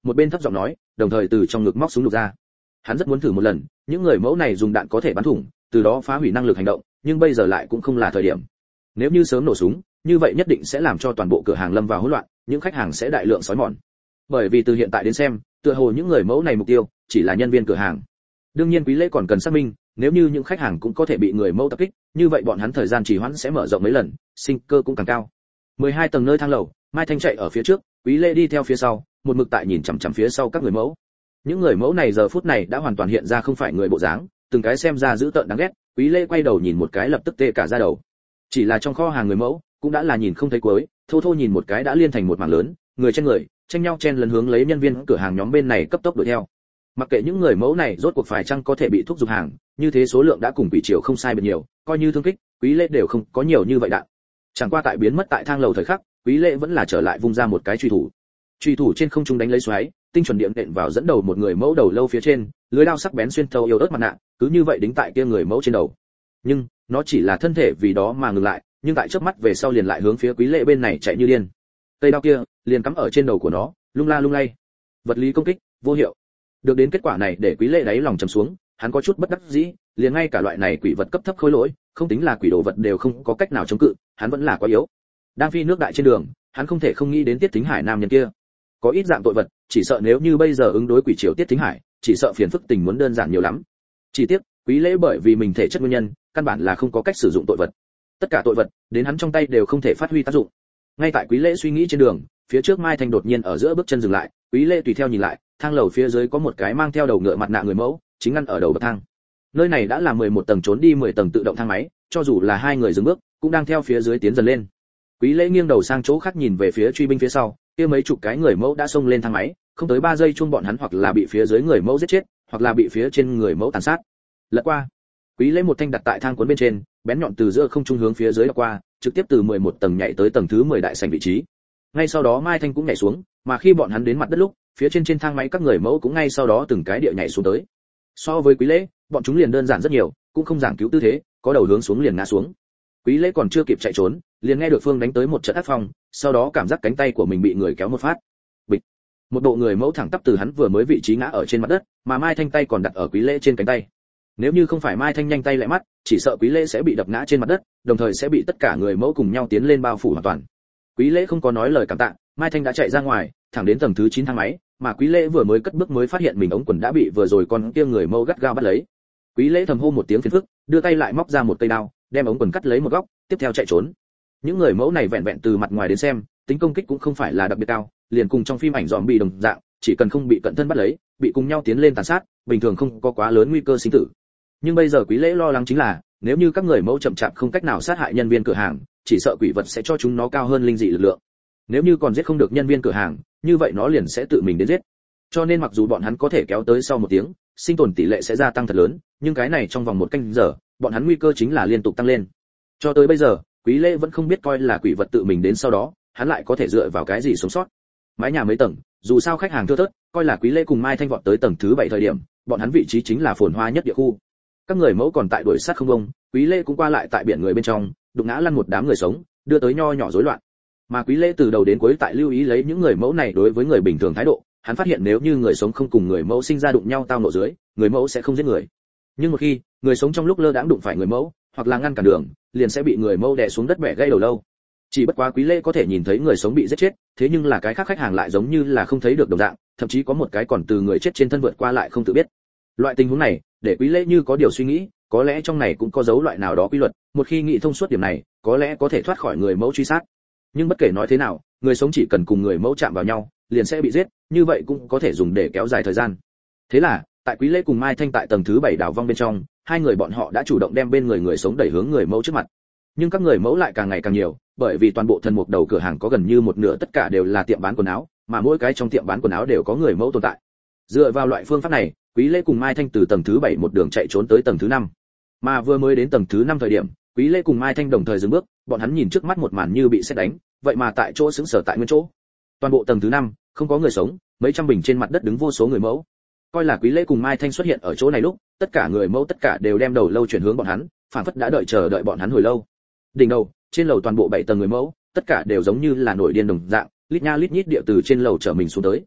một bên thấp giọng nói, đồng thời từ trong ngực móc súng lục ra. Hắn rất muốn thử một lần, những người mẫu này dùng đạn có thể bắn thủng, từ đó phá hủy năng lực hành động, nhưng bây giờ lại cũng không là thời điểm. Nếu như sớm nổ súng, như vậy nhất định sẽ làm cho toàn bộ cửa hàng lâm vào hỗn loạn, những khách hàng sẽ đại lượng xói mòn. Bởi vì từ hiện tại đến xem, tựa hồ những người mẫu này mục tiêu chỉ là nhân viên cửa hàng. Đương nhiên Quý Lễ còn cần xác minh, nếu như những khách hàng cũng có thể bị người mẫu tập kích, như vậy bọn hắn thời gian trì hoãn sẽ mở rộng mấy lần, sinh cơ cũng càng cao. 12 tầng nơi thang lầu, Mai Thanh chạy ở phía trước, Quý Lễ đi theo phía sau, một mực tại nhìn chằm chằm phía sau các người mẫu. Những người mẫu này giờ phút này đã hoàn toàn hiện ra không phải người bộ dáng, từng cái xem ra dữ tợn đáng ghét, Quý Lễ quay đầu nhìn một cái lập tức tê cả da đầu. Chỉ là trong kho hàng người mẫu, cũng đã là nhìn không thấy cuối, thô thô nhìn một cái đã liên thành một mảng lớn, người trên người, tranh nhau chen lấn hướng lấy nhân viên cửa hàng nhóm bên này cấp tốc đuổi theo. Mặc kệ những người mẫu này rốt cuộc phải chăng có thể bị thúc giục hàng, như thế số lượng đã cùng Quỷ Triều không sai biệt nhiều, coi như thương kích, Quý Lễ đều không có nhiều như vậy đạn. Chẳng qua tại biến mất tại thang lầu thời khắc, Quý Lễ vẫn là trở lại vung ra một cái truy thủ. Truy thủ trên không trung đánh lấy xoáy, tinh chuẩn điểm nện vào dẫn đầu một người mẫu đầu lâu phía trên, lưỡi dao sắc bén xuyên thấu yếu ớt mặt nạ, cứ như vậy đính tại kia người mẫu trên đầu. Nhưng, nó chỉ là thân thể vì đó mà ngừng lại, nhưng tại chớp mắt về sau liền lại hướng phía Quý Lễ bên này chạy như điên. Cây đao kia liền cắm ở trên đầu của nó, lung la lung lay. Vật lý công kích, vô hiệu. Được đến kết quả này để Quý Lễ đáy lòng trầm xuống, hắn có chút bất đắc dĩ, liền ngay cả loại này quỷ vật cấp thấp khối lỗi, không tính là quỷ đồ vật đều không có cách nào chống cự, hắn vẫn là quá yếu. Đang phi nước đại trên đường, hắn không thể không nghĩ đến Tiết Thính Hải nam nhân kia. Có ít dạng tội vật, chỉ sợ nếu như bây giờ ứng đối Quỷ Triều Tiết Thính Hải, chỉ sợ phiền phức tình muốn đơn giản nhiều lắm. Chỉ tiếc, Quý Lễ bởi vì mình thể chất nguyên nhân, căn bản là không có cách sử dụng tội vật. Tất cả tội vật, đến hắn trong tay đều không thể phát huy tác dụng. Ngay tại Quý Lễ suy nghĩ trên đường, phía trước Mai Thanh đột nhiên ở giữa bước chân dừng lại, Quý Lễ tùy theo nhìn lại, thang lầu phía dưới có một cái mang theo đầu ngựa mặt nạ người mẫu, chính ngăn ở đầu bậc thang. Nơi này đã là 11 tầng trốn đi 10 tầng tự động thang máy, cho dù là hai người dừng bước, cũng đang theo phía dưới tiến dần lên. Quý Lễ nghiêng đầu sang chỗ khác nhìn về phía truy binh phía sau, kia mấy chục cái người mẫu đã xông lên thang máy, không tới 3 giây chuông bọn hắn hoặc là bị phía dưới người mẫu giết chết, hoặc là bị phía trên người mẫu tàn sát. Lật qua, Quý Lễ một thanh đặt tại thang cuốn bên trên, bén nhọn từ giữa không trung hướng phía dưới lật qua, trực tiếp từ 11 tầng nhảy tới tầng thứ 10 đại sảnh vị trí. Ngay sau đó Mai Thanh cũng nhảy xuống, mà khi bọn hắn đến mặt đất lúc, phía trên thang máy các người mẫu cũng ngay sau đó từng cái địa nhảy xuống tới. So với Quý Lễ, bọn chúng liền đơn giản rất nhiều, cũng không giảng cứu tư thế, có đầu hướng xuống liền ngã xuống. Quý Lễ còn chưa kịp chạy trốn, liền nghe được Phương đánh tới một trận ác phong, sau đó cảm giác cánh tay của mình bị người kéo một phát. Bịch. Một bộ người mẫu thẳng tắp từ hắn vừa mới vị trí ngã ở trên mặt đất, mà Mai Thanh tay còn đặt ở Quý Lễ trên cánh tay. Nếu như không phải Mai Thanh nhanh tay lại mắt, chỉ sợ Quý Lễ sẽ bị đập ngã trên mặt đất, đồng thời sẽ bị tất cả người mẫu cùng nhau tiến lên bao phủ hoàn toàn. Quý Lễ không có nói lời cảm tạ, Mai Thanh đã chạy ra ngoài, thẳng đến tầng thứ 9 thang máy, mà Quý Lễ vừa mới cất bước mới phát hiện mình ống quần đã bị vừa rồi con kia người mẫu gắt gao bắt lấy. Quý Lễ thầm hô một tiếng phiền phức, đưa tay lại móc ra một cây đao, đem ống quần cắt lấy một góc, tiếp theo chạy trốn. Những người mẫu này vẹn vẹn từ mặt ngoài đến xem, tính công kích cũng không phải là đặc biệt cao, liền cùng trong phim ảnh zombie đồng dạng, chỉ cần không bị cận thân bắt lấy, bị cùng nhau tiến lên tàn sát, bình thường không có quá lớn nguy cơ sinh tử. Nhưng bây giờ Quý Lễ lo lắng chính là, nếu như các người mẫu chậm chạp không cách nào sát hại nhân viên cửa hàng, chỉ sợ quỷ vật sẽ cho chúng nó cao hơn linh dị lực lượng. Nếu như còn giết không được nhân viên cửa hàng, như vậy nó liền sẽ tự mình đến giết. Cho nên mặc dù bọn hắn có thể kéo tới sau một tiếng, sinh tồn tỷ lệ sẽ gia tăng thật lớn, nhưng cái này trong vòng một canh giờ, bọn hắn nguy cơ chính là liên tục tăng lên. Cho tới bây giờ, Quý Lễ vẫn không biết coi là quỷ vật tự mình đến sau đó, hắn lại có thể dựa vào cái gì sống sót. Mái nhà mấy tầng, dù sao khách hàng thưa thớt, coi là Quý Lễ cùng Mai Thanh vọt tới tầng thứ 7 thời điểm, bọn hắn vị trí chính là phồn hoa nhất địa khu. Các người mẫu còn tại đuổi sát không bông, Quý Lễ cũng qua lại tại biển người bên trong, đụng ngã lăn một đám người sống, đưa tới nho nhỏ rối loạn. Mà Quý Lễ từ đầu đến cuối tại lưu ý lấy những người mẫu này đối với người bình thường thái độ, hắn phát hiện nếu như người sống không cùng người mẫu sinh ra đụng nhau tao nộ dưới, người mẫu sẽ không giết người. Nhưng một khi người sống trong lúc lơ đãng đụng phải người mẫu, hoặc là ngăn cản đường, liền sẽ bị người mẫu đè xuống đất bẻ gãy đầu lâu. Chỉ bất quá Quý Lễ có thể nhìn thấy người sống bị giết chết, thế nhưng là cái khác khách hàng lại giống như là không thấy được đồng dạng, thậm chí có một cái còn từ người chết trên thân vượt qua lại không tự biết. Loại tình huống này, để Quý Lễ như có điều suy nghĩ, có lẽ trong này cũng có dấu loại nào đó quy luật, một khi nghĩ thông suốt điểm này, có lẽ có thể thoát khỏi người mẫu truy sát. Nhưng bất kể nói thế nào, người sống chỉ cần cùng người mẫu chạm vào nhau, liền sẽ bị giết, như vậy cũng có thể dùng để kéo dài thời gian. Thế là, tại Quý Lễ cùng Mai Thanh tại tầng thứ 7 đảo vong bên trong, hai người bọn họ đã chủ động đem bên người sống đẩy hướng người mẫu trước mặt. Nhưng các người mẫu lại càng ngày càng nhiều, bởi vì toàn bộ thần mục đầu cửa hàng có gần như một nửa tất cả đều là tiệm bán quần áo, mà mỗi cái trong tiệm bán quần áo đều có người mẫu tồn tại. Dựa vào loại phương pháp này, Quý Lễ cùng Mai Thanh từ tầng thứ 7 một đường chạy trốn tới tầng thứ 5. Mà vừa mới đến tầng thứ 5 thời điểm, Quý Lễ cùng Mai Thanh đồng thời dừng bước, bọn hắn nhìn trước mắt một màn như bị sét đánh, vậy mà tại chỗ sững sờ tại nguyên chỗ. Toàn bộ tầng thứ 5, không có người sống, mấy trăm bình trên mặt đất đứng vô số người mẫu. Coi là Quý Lễ cùng Mai Thanh xuất hiện ở chỗ này lúc, tất cả người mẫu tất cả đều đem đầu lâu chuyển hướng bọn hắn, phản phất đã chờ đợi bọn hắn hồi lâu. Đỉnh đầu, trên lầu toàn bộ 7 tầng người mẫu, tất cả đều giống như là nổi điên đồng dạng, lít nha lít nhít địa từ trên lầu trở mình xuống tới.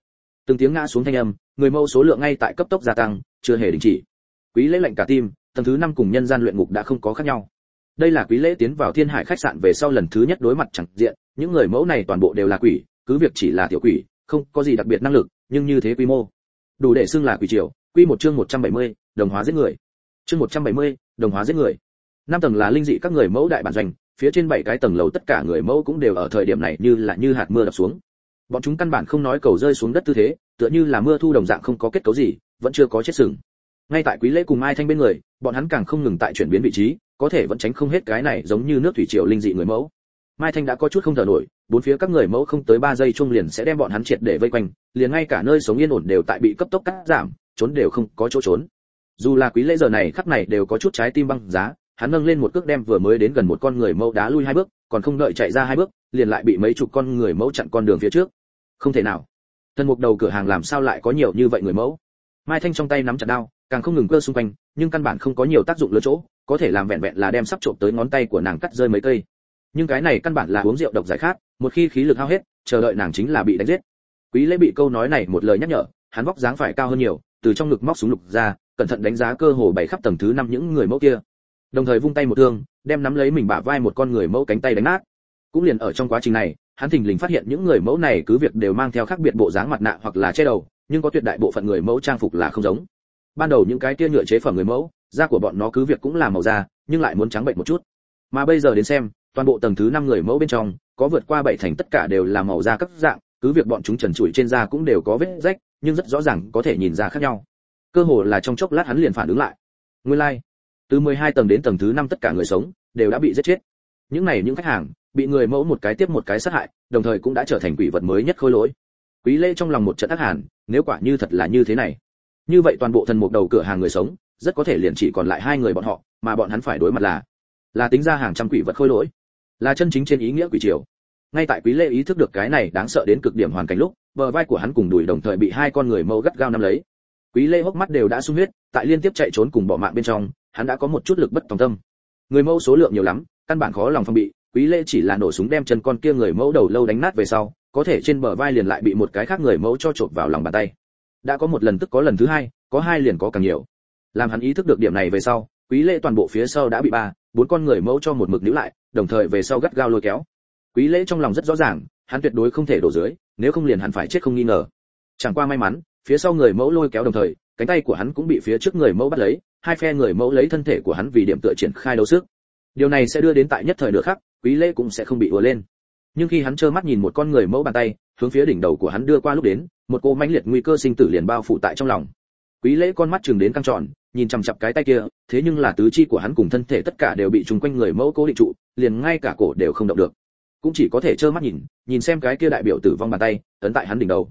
Từng tiếng ngã xuống thanh âm, người mẫu số lượng ngay tại cấp tốc gia tăng, chưa hề đình chỉ. Quý lễ lạnh cả tim, tầng thứ 5 cùng nhân gian luyện ngục đã không có khác nhau. Đây là Quý lễ tiến vào Thiên Hải khách sạn về sau lần thứ nhất đối mặt chẳng diện, những người mẫu này toàn bộ đều là quỷ, cứ việc chỉ là tiểu quỷ, không có gì đặc biệt năng lực, nhưng như thế quy mô, đủ để xưng là quỷ triều. Quy một chương 170, đồng hóa giết người. Chương 170, đồng hóa giết người. 5 tầng là linh dị các người mẫu đại bản doanh, phía trên 7 cái tầng lầu tất cả người mẫu cũng đều ở thời điểm này như hạt mưa đập xuống. Bọn chúng căn bản không nói cầu rơi xuống đất tư thế, tựa như là mưa thu đồng dạng không có kết cấu gì, vẫn chưa có chết sừng. Ngay tại Quý lễ cùng Mai Thanh bên người, bọn hắn càng không ngừng tại chuyển biến vị trí, có thể vẫn tránh không hết cái này giống như nước thủy triều linh dị người mẫu. Mai Thanh đã có chút không thở nổi, bốn phía các người mẫu không tới 3 giây chung liền sẽ đem bọn hắn triệt để vây quanh, liền ngay cả nơi sống yên ổn đều tại bị cấp tốc cắt giảm, trốn đều không có chỗ trốn. Dù là Quý lễ giờ này khắc này đều có chút trái tim băng giá, hắn nâng lên một cước đem vừa mới đến gần một con người mẫu đá lui 2 bước, còn không đợi chạy ra 2 bước, liền lại bị mấy chục con người mẫu chặn con đường phía trước. Không thể nào, thân mục đầu cửa hàng làm sao lại có nhiều như vậy người mẫu? Mai Thanh trong tay nắm chặt đao, càng không ngừng cơ xung quanh, nhưng căn bản không có nhiều tác dụng lớn chỗ, có thể làm vẹn vẹn là đem sắp trộm tới ngón tay của nàng cắt rơi mấy cây. Nhưng cái này căn bản là uống rượu độc giải khát, một khi khí lực hao hết, chờ đợi nàng chính là bị đánh giết. Quý lễ bị câu nói này một lời nhắc nhở, hắn vóc dáng phải cao hơn nhiều, từ trong ngực móc súng lục ra, cẩn thận đánh giá cơ hồ bảy khắp tầng thứ 5 những người mẫu kia. Đồng thời vung tay một thương, đem nắm lấy mình bả vai một con người mẫu cánh tay đánh nát. Cũng liền ở trong quá trình này, hắn thình lình phát hiện những người mẫu này cứ việc đều mang theo khác biệt bộ dáng mặt nạ hoặc là che đầu, nhưng có tuyệt đại bộ phận người mẫu trang phục là không giống. Ban đầu những cái kia nhựa chế phẩm người mẫu, da của bọn nó cứ việc cũng là màu da, nhưng lại muốn trắng bệnh một chút. Mà bây giờ đến xem, toàn bộ tầng thứ 5 người mẫu bên trong, có vượt qua 7 thành tất cả đều là màu da cấp dạng, cứ việc bọn chúng trần trụi trên da cũng đều có vết rách, nhưng rất rõ ràng có thể nhìn ra khác nhau. Cơ hồ là trong chốc lát hắn liền phản ứng lại. Nguyên lai, từ 12 tầng đến tầng thứ 5 tất cả người sống đều đã bị giết chết. Những khách hàng bị người mẫu một cái tiếp một cái sát hại, đồng thời cũng đã trở thành quỷ vật mới nhất khôi lỗi. Quý lễ trong lòng một trận ác hàn, nếu quả như thật là như thế này, như vậy toàn bộ thần mục đầu cửa hàng người sống, rất có thể liền chỉ còn lại 2 người bọn họ, mà bọn hắn phải đối mặt là tính ra hàng trăm quỷ vật khôi lỗi, là chân chính trên ý nghĩa quỷ triều. Ngay tại Quý lễ ý thức được cái này đáng sợ đến cực điểm hoàn cảnh lúc, bờ vai của hắn cùng đùi đồng thời bị 2 con người mẫu gắt gao nắm lấy. Quý lễ hốc mắt đều đã sung huyết, tại liên tiếp chạy trốn cùng bỏ mạng bên trong, hắn đã có một chút lực bất tòng tâm. Người mẫu số lượng nhiều lắm, căn bản khó lòng phòng bị, Quý lễ chỉ là nổ súng đem chân con kia người mẫu đầu lâu đánh nát về sau, có thể trên bờ vai liền lại bị một cái khác người mẫu cho chộp vào lòng bàn tay. Đã có một lần tức có lần thứ 2, có 2 liền có càng nhiều. Làm hắn ý thức được điểm này về sau, Quý lễ toàn bộ phía sau đã bị 4 con người mẫu cho một mực níu lại, đồng thời về sau gắt gao lôi kéo. Quý lễ trong lòng rất rõ ràng, hắn tuyệt đối không thể đổ dưới, nếu không liền hắn phải chết không nghi ngờ. Chẳng qua may mắn, phía sau người mẫu lôi kéo đồng thời, cánh tay của hắn cũng bị phía trước người mẫu bắt lấy, 2 phe người mẫu lấy thân thể của hắn vì điểm tựa triển khai đấu sức. Điều này sẽ đưa đến tại nhất thời nửa khắc, Quý lễ cũng sẽ không bị ùa lên. Nhưng khi hắn trơ mắt nhìn một con người mẫu bàn tay hướng phía đỉnh đầu của hắn đưa qua lúc đến, một cô mãnh liệt nguy cơ sinh tử liền bao phủ tại trong lòng. Quý lễ con mắt trừng đến căng tròn, nhìn chằm chằm cái tay kia, thế nhưng là tứ chi của hắn cùng thân thể tất cả đều bị trùng quanh người mẫu cố định trụ, liền ngay cả cổ đều không động được, cũng chỉ có thể trơ mắt nhìn xem cái kia đại biểu tử vong bàn tay ấn tại hắn đỉnh đầu.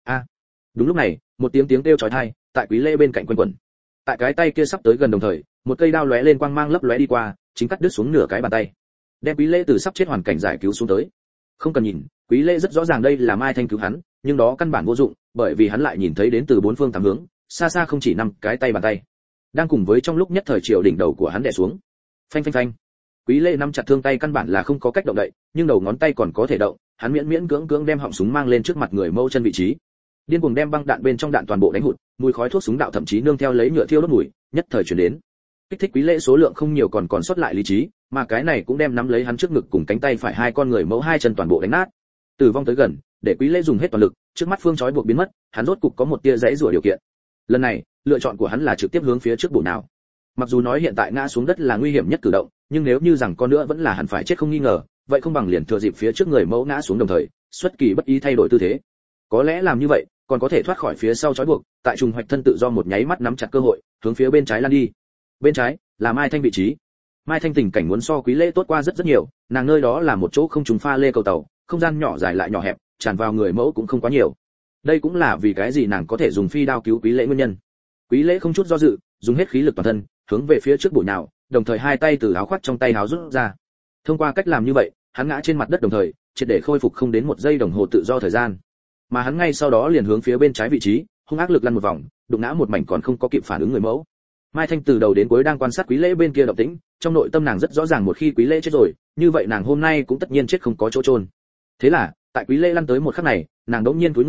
Đúng lúc này, một tiếng kêu chói tai tại Quý lễ bên cạnh quanh quẩn. Tại cái tay kia sắp tới gần đồng thời, một cây đao lóe lên quang mang lấp lóe đi qua, chính cắt đứt xuống nửa cái bàn tay, đem Quý lễ từ sắp chết hoàn cảnh giải cứu xuống tới. Không cần nhìn, Quý lễ rất rõ ràng đây là Mai Thanh cứu hắn, nhưng đó căn bản vô dụng, bởi vì hắn lại nhìn thấy đến từ 4 phương 8 hướng, xa xa không chỉ 5 cái tay bàn tay, đang cùng với trong lúc nhất thời chiều đỉnh đầu của hắn đè xuống. Phanh phanh phanh. Quý lễ nắm chặt thương tay căn bản là không có cách động đậy, nhưng đầu ngón tay còn có thể động, hắn miễn cưỡng đem họng súng mang lên trước mặt người mâu chân vị trí. Điên cuồng đem băng đạn bên trong đạn toàn bộ đánh hụt, mùi khói thuốc súng đạo thậm chí nương theo lấy nhựa thiêu đốt mùi, nhất thời truyền đến. Kích thích Quý lễ số lượng không nhiều còn sót lại lý trí, mà cái này cũng đem nắm lấy hắn trước ngực cùng cánh tay phải 2 con người mẫu 2 chân toàn bộ đánh nát. Tử vong tới gần, để Quý lễ dùng hết toàn lực, trước mắt phương chói buộc biến mất, hắn rốt cục có một tia giãy giụa điều kiện. Lần này, lựa chọn của hắn là trực tiếp hướng phía trước bổ nào. Mặc dù nói hiện tại ngã xuống đất là nguy hiểm nhất cử động, nhưng nếu như rằng con nữa vẫn là hẳn phải chết không nghi ngờ, vậy không bằng liền thừa dịp phía trước người mẫu ngã xuống đồng thời, xuất kỳ bất ý thay đổi tư thế. Có lẽ làm như vậy, còn có thể thoát khỏi phía sau trói buộc, tại trùng hoạch thân tự do một nháy mắt nắm chặt cơ hội, hướng phía bên trái lan đi. Bên trái là Mai Thanh vị trí. Mai Thanh tình cảnh muốn so Quý lễ tốt qua rất nhiều, nàng nơi đó là một chỗ không trùng pha lê cầu tàu, không gian nhỏ dài lại nhỏ hẹp, tràn vào người mẫu cũng không quá nhiều. Đây cũng là vì cái gì nàng có thể dùng phi đao cứu Quý lễ nguyên nhân. Quý lễ không chút do dự, dùng hết khí lực toàn thân, hướng về phía trước bụi nào, đồng thời 2 tay từ áo khoác trong tay áo rút ra. Thông qua cách làm như vậy, hắn ngã trên mặt đất đồng thời, triệt để khôi phục không đến 1 giây đồng hồ tự do thời gian. Mà hắn ngay sau đó liền hướng phía bên trái vị trí, hung ác lực lăn một vòng, đụng ngã một mảnh còn không có kịp phản ứng người mẫu. Mai Thanh từ đầu đến cuối đang quan sát Quý lễ bên kia động tĩnh, trong nội tâm nàng rất rõ ràng một khi Quý lễ chết rồi, như vậy nàng hôm nay cũng tất nhiên chết không có chỗ chôn. Thế là, tại Quý lễ lăn tới một khắc này, nàng đống nhiên cúi người,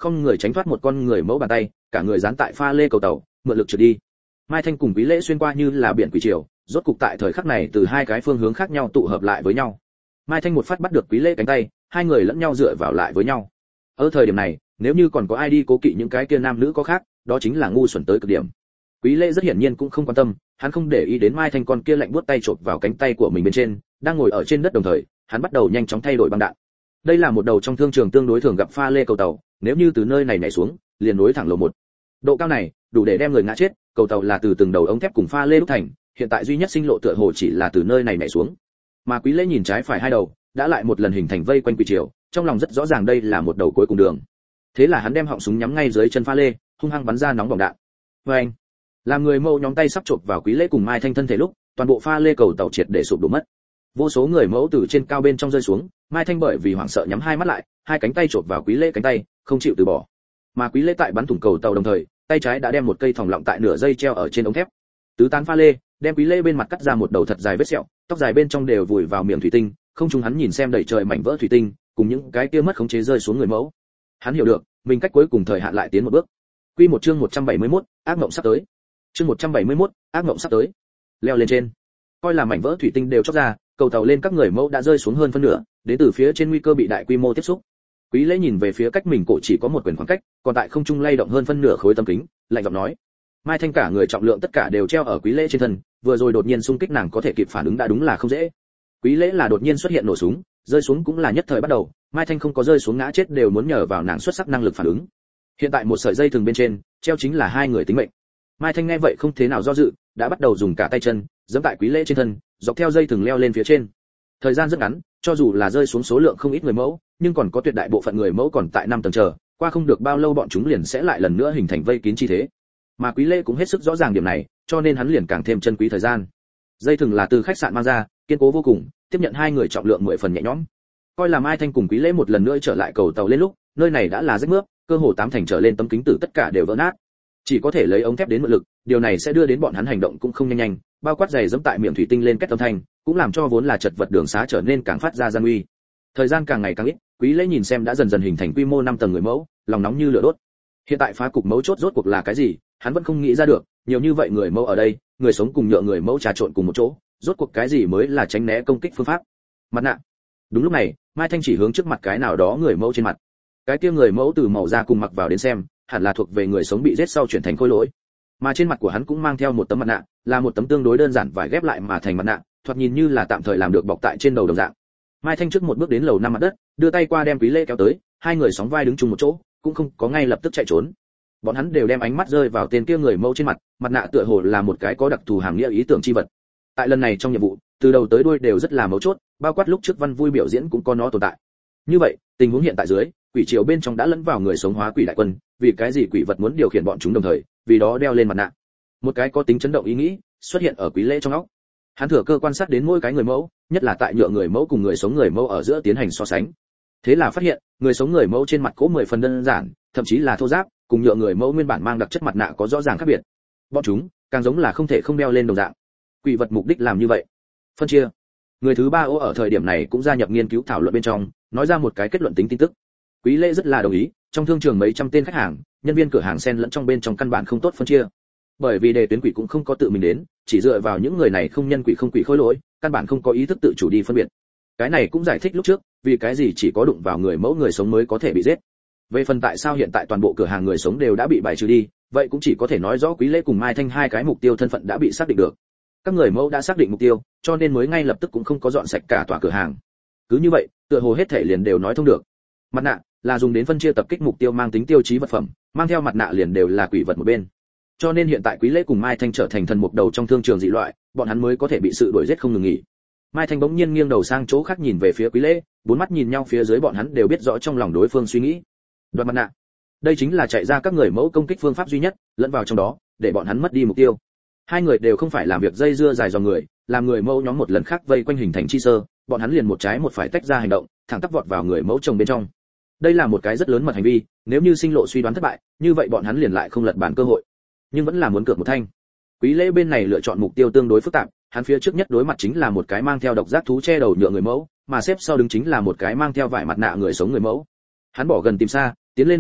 không người tránh thoát một con người mẫu bàn tay, cả người dán tại pha lê cầu tàu, mượn lực trượt đi. Mai Thanh cùng Quý Lễ xuyên qua như là biển quỷ triều, rốt cục tại thời khắc này từ hai cái phương hướng khác nhau tụ hợp lại với nhau. Mai Thanh một phát bắt được Quý Lễ cánh tay, hai người lẫn nhau dựa vào lại với nhau. Ở thời điểm này, nếu như còn có ai đi cố kỵ những cái kia nam nữ có khác, đó chính là ngu xuẩn tới cực điểm. Quý Lễ rất hiển nhiên cũng không quan tâm, hắn không để ý đến Mai Thanh con kia lạnh buốt tay chộp vào cánh tay của mình bên trên, đang ngồi ở trên đất đồng thời, hắn bắt đầu nhanh chóng thay đổi băng đạn. Đây là một đầu trong thương trường tương đối thường gặp pha lê cầu tàu, nếu như từ nơi này nhảy xuống, liền nối thẳng lầu một. Độ cao này, đủ để đem người ngã chết, cầu tàu là từ từng đầu ống thép cùng pha lê đúc thành, hiện tại duy nhất sinh lộ tựa hồ chỉ là từ nơi này nhảy xuống. Mà Quý Lễ nhìn trái phải hai đầu, đã lại một lần hình thành vây quanh quỷ triều, trong lòng rất rõ ràng đây là một đầu cuối cùng đường. Thế là hắn đem họng súng nhắm ngay dưới chân pha lê, hung hăng bắn ra nóng bỏng đạn. Oeng! Làm người mẫu nhóm tay sắp chộp vào Quý Lễ cùng Mai Thanh thân thể lúc, toàn bộ pha lê cầu tàu triệt để sụp đổ mất. Vô số người mẫu từ trên cao bên trong rơi xuống, Mai Thanh bởi vì hoảng sợ nhắm hai mắt lại, hai cánh tay chộp vào Quý Lễ cánh tay, không chịu từ bỏ. Mà Quý Lễ tại bắn thủng cầu tàu đồng thời, tay trái đã đem một cây thòng lọng tại nửa dây treo ở trên ống thép. Tứ tán pha lê, đem Quý Lễ bên mặt cắt ra một đầu thật dài vết sẹo, tóc dài bên trong đều vùi vào miệng thủy tinh, không trung hắn nhìn xem đầy trời mảnh vỡ thủy tinh, cùng những cái kia mất khống chế rơi xuống người mẫu. Hắn hiểu được, mình cách cuối cùng thời hạn lại tiến một bước. Quy một chương 171, ác mộng sắp tới. Chương 171, ác mộng sắp tới. Leo lên trên. Coi là mảnh vỡ thủy tinh đều chóc ra, cầu tàu lên các người mẫu đã rơi xuống hơn phân nửa, đến từ phía trên nguy cơ bị đại quy mô tiếp xúc. Quý Lễ nhìn về phía cách mình cổ chỉ có một quyển khoảng cách, còn tại không trung lay động hơn phân nửa khối tấm kính, lạnh giọng nói: Mai Thanh cả người trọng lượng tất cả đều treo ở Quý Lễ trên thân, vừa rồi đột nhiên xung kích nàng có thể kịp phản ứng đã đúng là không dễ. Quý Lễ là đột nhiên xuất hiện nổ súng, rơi xuống cũng là nhất thời bắt đầu, Mai Thanh không có rơi xuống ngã chết đều muốn nhờ vào nàng xuất sắc năng lực phản ứng. Hiện tại một sợi dây thừng bên trên, treo chính là hai người tính mệnh. Mai Thanh nghe vậy không thế nào do dự, đã bắt đầu dùng cả tay chân, giẫm tại Quý Lễ trên thân, dọc theo dây thừng leo lên phía trên. Thời gian rất ngắn, cho dù là rơi xuống số lượng không ít người mẫu, nhưng còn có tuyệt đại bộ phận người mẫu còn tại 5 tầng chờ, qua không được bao lâu bọn chúng liền sẽ lại lần nữa hình thành vây kín chi thế. Mà Quý Lễ cũng hết sức rõ ràng điểm này, cho nên hắn liền càng thêm trân quý thời gian. Dây thừng là từ khách sạn mang ra, kiên cố vô cùng, tiếp nhận hai người trọng lượng 10 phần nhẹ nhõm. Coi là Mai Thanh cùng Quý Lễ một lần nữa trở lại cầu tàu lên lúc, nơi này đã là rách mướp, cơ hồ 8 thành trở lên tấm kính tử tất cả đều vỡ nát. Chỉ có thể lấy ống thép đến mượn lực, điều này sẽ đưa đến bọn hắn hành động cũng không nhanh, bao quát giày giẫm tại miệng thủy tinh lên kết âm thanh, cũng làm cho vốn là chật vật đường xá trở nên càng phát ra gian nguy. Thời gian càng ngày càng ít, Quý Lễ nhìn xem đã dần dần hình thành quy mô 5 tầng người mẫu, lòng nóng như lửa đốt. Hiện tại phá cục mấu chốt rốt cuộc là cái gì, hắn vẫn không nghĩ ra được, nhiều như vậy người mẫu ở đây, người sống cùng nhựa người mẫu trà trộn cùng một chỗ, rốt cuộc cái gì mới là tránh né công kích phương pháp. Mặt nạ. Đúng lúc này, Mai Thanh chỉ hướng trước mặt cái nào đó người mẫu trên mặt. Cái kia người mẫu từ màu da cùng mặc vào đến xem, hẳn là thuộc về người sống bị giết sau chuyển thành khôi lỗi. Mà trên mặt của hắn cũng mang theo một tấm mặt nạ, là một tấm tương đối đơn giản vải ghép lại mà thành mặt nạ, thoạt nhìn như là tạm thời làm được bọc tại trên đầu đồng dạng. Mai Thanh trước một bước đến lầu 5 mặt đất, đưa tay qua đem Quý Lễ kéo tới, hai người sóng vai đứng chung một chỗ, cũng không có ngay lập tức chạy trốn. Bọn hắn đều đem ánh mắt rơi vào tên kia người mẫu trên mặt, mặt nạ tựa hồ là một cái có đặc thù hàm nghĩa ý tưởng chi vật. Tại lần này trong nhiệm vụ, từ đầu tới đuôi đều rất là mấu chốt, bao quát lúc trước Văn Vui biểu diễn cũng có nó tồn tại. Như vậy, tình huống hiện tại dưới, quỷ triều bên trong đã lẫn vào người sống hóa quỷ đại quân, vì cái gì quỷ vật muốn điều khiển bọn chúng đồng thời, vì đó đeo lên mặt nạ. Một cái có tính chấn động ý nghĩ xuất hiện ở Quý Lễ trong óc. Hắn thừa cơ quan sát đến mỗi cái người mẫu, nhất là tại nhựa người mẫu cùng người sống người mẫu ở giữa tiến hành so sánh. Thế là phát hiện, người sống người mẫu trên mặt có 10 phần đơn giản, thậm chí là thô ráp, cùng nhựa người mẫu nguyên bản mang đặc chất mặt nạ có rõ ràng khác biệt. Bọn chúng càng giống là không thể không đeo lên đồng dạng. Quỷ vật mục đích làm như vậy. Phân chia. Người thứ ba ở thời điểm này cũng gia nhập nghiên cứu thảo luận bên trong, nói ra một cái kết luận tính tin tức. Quý Lễ rất là đồng ý, trong thương trường mấy trăm tên khách hàng, nhân viên cửa hàng xen lẫn trong bên trong căn bản không tốt phân chia. Bởi vì đề tuyến quỷ cũng không có tự mình đến, chỉ dựa vào những người này không nhân quỷ không quỷ khối lỗi, căn bản không có ý thức tự chủ đi phân biệt. Cái này cũng giải thích lúc trước, vì cái gì chỉ có đụng vào người mẫu người sống mới có thể bị giết. Về phần tại sao hiện tại toàn bộ cửa hàng người sống đều đã bị bài trừ đi, vậy cũng chỉ có thể nói rõ Quý Lễ cùng Mai Thanh hai cái mục tiêu thân phận đã bị xác định được. Các người mẫu đã xác định mục tiêu, cho nên mới ngay lập tức cũng không có dọn sạch cả tòa cửa hàng. Cứ như vậy, tựa hồ hết thể liền đều nói thông được. Mặt nạ là dùng đến phân chia tập kích mục tiêu mang tính tiêu chí vật phẩm, mang theo mặt nạ liền đều là quỷ vật một bên. Cho nên hiện tại Quý Lễ cùng Mai Thanh trở thành thần mục đầu trong thương trường dị loại, bọn hắn mới có thể bị sự đuổi giết không ngừng nghỉ. Mai Thanh bỗng nhiên nghiêng đầu sang chỗ khác nhìn về phía Quý Lễ, bốn mắt nhìn nhau phía dưới bọn hắn đều biết rõ trong lòng đối phương suy nghĩ. Đoạt mặt nạ. Đây chính là chạy ra các người mẫu công kích phương pháp duy nhất, lẫn vào trong đó, để bọn hắn mất đi mục tiêu. Hai người đều không phải làm việc dây dưa dài dòng người, làm người mẫu nhóm một lần khác vây quanh hình thành chi sơ, bọn hắn liền một trái một phải tách ra hành động, thẳng tắp vọt vào người mẫu chồng bên trong. Đây là một cái rất lớn mật hành vi, nếu như sinh lộ suy đoán thất bại, như vậy bọn hắn liền lại không lật bàn cơ hội. Nhưng vẫn là muốn cược một thanh. Quý Lễ bên này lựa chọn mục tiêu tương đối phức tạp, hắn phía trước nhất đối mặt chính là một cái mang theo độc giác thú che đầu nhựa người mẫu, mà xếp sau đứng chính là một cái mang theo vải mặt nạ người sống người mẫu. Hắn bỏ gần tìm xa, tiến lên đồng thời,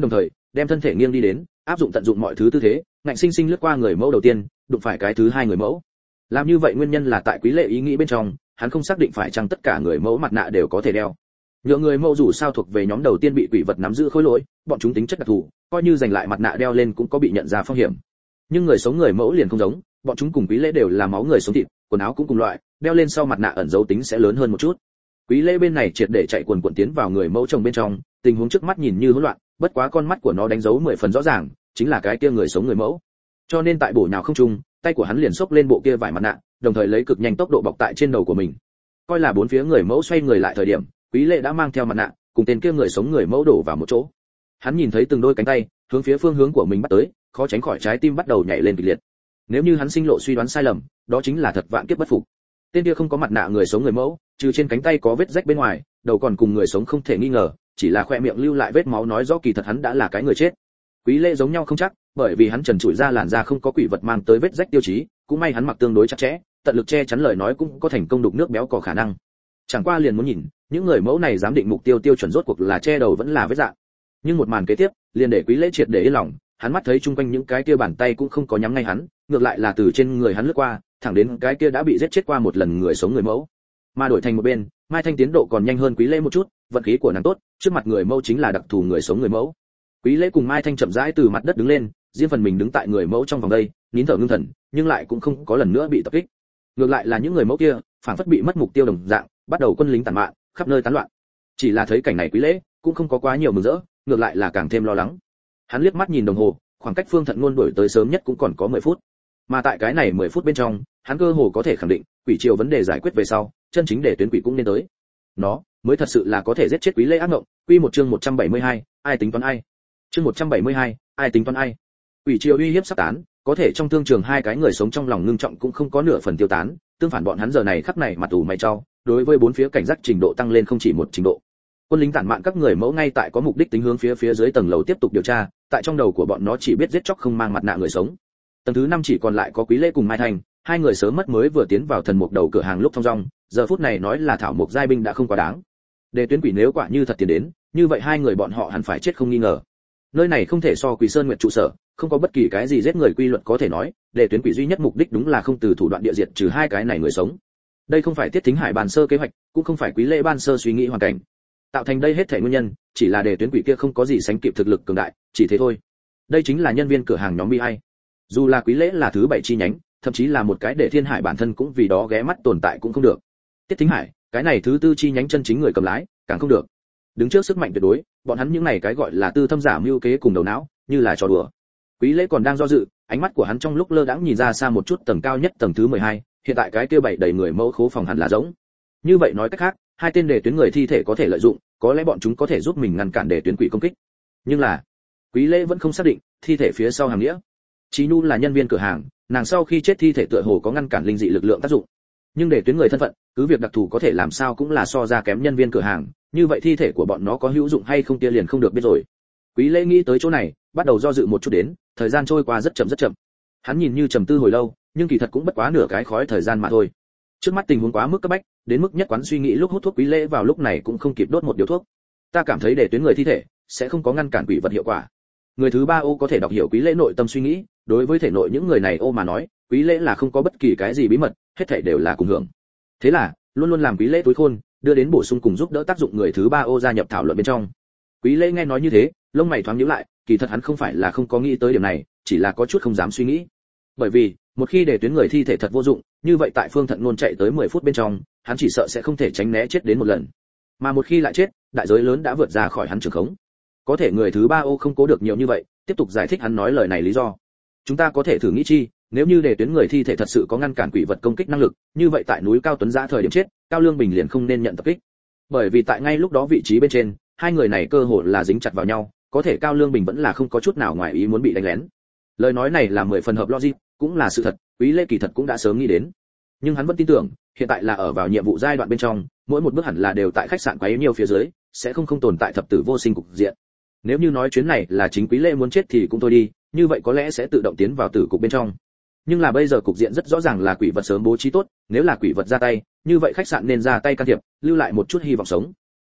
đem thân thể nghiêng đi đến, áp dụng tận dụng mọi thứ tư thế, ngạnh sinh sinh lướt qua người mẫu đầu tiên, đụng phải cái thứ hai người mẫu. Làm như vậy nguyên nhân là tại Quý Lệ ý nghĩ bên trong, hắn không xác định phải chăng tất cả người mẫu mặt nạ đều có thể đeo. Nhượng người mẫu dù sao thuộc về nhóm đầu tiên bị quỷ vật nắm giữ khối lỗi, bọn chúng tính chất đặc thù, coi như giành lại mặt nạ đeo lên cũng có bị nhận ra phong hiểm. Nhưng người sống người mẫu liền không giống, bọn chúng cùng Quý Lễ đều là máu người sống thịt, quần áo cũng cùng loại, đeo lên sau mặt nạ ẩn dấu tính sẽ lớn hơn một chút. Quý Lễ bên này triệt để chạy quần quần tiến vào người mẫu chồng bên trong, tình huống trước mắt nhìn như hỗn loạn, bất quá con mắt của nó đánh dấu 10 phần rõ ràng, chính là cái kia người sống người mẫu. Cho nên tại bổ nhào không trung, tay của hắn liền xốc lên bộ kia vải mặt nạ, đồng thời lấy cực nhanh tốc độ bọc tại trên đầu của mình. Coi là bốn phía người mẫu xoay người lại thời điểm, Quý Lễ đã mang theo mặt nạ, cùng tên kia người sống người mẫu đổ vào một chỗ. Hắn nhìn thấy từng đôi cánh tay hướng phía phương hướng của mình bắt tới, khó tránh khỏi trái tim bắt đầu nhảy lên kịch liệt. Nếu như hắn sinh lộ suy đoán sai lầm, đó chính là thật vạn kiếp bất phục. Tên kia không có mặt nạ người sống người mẫu, trừ trên cánh tay có vết rách bên ngoài, đầu còn cùng người sống không thể nghi ngờ, chỉ là khoe miệng lưu lại vết máu nói rõ kỳ thật hắn đã là cái người chết. Quý Lễ giống nhau không chắc, bởi vì hắn trần trụi ra làn da không có quỷ vật mang tới vết rách tiêu chí, cũng may hắn mặc tương đối chặt chẽ, tận lực che chắn lời nói cũng có thành công đục nước béo có khả năng. Chẳng qua liền muốn nhìn, những người mẫu này dám định mục tiêu tiêu chuẩn rốt cuộc là che đầu vẫn là vết dạng. Nhưng một màn kế tiếp, liền để Quý Lễ triệt để yên lòng, hắn mắt thấy chung quanh những cái kia bàn tay cũng không có nhắm ngay hắn, ngược lại là từ trên người hắn lướt qua, thẳng đến cái kia đã bị giết chết qua một lần người sống người mẫu. Mà đổi thành một bên, Mai Thanh tiến độ còn nhanh hơn Quý Lễ một chút, vận khí của nàng tốt, trước mặt người mẫu chính là đặc thù người sống người mẫu. Quý Lễ cùng Mai Thanh chậm rãi từ mặt đất đứng lên, riêng phần mình đứng tại người mẫu trong vòng đây, nín thở ngưng thần, nhưng lại cũng không có lần nữa bị tập kích. Ngược lại là những người mẫu kia, phản phất bị mất mục tiêu đồng dạng, bắt đầu quân lính tàn mạn, khắp nơi tán loạn. Chỉ là thấy cảnh này Quý Lễ cũng không có quá nhiều mừng rỡ, ngược lại là càng thêm lo lắng. Hắn liếc mắt nhìn đồng hồ, khoảng cách Phương Thận Luân đuổi tới sớm nhất cũng còn có 10 phút. Mà tại cái này 10 phút bên trong, hắn cơ hồ có thể khẳng định, quỷ triều vấn đề giải quyết về sau, chân chính để tuyến quỷ cũng nên tới. Nó mới thật sự là có thể giết chết Quý Lễ ác ngộng. Quy một chương 172, ai tính toán ai. Chương 172, ai tính toán ai. Quỷ triều uy hiếp sắp tán, có thể trong thương trường hai cái người sống trong lòng ngưng trọng cũng không có nửa phần tiêu tán, tương phản bọn hắn giờ này khắp này mặt ủ mày chau, đối với bốn phía cảnh giác trình độ tăng lên không chỉ một trình độ. Quân lính tản mạn các người mẫu ngay tại có mục đích tính hướng phía dưới tầng lầu tiếp tục điều tra, tại trong đầu của bọn nó chỉ biết giết chóc không mang mặt nạ người sống. Tầng thứ 5 chỉ còn lại có Quý Lễ cùng Mai Thành, hai người sớm mất mới vừa tiến vào thần mục đầu cửa hàng lúc thông dong, giờ phút này nói là thảo mục giai binh đã không quá đáng. Để tuyến quỷ nếu quả như thật tiến đến, như vậy hai người bọn họ hẳn phải chết không nghi ngờ. Nơi này không thể so Quỷ Sơn Nguyệt trụ sở, không có bất kỳ cái gì giết người quy luật có thể nói, để tuyến quỷ duy nhất mục đích đúng là không từ thủ đoạn địa diệt trừ hai cái này người sống. Đây không phải Tiết Thính Hải bàn sơ kế hoạch, cũng không phải Quý Lễ ban sơ suy nghĩ hoàn cảnh. Tạo thành đây hết thảy nguyên nhân, chỉ là để tuyến quỷ kia không có gì sánh kịp thực lực cường đại, chỉ thế thôi. Đây chính là nhân viên cửa hàng nhóm B2. Dù là Quý Lễ là thứ 7 chi nhánh, thậm chí là một cái để Thiên Hải bản thân cũng vì đó ghé mắt tồn tại cũng không được. Tiết Thính Hải, cái này thứ 4 chi nhánh chân chính người cầm lái, càng không được. Đứng trước sức mạnh tuyệt đối, bọn hắn những này cái gọi là tư thâm giả mưu kế cùng đầu não, như là trò đùa. Quý Lễ còn đang do dự, ánh mắt của hắn trong lúc lơ đãng nhìn ra xa một chút tầng cao nhất tầng thứ 12, hiện tại cái kia 7 đầy người mẫu khố phòng hẳn là giống. Như vậy nói cách khác, hai tên đề tuyến người thi thể có thể lợi dụng, có lẽ bọn chúng có thể giúp mình ngăn cản đề tuyến quỷ công kích. Nhưng là, Quý Lễ vẫn không xác định thi thể phía sau hàng nghĩa. Chí Nhu là nhân viên cửa hàng, nàng sau khi chết thi thể tựa hồ có ngăn cản linh dị lực lượng tác dụng. Nhưng để tuyến người thân phận, cứ việc đặc thù có thể làm sao cũng là so ra kém nhân viên cửa hàng, như vậy thi thể của bọn nó có hữu dụng hay không kia liền không được biết rồi. Quý Lễ nghĩ tới chỗ này, bắt đầu do dự một chút đến, thời gian trôi qua rất chậm rất chậm. Hắn nhìn như trầm tư hồi lâu, nhưng kỳ thật cũng bất quá nửa cái khói thời gian mà thôi. Trước mắt tình huống quá mức cấp bách, đến mức nhất quán suy nghĩ lúc hút thuốc Quý Lễ vào lúc này cũng không kịp đốt một điếu thuốc. Ta cảm thấy để tuyến người thi thể sẽ không có ngăn cản quỷ vật hiệu quả. Người thứ 3 ô có thể đọc hiểu Quý Lễ nội tâm suy nghĩ, đối với thể nội những người này ô mà nói, Quý Lễ là không có bất kỳ cái gì bí mật, hết thảy đều là cùng hưởng. Thế là, luôn luôn làm Quý Lễ túi khôn, đưa đến bổ sung cùng giúp đỡ tác dụng người thứ 3 ô gia nhập thảo luận bên trong. Quý Lễ nghe nói như thế, lông mày thoáng nhíu lại, kỳ thật hắn không phải là không có nghĩ tới điểm này, chỉ là có chút không dám suy nghĩ. Bởi vì, một khi để tuyến người thi thể thật vô dụng, như vậy tại Phương Thận Nôn chạy tới 10 phút bên trong, hắn chỉ sợ sẽ không thể tránh né chết đến một lần. Mà một khi lại chết, đại giới lớn đã vượt ra khỏi hắn trường khống. Có thể người thứ 3 ô không cố được nhiều như vậy, tiếp tục giải thích hắn nói lời này lý do. Chúng ta có thể thử nghĩ chi, nếu như để tuyến người thi thể thật sự có ngăn cản quỷ vật công kích năng lực, như vậy tại núi Cao Tuấn Giã thời điểm chết, Cao Lương Bình liền không nên nhận tập kích. Bởi vì tại ngay lúc đó vị trí bên trên, hai người này cơ hồ là dính chặt vào nhau, có thể Cao Lương Bình vẫn là không có chút nào ngoài ý muốn bị đánh lén. Lời nói này là 10 phần hợp logic, cũng là sự thật, Quý Lễ kỳ thật cũng đã sớm nghĩ đến. Nhưng hắn vẫn tin tưởng, hiện tại là ở vào nhiệm vụ giai đoạn bên trong, mỗi một bước hẳn là đều tại khách sạn quấy nhiều phía dưới, sẽ không tồn tại thập tử vô sinh cục diện. Nếu như nói chuyến này là chính Quý Lễ muốn chết thì cũng thôi đi, như vậy có lẽ sẽ tự động tiến vào tử cục bên trong. Nhưng là bây giờ cục diện rất rõ ràng là quỷ vật sớm bố trí tốt, nếu là quỷ vật ra tay, như vậy khách sạn nên ra tay can thiệp, lưu lại một chút hy vọng sống.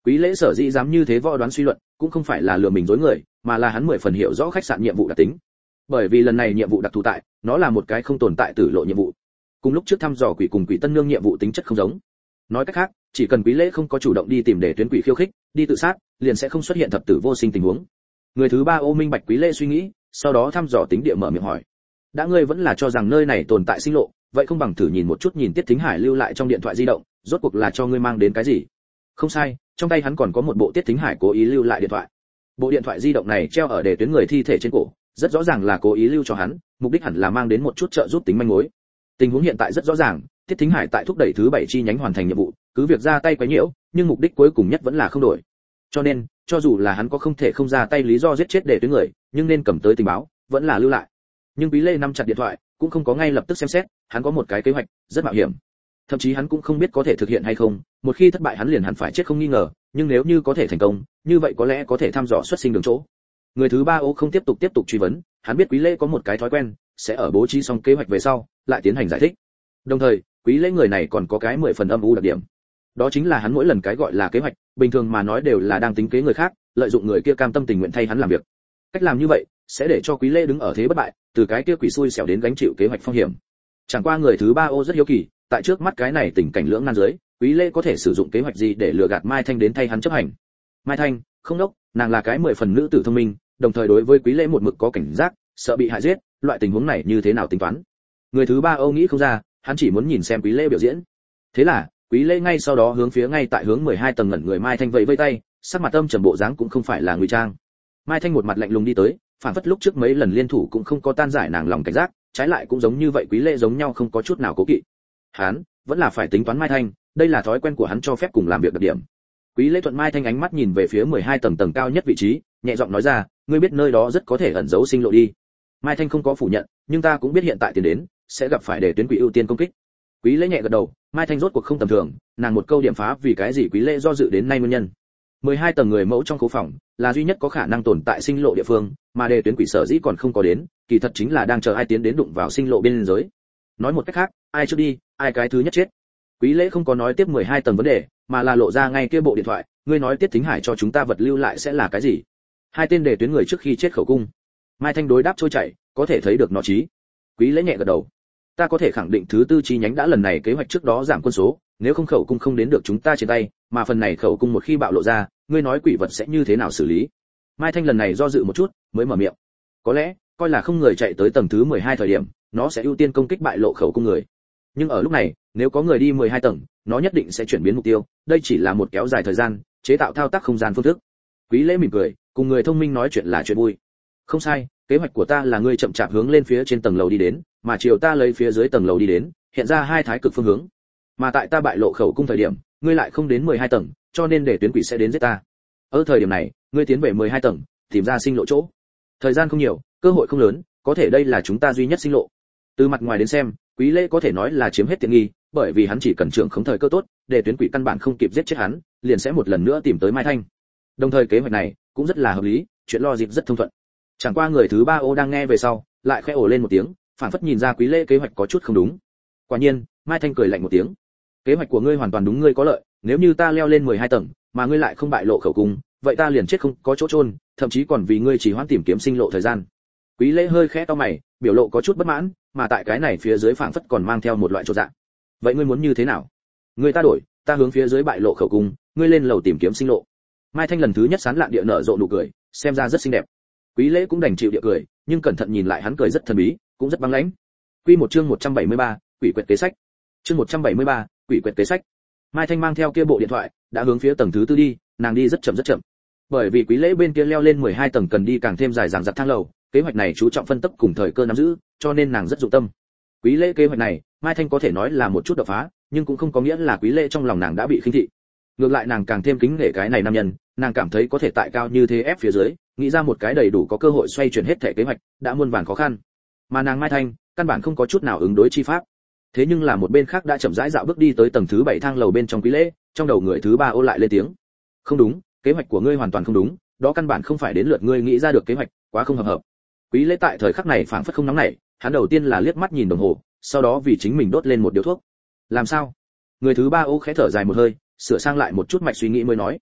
Quý Lễ sở dĩ dám như thế võ đoán suy luận, cũng không phải là lừa mình dối người, mà là hắn 10 phần hiểu rõ khách sạn nhiệm vụ đặc tính. Bởi vì lần này nhiệm vụ đặc thù tại, nó là một cái không tồn tại tử lộ nhiệm vụ. Cùng lúc trước thăm dò quỷ cùng quỷ tân nương nhiệm vụ tính chất không giống. Nói cách khác, chỉ cần Quý Lễ không có chủ động đi tìm để tuyến quỷ khiêu khích, đi tự sát, liền sẽ không xuất hiện thập tử vô sinh tình huống. Người thứ ba ô minh bạch Quý Lễ suy nghĩ, sau đó thăm dò tính địa mở miệng hỏi: đã ngươi vẫn là cho rằng nơi này tồn tại sinh lộ, vậy không bằng thử nhìn một chút nhìn Tiết Thính Hải lưu lại trong điện thoại di động, rốt cuộc là cho ngươi mang đến cái gì? Không sai, trong tay hắn còn có một bộ Tiết Thính Hải cố ý lưu lại điện thoại. Bộ điện thoại di động này treo ở để tuyến người thi thể trên cổ, rất rõ ràng là cố ý lưu cho hắn, mục đích hẳn là mang đến một chút trợ giúp tính manh mối. Tình huống hiện tại rất rõ ràng, Tiết Thính Hải tại thúc đẩy thứ 7 chi nhánh hoàn thành nhiệm vụ, cứ việc ra tay quấy nhiễu, nhưng mục đích cuối cùng nhất vẫn là không đổi. Cho nên, cho dù là hắn có không thể không ra tay lý do giết chết để tuyến người, nhưng nên cầm tới tình báo, vẫn là lưu lại. Nhưng Quý Lê nắm chặt điện thoại, cũng không có ngay lập tức xem xét, hắn có một cái kế hoạch rất mạo hiểm. Thậm chí hắn cũng không biết có thể thực hiện hay không, một khi thất bại hắn liền hẳn phải chết không nghi ngờ, nhưng nếu như có thể thành công, như vậy có lẽ có thể thăm dò xuất sinh đường chỗ. Người thứ ba ô không tiếp tục truy vấn, hắn biết Quý Lễ có một cái thói quen, sẽ ở bố trí xong kế hoạch về sau, lại tiến hành giải thích. Đồng thời, Quý Lễ người này còn có cái 10 phần âm u đặc điểm. Đó chính là hắn mỗi lần cái gọi là kế hoạch, bình thường mà nói đều là đang tính kế người khác, lợi dụng người kia cam tâm tình nguyện thay hắn làm việc. Cách làm như vậy sẽ để cho Quý Lễ đứng ở thế bất bại, từ cái kia quỷ xui xẻo đến gánh chịu kế hoạch phong hiểm. Chẳng qua người thứ ba ô rất hiếu kỳ, tại trước mắt cái này tình cảnh lưỡng nan dưới, Quý Lễ có thể sử dụng kế hoạch gì để lừa gạt Mai Thanh đến thay hắn chấp hành. Mai Thanh không đốc, nàng là cái 10 phần nữ tử thông minh, đồng thời đối với Quý Lễ một mực có cảnh giác, sợ bị hại giết, loại tình huống này như thế nào tính toán. Người thứ ba Âu nghĩ không ra, hắn chỉ muốn nhìn xem Quý Lễ biểu diễn. Thế là, Quý Lễ ngay sau đó hướng phía ngay tại hướng 12 tầng ngẩn người Mai Thanh vẫy vây tay, sắc mặt âm trầm bộ dáng cũng không phải là ngụy trang. Mai Thanh một mặt lạnh lùng đi tới, phản phất lúc trước mấy lần liên thủ cũng không có tan giải nàng lòng cảnh giác, trái lại cũng giống như vậy Quý Lễ giống nhau không có chút nào cố kỵ. Hắn vẫn là phải tính toán Mai Thanh, đây là thói quen của hắn cho phép cùng làm việc đặc điểm. Quý Lễ thuận Mai Thanh ánh mắt nhìn về phía 12 tầng cao nhất vị trí, nhẹ giọng nói ra, ngươi biết nơi đó rất có thể ẩn giấu sinh lộ đi. Mai Thanh không có phủ nhận, nhưng ta cũng biết hiện tại tiền đến sẽ gặp phải để tuyến quỷ ưu tiên công kích. Quý Lễ nhẹ gật đầu, Mai Thanh rốt cuộc không tầm thường, nàng một câu điểm phá vì cái gì Quý Lễ do dự đến nay nguyên nhân. 12 tầng người mẫu trong khố phòng là duy nhất có khả năng tồn tại sinh lộ địa phương, mà đề tuyến quỷ sở dĩ còn không có đến, kỳ thật chính là đang chờ ai tiến đến đụng vào sinh lộ biên giới. Nói một cách khác, ai trước đi, ai cái thứ nhất chết. Quý Lễ không có nói tiếp 12 tầng vấn đề, mà là lộ ra ngay kia bộ điện thoại, ngươi nói Tiết Thính Hải cho chúng ta vật lưu lại sẽ là cái gì? Hai tên đề tuyến người trước khi chết khẩu cung. Mai Thanh đối đáp trôi chảy, có thể thấy được nó trí. Quý Lễ nhẹ gật đầu. Ta có thể khẳng định thứ tư chi nhánh đã lần này kế hoạch trước đó giảm quân số, nếu không khẩu cung không đến được chúng ta trên tay, mà phần này khẩu cung một khi bạo lộ ra, ngươi nói quỷ vật sẽ như thế nào xử lý? Mai Thanh lần này do dự một chút, mới mở miệng. Có lẽ, coi là không người chạy tới tầng thứ 12 thời điểm, nó sẽ ưu tiên công kích bại lộ khẩu cung người. Nhưng ở lúc này, nếu có người đi 12 tầng, nó nhất định sẽ chuyển biến mục tiêu, đây chỉ là một kéo dài thời gian, chế tạo thao tác không gian phương thức. Quý Lễ mỉm cười, cùng người thông minh nói chuyện là chuyện vui. Không sai, kế hoạch của ta là ngươi chậm chạp hướng lên phía trên tầng lầu đi đến, mà chiều ta lấy phía dưới tầng lầu đi đến, hiện ra hai thái cực phương hướng. Mà tại ta bại lộ khẩu cung thời điểm, ngươi lại không đến 12 tầng, cho nên để tuyến quỷ sẽ đến giết ta. Ở thời điểm này, ngươi tiến về 12 tầng, tìm ra sinh lộ chỗ. Thời gian không nhiều, cơ hội không lớn, có thể đây là chúng ta duy nhất sinh lộ. Từ mặt ngoài đến xem, Quý Lễ có thể nói là chiếm hết tiện nghi, bởi vì hắn chỉ cần trưởng khống thời cơ tốt, để tuyến quỷ căn bản không kịp giết chết hắn, liền sẽ một lần nữa tìm tới Mai Thanh. Đồng thời kế hoạch này cũng rất là hợp lý, chuyện lo dịp rất thông thuận. Chẳng qua người thứ ba ô đang nghe về sau, lại khẽ ồ lên một tiếng, phản phất nhìn ra Quý Lễ kế hoạch có chút không đúng. Quả nhiên, Mai Thanh cười lạnh một tiếng. Kế hoạch của ngươi hoàn toàn đúng ngươi có lợi, nếu như ta leo lên 12 tầng, mà ngươi lại không bại lộ khẩu cung, vậy ta liền chết không có chỗ chôn, thậm chí còn vì ngươi chỉ hoãn tìm kiếm sinh lộ thời gian. Quý Lễ hơi khẽ cau mày, biểu lộ có chút bất mãn, mà tại cái này phía dưới phảng phất còn mang theo một loại chột dạ. Vậy ngươi muốn như thế nào? Ngươi ta đổi, ta hướng phía dưới bại lộ khẩu cung, ngươi lên lầu tìm kiếm sinh lộ. Mai Thanh lần thứ nhất sán lạn địa nở rộ nụ cười, xem ra rất xinh đẹp. Quý Lễ cũng đành chịu địa cười, nhưng cẩn thận nhìn lại hắn cười rất thần bí, cũng rất băng lãnh. Quy một chương 173, quỷ quyệt kế sách. Chương 173, quỷ quyệt kế sách. Mai Thanh mang theo kia bộ điện thoại, đã hướng phía tầng thứ tư đi, nàng đi rất chậm. Bởi vì Quý Lễ bên kia leo lên 12 tầng cần đi càng thêm dài dằng dặc thang lầu, kế hoạch này chú trọng phân tốc cùng thời cơ nắm giữ, cho nên nàng rất dụng tâm. Quý Lễ kế hoạch này, Mai Thanh có thể nói là một chút đột phá, nhưng cũng không có nghĩa là Quý Lễ trong lòng nàng đã bị khinh thị. Ngược lại nàng càng thêm kính nể cái này nam nhân, nàng cảm thấy có thể tại cao như thế ép phía dưới, nghĩ ra một cái đầy đủ có cơ hội xoay chuyển hết thể kế hoạch, đã muôn vàn khó khăn. Mà nàng Mai Thanh, căn bản không có chút nào ứng đối chi pháp. Thế nhưng là một bên khác đã chậm rãi dạo bước đi tới tầng thứ 7 thang lầu bên trong Quý Lễ, trong đầu người thứ ba ô lại lên tiếng. Không đúng, kế hoạch của ngươi hoàn toàn không đúng, đó căn bản không phải đến lượt ngươi nghĩ ra được kế hoạch, quá không hợp. Quý Lễ tại thời khắc này phảng phất không nóng nảy, hắn đầu tiên là liếc mắt nhìn đồng hồ, sau đó vì chính mình đốt lên một điếu thuốc. Làm sao? Người thứ ba ô khẽ thở dài một hơi, sửa sang lại một chút mạch suy nghĩ mới nói.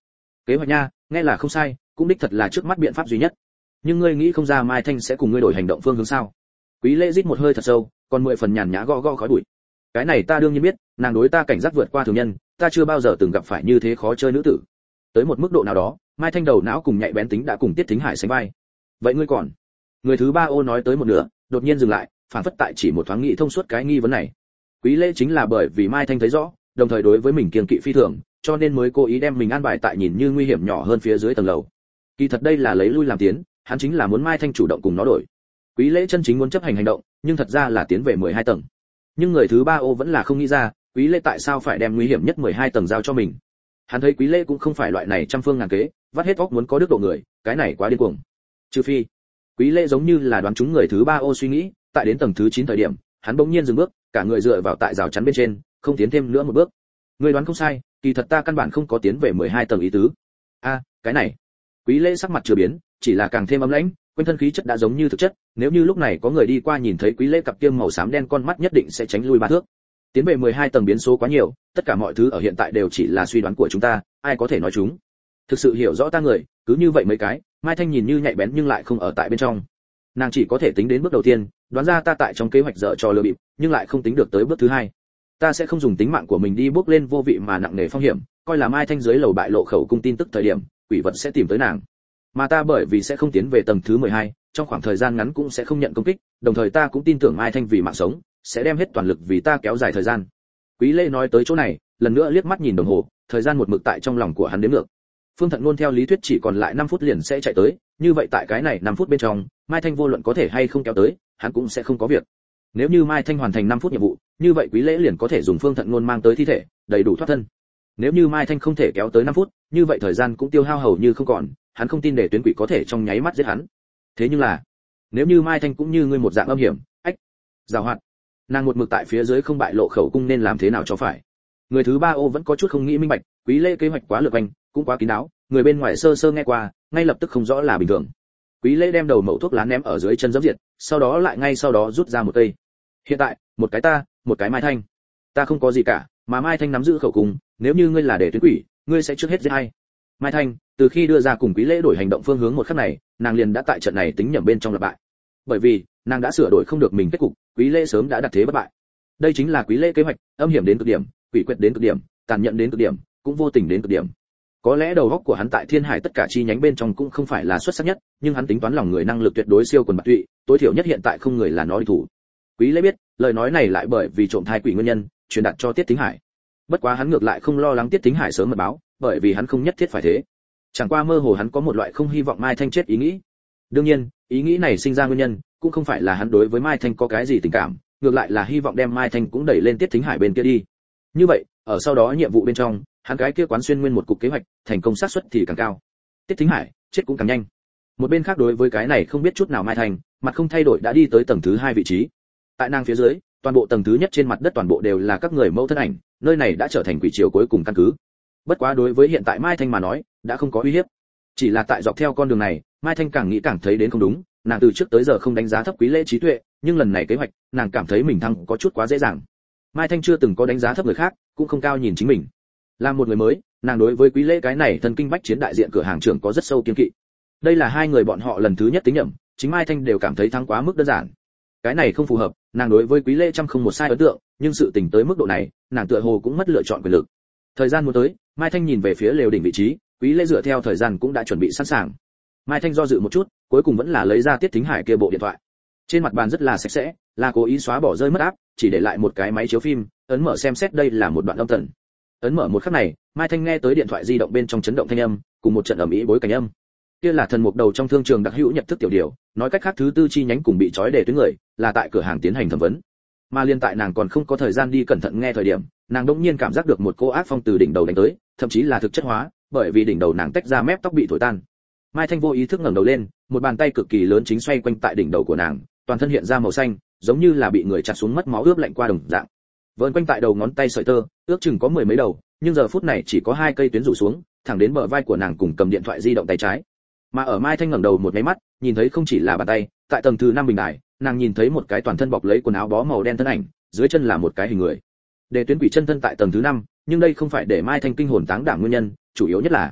Kế hoạch nha, nghe là không sai, cũng đích thật là trước mắt biện pháp duy nhất. Nhưng ngươi nghĩ không ra Mai Thanh sẽ cùng ngươi đổi hành động phương hướng sao? Quý Lễ rít một hơi thật sâu, còn 10 phần nhàn nhã gõ gõ khói bụi. Cái này ta đương nhiên biết, nàng đối ta cảnh giác vượt qua thường nhân, ta chưa bao giờ từng gặp phải như thế khó chơi nữ tử. Tới một mức độ nào đó, Mai Thanh đầu não cùng nhạy bén tính đã cùng Tiết Thính Hải sánh vai. Vậy ngươi còn? Người thứ ba ô nói tới một nửa, đột nhiên dừng lại, phản phất tại chỉ một thoáng nghĩ thông suốt cái nghi vấn này. Quý Lễ chính là bởi vì Mai Thanh thấy rõ, đồng thời đối với mình kiêng kỵ phi thường, cho nên mới cố ý đem mình an bài tại nhìn như nguy hiểm nhỏ hơn phía dưới tầng lầu. Kỳ thật đây là lấy lui làm tiến, hắn chính là muốn Mai Thanh chủ động cùng nó đổi. Quý Lễ chân chính muốn chấp hành hành động, nhưng thật ra là tiến về 12 tầng. Nhưng người thứ ba ô vẫn là không nghĩ ra, Quý Lễ tại sao phải đem nguy hiểm nhất 12 tầng giao cho mình. Hắn thấy Quý Lễ cũng không phải loại này trăm phương ngàn kế, vắt hết óc muốn có đức độ người, cái này quá điên cuồng. Trừ phi, Quý Lễ giống như là đoán trúng người thứ ba ô suy nghĩ, tại đến tầng thứ 9 thời điểm, hắn bỗng nhiên dừng bước, cả người dựa vào tại rào chắn bên trên, không tiến thêm nữa một bước. Ngươi đoán không sai, kỳ thật ta căn bản không có tiến về 12 tầng ý tứ. A, cái này. Quý Lễ sắc mặt chưa biến, chỉ là càng thêm ấm lãnh, quanh thân khí chất đã giống như thực chất, nếu như lúc này có người đi qua nhìn thấy Quý Lễ cặp kiêm màu xám đen con mắt nhất định sẽ tránh lui 3 thước. Tiến về 12 tầng biến số quá nhiều, tất cả mọi thứ ở hiện tại đều chỉ là suy đoán của chúng ta, ai có thể nói chúng. Thực sự hiểu rõ ta người, cứ như vậy mấy cái, Mai Thanh nhìn như nhạy bén nhưng lại không ở tại bên trong. Nàng chỉ có thể tính đến bước đầu tiên, đoán ra ta tại trong kế hoạch dở trò lừa bịp, nhưng lại không tính được tới bước thứ hai. Ta sẽ không dùng tính mạng của mình đi bước lên vô vị mà nặng nề phong hiểm, coi là Mai Thanh dưới lầu bại lộ khẩu cung tin tức thời điểm, quỷ vật sẽ tìm tới nàng. Mà ta bởi vì sẽ không tiến về tầng thứ 12, trong khoảng thời gian ngắn cũng sẽ không nhận công kích, đồng thời ta cũng tin tưởng Mai Thanh vì mạng sống, sẽ đem hết toàn lực vì ta kéo dài thời gian. Quý Lễ nói tới chỗ này, lần nữa liếc mắt nhìn đồng hồ, thời gian một mực tại trong lòng của hắn đếm ngược. Phương Thận Nôn theo lý thuyết chỉ còn lại 5 phút liền sẽ chạy tới, như vậy tại cái này 5 phút bên trong, Mai Thanh vô luận có thể hay không kéo tới, hắn cũng sẽ không có việc. Nếu như Mai Thanh hoàn thành 5 phút nhiệm vụ, như vậy Quý Lễ liền có thể dùng Phương Thận Nôn mang tới thi thể, đầy đủ thoát thân. Nếu như Mai Thanh không thể kéo tới 5 phút, như vậy thời gian cũng tiêu hao hầu như không còn, hắn không tin để tuyến quỷ có thể trong nháy mắt giết hắn. Thế nhưng là, nếu như Mai Thanh cũng như ngươi một dạng âm hiểm, giàu hoạt, nàng một mực tại phía dưới không bại lộ khẩu cung nên làm thế nào cho phải. Người thứ ba ô vẫn có chút không nghĩ minh bạch, Quý Lễ kế hoạch quá lược anh, cũng quá kín đáo, người bên ngoài sơ sơ nghe qua, ngay lập tức không rõ là bình thường. Quý Lễ đem đầu mẩu thuốc lá ném ở dưới chân dẫm diệt, sau đó ngay sau đó rút ra một cây. Hiện tại, một cái ta, một cái Mai Thanh. Ta không có gì cả, mà Mai Thanh nắm giữ khẩu cung, nếu như ngươi là để tuyến quỷ, ngươi sẽ trước hết giết hay. Mai Thanh, từ khi đưa ra cùng Quý Lễ đổi hành động phương hướng một khắc này, nàng liền đã tại trận này tính nhầm bên trong lặp bại. Bởi vì, nàng đã sửa đổi không được mình kết cục, Quý Lễ sớm đã đặt thế bất bại. Đây chính là Quý Lễ kế hoạch, âm hiểm đến cực điểm, quỷ quyệt đến cực điểm, tàn nhẫn đến cực điểm, cũng vô tình đến cực điểm. Có lẽ đầu óc của hắn tại Thiên Hải tất cả chi nhánh bên trong cũng không phải là xuất sắc nhất, nhưng hắn tính toán lòng người năng lực tuyệt đối siêu quần bạc tụy, tối thiểu nhất hiện tại không người là nó địch thủ. Quý Lễ biết, lời nói này lại bởi vì trộm thai quỷ nguyên nhân, truyền đạt cho Tiết Thính Hải. Bất quá hắn ngược lại không lo lắng Tiết Thính Hải sớm mật báo, bởi vì hắn không nhất thiết phải thế. Chẳng qua mơ hồ hắn có một loại không hy vọng Mai Thanh chết ý nghĩ. Đương nhiên, ý nghĩ này sinh ra nguyên nhân cũng không phải là hắn đối với Mai Thanh có cái gì tình cảm, ngược lại là hy vọng đem Mai Thanh cũng đẩy lên Tiết Thính Hải bên kia đi. Như vậy, ở sau đó nhiệm vụ bên trong, hắn cái kia quán xuyên nguyên một cục kế hoạch, thành công xác suất thì càng cao. Tiết Thính Hải chết cũng càng nhanh. Một bên khác đối với cái này không biết chút nào Mai Thanh, mặt không thay đổi đã đi tới tầng thứ 2 vị trí. Tại nàng phía dưới, toàn bộ tầng thứ nhất trên mặt đất toàn bộ đều là các người mẫu thân ảnh, nơi này đã trở thành quỷ triều cuối cùng căn cứ. Bất quá đối với hiện tại Mai Thanh mà nói, đã không có uy hiếp. Chỉ là tại dọc theo con đường này, Mai Thanh càng nghĩ càng thấy đến không đúng, nàng từ trước tới giờ không đánh giá thấp Quý Lễ trí tuệ, nhưng lần này kế hoạch, nàng cảm thấy mình thăng có chút quá dễ dàng. Mai Thanh chưa từng có đánh giá thấp người khác, cũng không cao nhìn chính mình. Làm một người mới, nàng đối với Quý Lễ cái này thần kinh bách chiến đại diện cửa hàng trưởng có rất sâu kiêng kỵ. Đây là hai người bọn họ lần thứ nhất tính nhầm, chính Mai Thanh đều cảm thấy thắng quá mức đơn giản. Cái này không phù hợp, nàng đối với Quý Lễ trăm không một sai ấn tượng, nhưng sự tình tới mức độ này, nàng tựa hồ cũng mất lựa chọn quyền lực. Thời gian muốn tới, Mai Thanh nhìn về phía lều đỉnh vị trí, Quý Lễ dựa theo thời gian cũng đã chuẩn bị sẵn sàng. Mai Thanh do dự một chút, cuối cùng vẫn là lấy ra Tiết Thính Hải kia bộ điện thoại. Trên mặt bàn rất là sạch sẽ, là cố ý xóa bỏ rơi mất áp, chỉ để lại một cái máy chiếu phim, ấn mở xem xét đây là một đoạn âm thần. Ấn mở một khắc này, Mai Thanh nghe tới điện thoại di động bên trong chấn động thanh âm, cùng một trận ầm ĩ bối cảnh âm. Kia là thần mục đầu trong thương trường đặc hữu nhập thức tiểu điều, nói cách khác thứ tư chi nhánh cùng bị trói để tuyến người, là tại cửa hàng tiến hành thẩm vấn. Mà liên tại nàng còn không có thời gian đi cẩn thận nghe thời điểm, nàng đột nhiên cảm giác được một cô ác phong từ đỉnh đầu đánh tới, thậm chí là thực chất hóa, bởi vì đỉnh đầu nàng tách ra mép tóc bị thổi tan. Mai Thanh vô ý thức ngẩng đầu lên, một bàn tay cực kỳ lớn chính xoay quanh tại đỉnh đầu của nàng, toàn thân hiện ra màu xanh, giống như là bị người chặt xuống mất máu ướp lạnh qua đồng dạng. Vờn quanh tại đầu ngón tay sợi tơ, ước chừng có 10 mấy đầu, nhưng giờ phút này chỉ có 2 cây tuyến rủ xuống, thẳng đến bờ vai của nàng cùng cầm điện thoại di động tay trái. Mà ở Mai Thanh ngẩng đầu một cái mắt, nhìn thấy không chỉ là bàn tay, tại tầng thứ 5 bình đài, nàng nhìn thấy một cái toàn thân bọc lấy quần áo bó màu đen thân ảnh, dưới chân là một cái hình người. Để tuyến quỷ chân thân tại tầng thứ 5, nhưng đây không phải để Mai Thanh kinh hồn táng đảm nguyên nhân, chủ yếu nhất là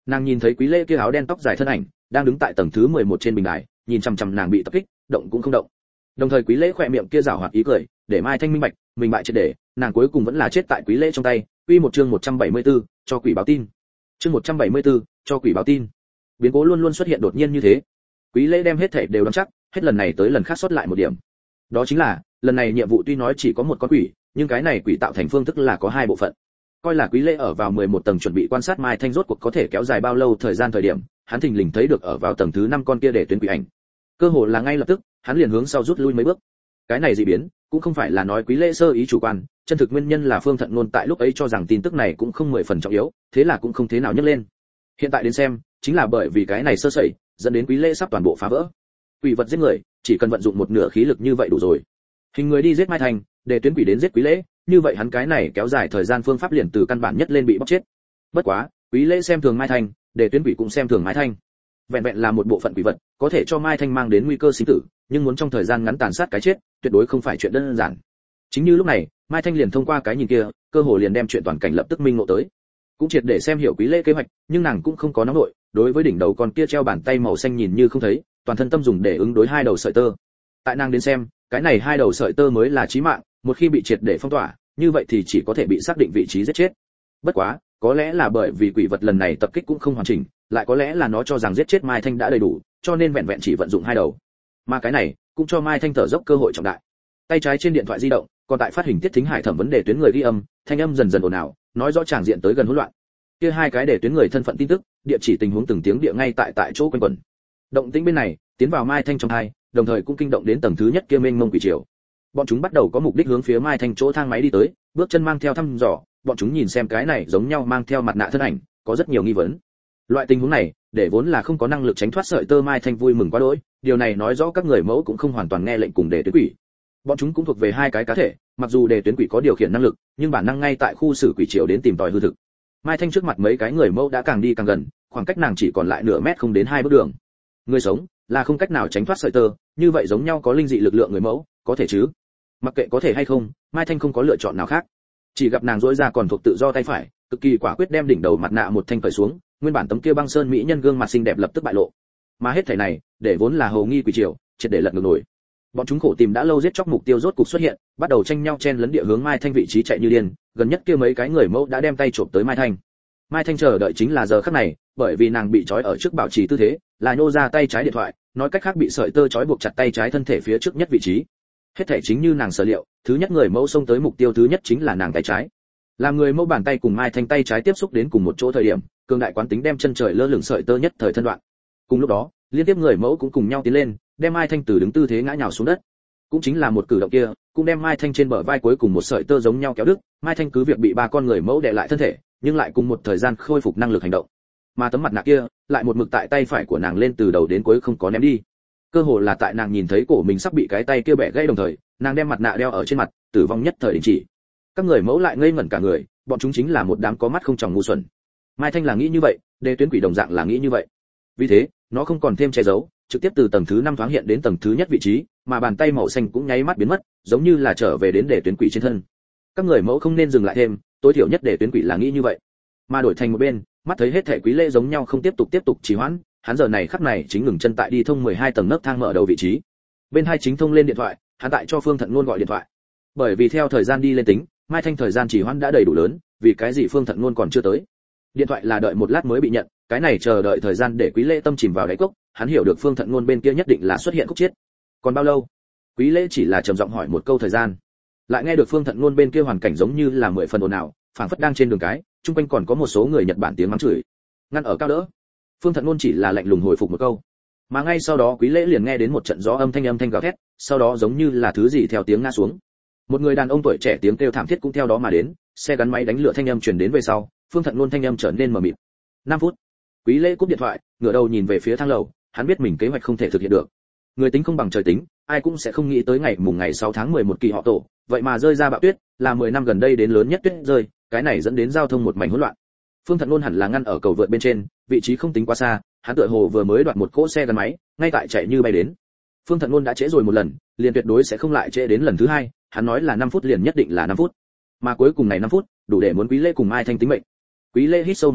Nàng nhìn thấy Quý Lễ kia áo đen tóc dài thân ảnh, đang đứng tại tầng thứ 11 trên bình đài, nhìn chằm chằm nàng bị tập kích, động cũng không động. Đồng thời Quý Lễ khỏe miệng kia giảo hoạt ý cười, để Mai Thanh minh bạch, mình bại triệt để, nàng cuối cùng vẫn là chết tại Quý Lễ trong tay. Quy một chương 174, cho quỷ báo tin. Chương 174, cho quỷ báo tin. Biến cố luôn luôn xuất hiện đột nhiên như thế. Quý Lễ đem hết thảy đều nắm chắc, hết lần này tới lần khác sót lại một điểm. Đó chính là, lần này nhiệm vụ tuy nói chỉ có một con quỷ, nhưng cái này quỷ tạo thành phương thức là có hai bộ phận. Coi là Quý Lễ ở vào 11 tầng chuẩn bị quan sát Mai Thanh rốt cuộc có thể kéo dài bao lâu thời điểm, hắn thình lình thấy được ở vào tầng thứ 5 con kia để tuyến quỷ ảnh. Cơ hồ là ngay lập tức, hắn liền hướng sau rút lui mấy bước. Cái này dị biến, cũng không phải là nói Quý Lễ sơ ý chủ quan, chân thực nguyên nhân là Phương Thận Nôn tại lúc ấy cho rằng tin tức này cũng không 10 phần trọng yếu, thế là cũng không thế nào nhấc lên. Hiện tại đến xem, chính là bởi vì cái này sơ sẩy, dẫn đến Quý Lễ sắp toàn bộ phá vỡ. Quỷ vật giết người, chỉ cần vận dụng một nửa khí lực như vậy đủ rồi. Hình người đi giết Mai Thanh, để tuyến quỷ đến giết Quý Lễ, như vậy hắn cái này kéo dài thời gian phương pháp liền từ căn bản nhất lên bị bóc chết. Bất quá, Quý Lễ xem thường Mai Thanh, để tuyến quỷ cũng xem thường Mai Thanh. Vẹn vẹn là một bộ phận quỷ vật, có thể cho Mai Thanh mang đến nguy cơ sinh tử, nhưng muốn trong thời gian ngắn tàn sát cái chết, tuyệt đối không phải chuyện đơn giản. Chính như lúc này, Mai Thanh liền thông qua cái nhìn kia, cơ hội liền đem chuyện toàn cảnh lập tức minh ngộ tới. Cũng triệt để xem hiểu Quý Lễ kế hoạch, nhưng nàng cũng không có nóng nội, đối với đỉnh đầu con kia treo bàn tay màu xanh nhìn như không thấy, toàn thân tâm dùng để ứng đối hai đầu sợi tơ. Tại nàng đến xem, cái này hai đầu sợi tơ mới là chí mạng, một khi bị triệt để phong tỏa, như vậy thì chỉ có thể bị xác định vị trí giết chết. Bất quá, có lẽ là bởi vì quỷ vật lần này tập kích cũng không hoàn chỉnh, lại có lẽ là nó cho rằng giết chết Mai Thanh đã đầy đủ, cho nên vẹn vẹn chỉ vận dụng hai đầu. Mà cái này cũng cho Mai Thanh thở dốc cơ hội trọng đại. Tay trái trên điện thoại di động, còn tại phát hình tiết thính hải thẩm vấn đề tuyến người ghi âm, thanh âm dần dần ồn ào, nói rõ tràng diện tới gần hỗn loạn. Kia hai cái để tuyến người thân phận tin tức, địa chỉ tình huống từng tiếng địa ngay tại chỗ quanh quẩn. Động tĩnh bên này tiến vào Mai Thanh trong hai, đồng thời cũng kinh động đến tầng thứ nhất kia mênh mông quỷ triều. Bọn chúng bắt đầu có mục đích hướng phía Mai Thanh chỗ thang máy đi tới, bước chân mang theo thăm dò, bọn chúng nhìn xem cái này giống nhau mang theo mặt nạ thân ảnh, có rất nhiều nghi vấn. Loại tình huống này, để vốn là không có năng lực tránh thoát sợi tơ Mai Thanh vui mừng quá đỗi, điều này nói rõ các người mẫu cũng không hoàn toàn nghe lệnh cùng để tuyến quỷ. Bọn chúng cũng thuộc về hai cái cá thể, mặc dù để tuyến quỷ có điều khiển năng lực, nhưng bản năng ngay tại khu xử quỷ triều đến tìm tòi hư thực. Mai Thanh trước mặt mấy cái người mẫu đã càng đi càng gần, khoảng cách nàng chỉ còn lại nửa mét không đến 2 bước đường. Người sống là không cách nào tránh thoát sợi tơ, như vậy giống nhau có linh dị lực lượng người mẫu, có thể chứ? Mặc kệ có thể hay không, Mai Thanh không có lựa chọn nào khác. Chỉ gặp nàng duỗi ra còn thuộc tự do tay phải, cực kỳ quả quyết đem đỉnh đầu mặt nạ một thanh cởi xuống, nguyên bản tấm kia băng sơn mỹ nhân gương mặt xinh đẹp lập tức bại lộ. Mà hết thảy này, để vốn là hầu nghi quỷ triều, triệt để lật ngược nổi. Bọn chúng khổ tìm đã lâu giết chóc mục tiêu rốt cục xuất hiện, bắt đầu tranh nhau chen lấn địa hướng Mai Thanh vị trí chạy như điên, gần nhất kia mấy cái người mẫu đã đem tay chộp tới Mai Thanh. Mai Thanh chờ đợi chính là giờ khắc này, bởi vì nàng bị trói ở trước bảo trì tư thế, là nhô ra tay trái điện thoại, nói cách khác bị sợi tơ trói buộc chặt tay trái thân thể phía trước nhất vị trí. Hết thảy chính như nàng sở liệu, thứ nhất người mẫu xông tới mục tiêu thứ nhất chính là nàng tay trái. Làm người mẫu bàn tay cùng Mai Thanh tay trái tiếp xúc đến cùng một chỗ thời điểm, cường đại quán tính đem chân trời lơ lửng sợi tơ nhất thời thân đoạn. Cùng lúc đó, liên tiếp người mẫu cũng cùng nhau tiến lên, đem Mai Thanh từ đứng tư thế ngã nhào xuống đất. Cũng chính là một cử động kia, cũng đem Mai Thanh trên bờ vai cuối cùng một sợi tơ giống nhau kéo đứt, Mai Thanh cứ việc bị ba con người mẫu đè lại thân thể, nhưng lại cùng một thời gian khôi phục năng lực hành động. Mà tấm mặt nạ kia, lại một mực tại tay phải của nàng lên từ đầu đến cuối không có ném đi. Cơ hồ là tại nàng nhìn thấy cổ mình sắp bị cái tay kia bẻ gãy đồng thời, nàng đem mặt nạ đeo ở trên mặt, tử vong nhất thời đình chỉ. Các người mẫu lại ngây ngẩn cả người, bọn chúng chính là một đám có mắt không tròng ngu xuẩn. Mai Thanh là nghĩ như vậy, Đề Tuyến Quỷ đồng dạng là nghĩ như vậy. Vì thế, nó không còn thêm che giấu, trực tiếp từ tầng thứ 5 thoáng hiện đến tầng thứ nhất vị trí, mà bàn tay màu xanh cũng nháy mắt biến mất, giống như là trở về đến Đề Tuyến Quỷ trên thân. Các người mẫu không nên dừng lại thêm, tối thiểu nhất Đề Tuyến Quỷ là nghĩ như vậy. Mà đổi thành một bên, mắt thấy hết thể Quý Lễ giống nhau không tiếp tục trì hoãn, hắn giờ này khắc này chính ngừng chân tại đi thông 12 tầng nấc thang mở đầu vị trí. Bên hai chính thông lên điện thoại, hắn tại cho Phương Thận Nôn gọi điện thoại. Bởi vì theo thời gian đi lên tính, Mai Thanh thời gian trì hoãn đã đầy đủ lớn, vì cái gì Phương Thận Nôn còn chưa tới. Điện thoại là đợi một lát mới bị nhận, cái này chờ đợi thời gian để Quý Lễ tâm chìm vào đáy cốc, hắn hiểu được Phương Thận Nôn bên kia nhất định là xuất hiện khúc chiết. Còn bao lâu? Quý Lễ chỉ là trầm giọng hỏi một câu thời gian. Lại nghe được Phương Thận Nôn bên kia hoàn cảnh giống như là 10 phần ồn ào, phảng phất đang trên đường cái, chung quanh còn có một số người Nhật Bản tiếng mắng chửi. Ngăn ở cao đỡ. Phương Thận Nôn chỉ là lạnh lùng hồi phục một câu. Mà ngay sau đó Quý Lễ liền nghe đến một trận gió âm thanh gào thét, sau đó giống như là thứ gì theo tiếng ngã xuống. Một người đàn ông tuổi trẻ tiếng kêu thảm thiết cũng theo đó mà đến, xe gắn máy đánh lửa thanh âm truyền đến về sau, Phương Thận Nôn thanh âm trở nên mờ mịt. 5 phút. Quý Lễ cúp điện thoại, ngửa đầu nhìn về phía thang lầu, hắn biết mình kế hoạch không thể thực hiện được. Người tính không bằng trời tính, ai cũng sẽ không nghĩ tới ngày 6 tháng 11 kỳ họ Tổ, vậy mà rơi ra bão tuyết, là 10 năm gần đây đến lớn nhất tuyết rơi, cái này dẫn đến giao thông một mảnh hỗn loạn. Phương Thận Nôn hẳn là ngăn ở cầu vượt bên trên, vị trí không tính quá xa, hắn tựa hồ vừa mới đoạt một cỗ xe gắn máy, ngay tại chạy như bay đến. Phương Thận Nôn đã trễ rồi một lần, liền tuyệt đối sẽ không lại trễ đến lần thứ hai, hắn nói là 5 phút liền nhất định là 5 phút. Mà cuối cùng này 5 phút, đủ để muốn Quý Lễ cùng Mai Thanh tính mệnh. Quý Lễ hít sâu một hơi,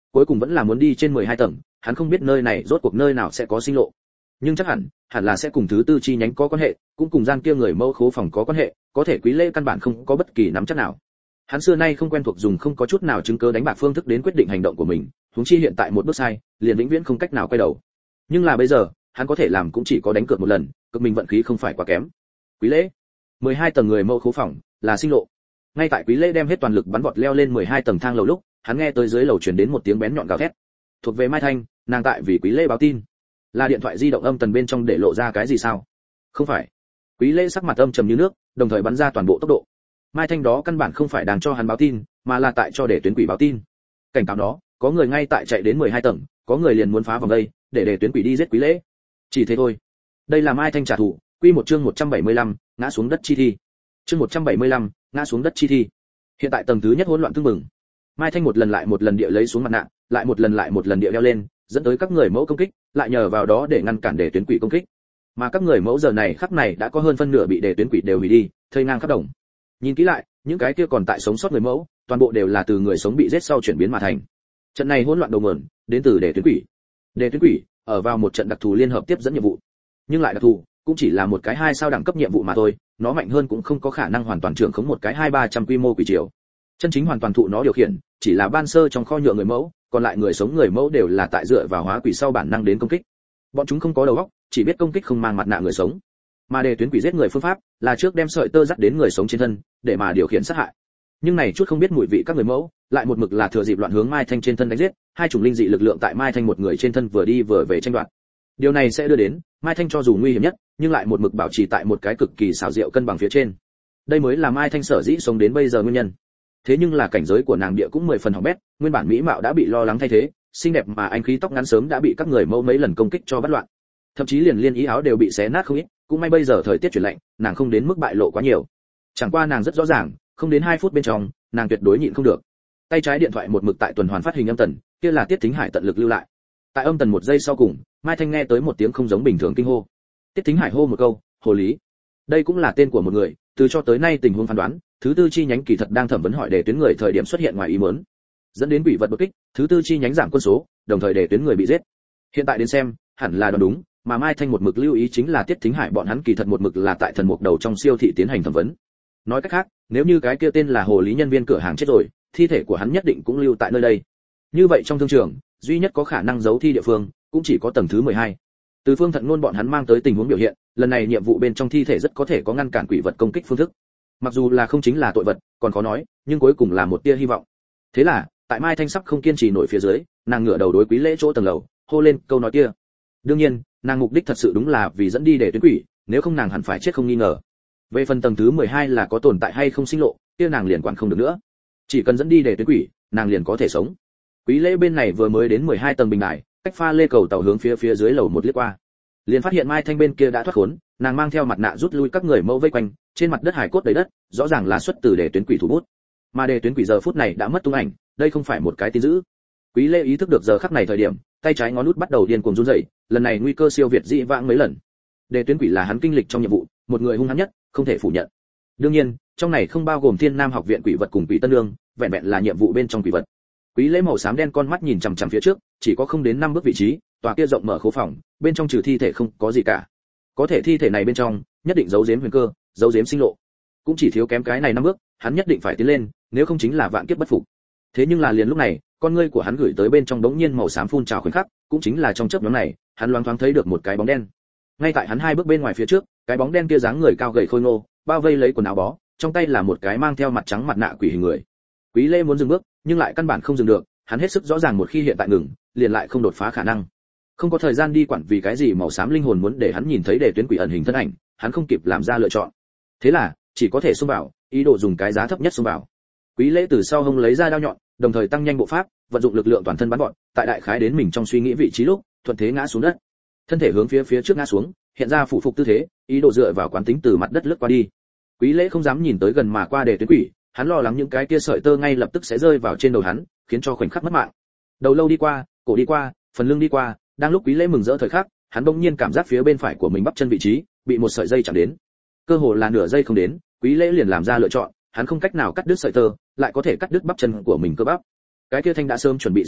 cuối cùng vẫn là muốn đi trên 12 tầng, hắn không biết nơi này rốt cuộc nơi nào sẽ có sinh lộ. Nhưng chắc hẳn là sẽ cùng thứ tư chi nhánh có quan hệ, cũng cùng gian kia người mẫu khố phòng có quan hệ, có thể Quý Lễ căn bản không có bất kỳ nắm chắc nào. Hắn xưa nay không quen thuộc dùng không có chút nào chứng cứ đánh bạc phương thức đến quyết định hành động của mình, huống chi hiện tại một bước sai, liền vĩnh viễn không cách nào quay đầu. Nhưng là bây giờ, hắn có thể làm cũng chỉ có đánh cược một lần, cực mình vận khí không phải quá kém. Quý Lễ, 12 tầng người mẫu khố phòng, là sinh lộ. Ngay tại Quý Lễ đem hết toàn lực bắn vọt leo lên 12 tầng thang lầu lúc, hắn nghe tới dưới lầu truyền đến một tiếng bén nhọn gào thét. Thuộc về Mai Thanh, nàng tại vì Quý Lễ báo tin. Là điện thoại di động âm tần bên trong để lộ ra cái gì sao? Không phải. Quý Lễ sắc mặt âm trầm như nước, đồng thời bắn ra toàn bộ tốc độ. Mai Thanh đó căn bản không phải đang cho hắn báo tin, mà là tại cho để tuyến quỷ báo tin. Cảnh cáo đó, có người ngay tại chạy đến 12 tầng, có người liền muốn phá vòng đây, để tuyến quỷ đi giết Quý Lễ. Chỉ thế thôi. Đây là Mai Thanh trả thù, quy một chương 175, ngã xuống đất chi thi. Chương 175, ngã xuống đất chi thi. Hiện tại tầng thứ nhất hỗn loạn tương mừng. Mai Thanh một lần lại một lần địa lấy xuống mặt nạ, lại một lần địa đeo lên, dẫn tới các người mẫu công kích, lại nhờ vào đó để ngăn cản để tuyến quỷ công kích. Mà các người mẫu giờ này khắc này đã có hơn phân nửa bị để tuyến quỷ đều hủy đi, thây ngang khắp đồng. Nhìn kỹ lại, những cái kia còn tại sống sót người mẫu, toàn bộ đều là từ người sống bị giết sau chuyển biến mà thành. Trận này hỗn loạn đầu nguồn đến từ để tuyến quỷ. Để tuyến quỷ ở vào một trận đặc thù liên hợp tiếp dẫn nhiệm vụ, nhưng lại đặc thù cũng chỉ là một cái 2 sao đẳng cấp nhiệm vụ mà thôi, nó mạnh hơn cũng không có khả năng hoàn toàn trưởng khống một cái 2-300 quy mô quỷ triều. Chân chính hoàn toàn thụ nó điều khiển, chỉ là ban sơ trong kho nhựa người mẫu, còn lại người sống người mẫu đều là tại dựa vào hóa quỷ sau bản năng đến công kích. Bọn chúng không có đầu óc, chỉ biết công kích không mang mặt nạ người sống. Mà để tuyến quỷ giết người phương pháp là trước đem sợi tơ dắt đến người sống trên thân, để mà điều khiển sát hại. Nhưng này chút không biết mùi vị các người mẫu, lại một mực là thừa dịp loạn hướng Mai Thanh trên thân đánh giết, hai chủng linh dị lực lượng tại Mai Thanh một người trên thân vừa đi vừa về tranh đoạt. Điều này sẽ đưa đến Mai Thanh cho dù nguy hiểm nhất, nhưng lại một mực bảo trì tại một cái cực kỳ xảo diệu cân bằng phía trên. Đây mới là Mai Thanh sở dĩ sống đến bây giờ nguyên nhân. Thế nhưng là cảnh giới của nàng địa cũng 10 phần hỏng bét, nguyên bản mỹ mạo đã bị lo lắng thay thế, xinh đẹp mà anh khí tóc ngắn sớm đã bị các người mẫu mấy lần công kích cho bắt loạn. Thậm chí liền liên ý áo đều bị xé nát không ít, cũng may bây giờ thời tiết chuyển lạnh, nàng không đến mức bại lộ quá nhiều. Chẳng qua nàng rất rõ ràng, không đến 2 phút bên trong, nàng tuyệt đối nhịn không được. Tay trái điện thoại một mực tại tuần hoàn phát hình âm tần, kia là Tiết Thính Hải tận lực lưu lại. Tại âm tần 1 giây sau cùng, Mai Thanh nghe tới một tiếng không giống bình thường kinh hô. Tiết Thính Hải hô một câu, "Hồ lý." Đây cũng là tên của một người, từ cho tới nay tình huống phán đoán, thứ tư chi nhánh kỳ thật đang thẩm vấn hỏi để tuyến người thời điểm xuất hiện ngoài ý muốn, dẫn đến quỷ vật đột kích, thứ tư chi nhánh giảm quân số, đồng thời để tuyến người bị giết. Hiện tại đến xem, hẳn là đoán đúng, mà Mai Thanh một mực lưu ý chính là Tiết Thính Hải bọn hắn kỳ thật một mực là tại thần mục đầu trong siêu thị tiến hành thẩm vấn. Nói cách khác, nếu như cái kia tên là Hồ lý nhân viên cửa hàng chết rồi, thi thể của hắn nhất định cũng lưu tại nơi đây. Như vậy trong thương trường, duy nhất có khả năng giấu thi địa phương, cũng chỉ có tầng thứ 12. Từ Phương Thận Nôn bọn hắn mang tới tình huống biểu hiện, lần này nhiệm vụ bên trong thi thể rất có thể có ngăn cản quỷ vật công kích phương thức. Mặc dù là không chính là tội vật, còn khó nói, nhưng cuối cùng là một tia hy vọng. Thế là, tại Mai Thanh sắp không kiên trì nổi phía dưới, nàng ngửa đầu đối Quý Lễ chỗ tầng lầu, hô lên câu nói kia. Đương nhiên, nàng mục đích thật sự đúng là vì dẫn đi để tuyến quỷ, nếu không nàng hẳn phải chết không nghi ngờ. Về phần tầng thứ 12 là có tồn tại hay không sinh lộ, kia nàng liền quản không được nữa. Chỉ cần dẫn đi để tuyến quỷ, nàng liền có thể sống. Quý Lễ bên này vừa mới đến 12 tầng bình đài, cách pha lê cầu tàu hướng phía dưới lầu một liếc qua, liền phát hiện Mai Thanh bên kia đã thoát khốn, nàng mang theo mặt nạ rút lui các người mẫu vây quanh, trên mặt đất hải cốt đầy đất, rõ ràng là xuất từ để tuyến quỷ thủ bút. Mà để tuyến quỷ giờ phút này đã mất tung ảnh, đây không phải một cái tin dữ. Quý Lễ ý thức được giờ khắc này thời điểm, tay trái ngón út bắt đầu điên cuồng run rẩy, lần này nguy cơ siêu việt dị vãng mấy lần. Để tuyến quỷ là hắn kinh lịch trong nhiệm vụ, một người hung hãn nhất, không thể phủ nhận. Đương nhiên, trong này không bao gồm Thiên Nam học viện quỷ vật cùng quỷ tân lương, vẹn vẹn là nhiệm vụ bên trong quỷ vật. Quý Lễ màu xám đen con mắt nhìn chằm chằm phía trước, chỉ có không đến 5 bước vị trí, tòa kia rộng mở khố phòng, bên trong trừ thi thể không có gì cả. Có thể thi thể này bên trong, nhất định giấu giếm huyền cơ, giấu giếm sinh lộ. Cũng chỉ thiếu kém cái này 5 bước, hắn nhất định phải tiến lên, nếu không chính là vạn kiếp bất phục. Thế nhưng là liền lúc này, con ngươi của hắn gửi tới bên trong đống nhiên màu xám phun trào khoảnh khắc, cũng chính là trong chớp nhoáng này, hắn loáng thoáng thấy được một cái bóng đen. Ngay tại hắn 2 bước bên ngoài phía trước, cái bóng đen kia dáng người cao gầy khôi ngô, bao vây lấy quần áo bó, trong tay là một cái mang theo mặt trắng mặt nạ quỷ hình người. Quý Lễ muốn dừng bước, nhưng lại căn bản không dừng được, hắn hết sức rõ ràng một khi hiện tại ngừng, liền lại không đột phá khả năng. Không có thời gian đi quản vì cái gì màu xám linh hồn muốn để hắn nhìn thấy để tuyến quỷ ẩn hình thân ảnh, hắn không kịp làm ra lựa chọn. Thế là, chỉ có thể xông vào, ý đồ dùng cái giá thấp nhất xông vào. Quý Lễ từ sau hông lấy ra đao nhọn, đồng thời tăng nhanh bộ pháp, vận dụng lực lượng toàn thân bắn gọn, tại đại khái đến mình trong suy nghĩ vị trí lúc, thuận thế ngã xuống đất. Thân thể hướng phía trước ngã xuống, hiện ra phụ phục tư thế, ý đồ dựa vào quán tính từ mặt đất lướt qua đi. Quý Lễ không dám nhìn tới gần mà qua để tuyến quỷ, hắn lo lắng những cái kia sợi tơ ngay lập tức sẽ rơi vào trên đầu hắn, khiến cho khoảnh khắc mất mạng. Đầu lâu đi qua, cổ đi qua, phần lưng đi qua, đang lúc Quý Lễ mừng rỡ thời khắc, hắn bỗng nhiên cảm giác phía bên phải của mình bắp chân vị trí bị một sợi dây chạm đến. Cơ hồ là nửa giây không đến, Quý Lễ liền làm ra lựa chọn, hắn không cách nào cắt đứt sợi tơ, lại có thể cắt đứt bắp chân của mình cơ bắp. Cái kia thanh đã sớm chuẩn bị xong đao,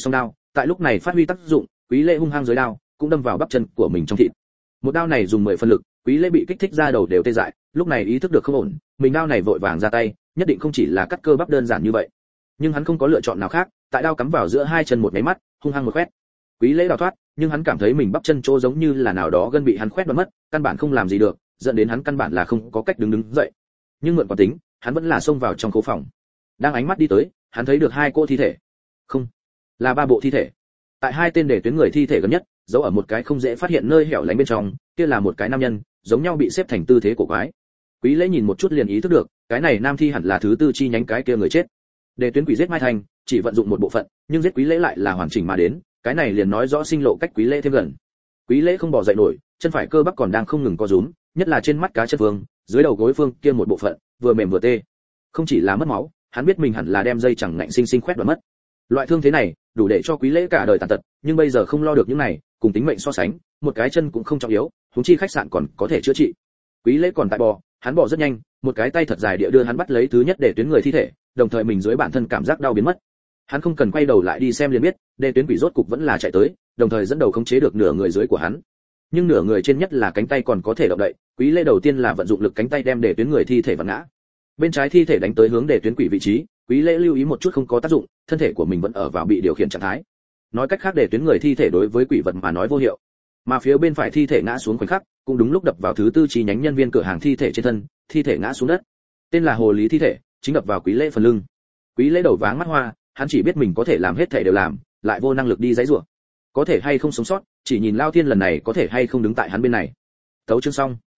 tại lúc này phát huy tác dụng, Quý Lễ hung hăng dưới đao, cũng đâm vào bắp chân của mình trong thịt. Một đao này dùng 10 phân lực, Quý Lễ bị kích thích ra đầu đều tê dại, lúc này ý thức được không ổn, mình đao này vội vàng ra tay, nhất định không chỉ là cắt cơ bắp đơn giản như vậy. Nhưng hắn không có lựa chọn nào khác, tại đao cắm vào giữa hai chân một cái mắt, hung hăng một quét. Quý Lễ đào thoát, nhưng hắn cảm thấy mình bắp chân chỗ giống như là nào đó gân bị hắn khoét đoạn mất, căn bản không làm gì được, dẫn đến hắn căn bản là không có cách đứng dậy. Nhưng mượn quán tính, hắn vẫn là xông vào trong khố phòng. Đang ánh mắt đi tới, hắn thấy được hai cô thi thể. Không, là ba bộ thi thể. Tại hai tên để tuyến người thi thể gần nhất, giấu ở một cái không dễ phát hiện nơi hẻo lánh bên trong, kia là một cái nam nhân, giống nhau bị xếp thành tư thế cổ quái. Quý Lễ nhìn một chút liền ý thức được, cái này nam thi hẳn là thứ tư chi nhánh cái kia người chết. Để tuyến quỷ giết Mai Thành, chỉ vận dụng một bộ phận, nhưng giết Quý Lễ lại là hoàn chỉnh mà đến, cái này liền nói rõ sinh lộ cách Quý Lễ thêm gần. Quý Lễ không bỏ dậy nổi, chân phải cơ bắp còn đang không ngừng co rúm, nhất là trên mắt cá chân phương, dưới đầu gối phương kia một bộ phận, vừa mềm vừa tê. Không chỉ là mất máu, hắn biết mình hẳn là đem dây chẳng ngạnh sinh sinh khoét đoạn mất. Loại thương thế này, đủ để cho Quý Lễ cả đời tàn tật, nhưng bây giờ không lo được những này, cùng tính mệnh so sánh, một cái chân cũng không trọng yếu, huống chi khách sạn còn có thể chữa trị. Quý Lễ còn tại bò, hắn bò rất nhanh, một cái tay thật dài địa đưa hắn bắt lấy thứ nhất để tuyến người thi thể, đồng thời mình dưới bản thân cảm giác đau biến mất. Hắn không cần quay đầu lại đi xem liền biết, để tuyến quỷ rốt cục vẫn là chạy tới, đồng thời dẫn đầu khống chế được nửa người dưới của hắn. Nhưng nửa người trên nhất là cánh tay còn có thể động đậy, Quý Lễ đầu tiên là vận dụng lực cánh tay đem để tuyến người thi thể vặn ngã. Bên trái thi thể đánh tới hướng để tuyến quỷ vị trí, Quý Lễ lưu ý một chút không có tác dụng, thân thể của mình vẫn ở vào bị điều khiển trạng thái. Nói cách khác để tuyến người thi thể đối với quỷ vật mà nói vô hiệu. Mà phía bên phải thi thể ngã xuống khoảnh khắc, cũng đúng lúc đập vào thứ tư chi nhánh nhân viên cửa hàng thi thể trên thân, thi thể ngã xuống đất. Tên là Hồ Lý thi thể, chính đập vào Quý Lễ phần lưng. Quý Lễ đầu váng mắt hoa, hắn chỉ biết mình có thể làm hết thể đều làm, lại vô năng lực đi giãy giụa. Có thể hay không sống sót, chỉ nhìn Lao Thiên lần này có thể hay không đứng tại hắn bên này. Tấu chương xong.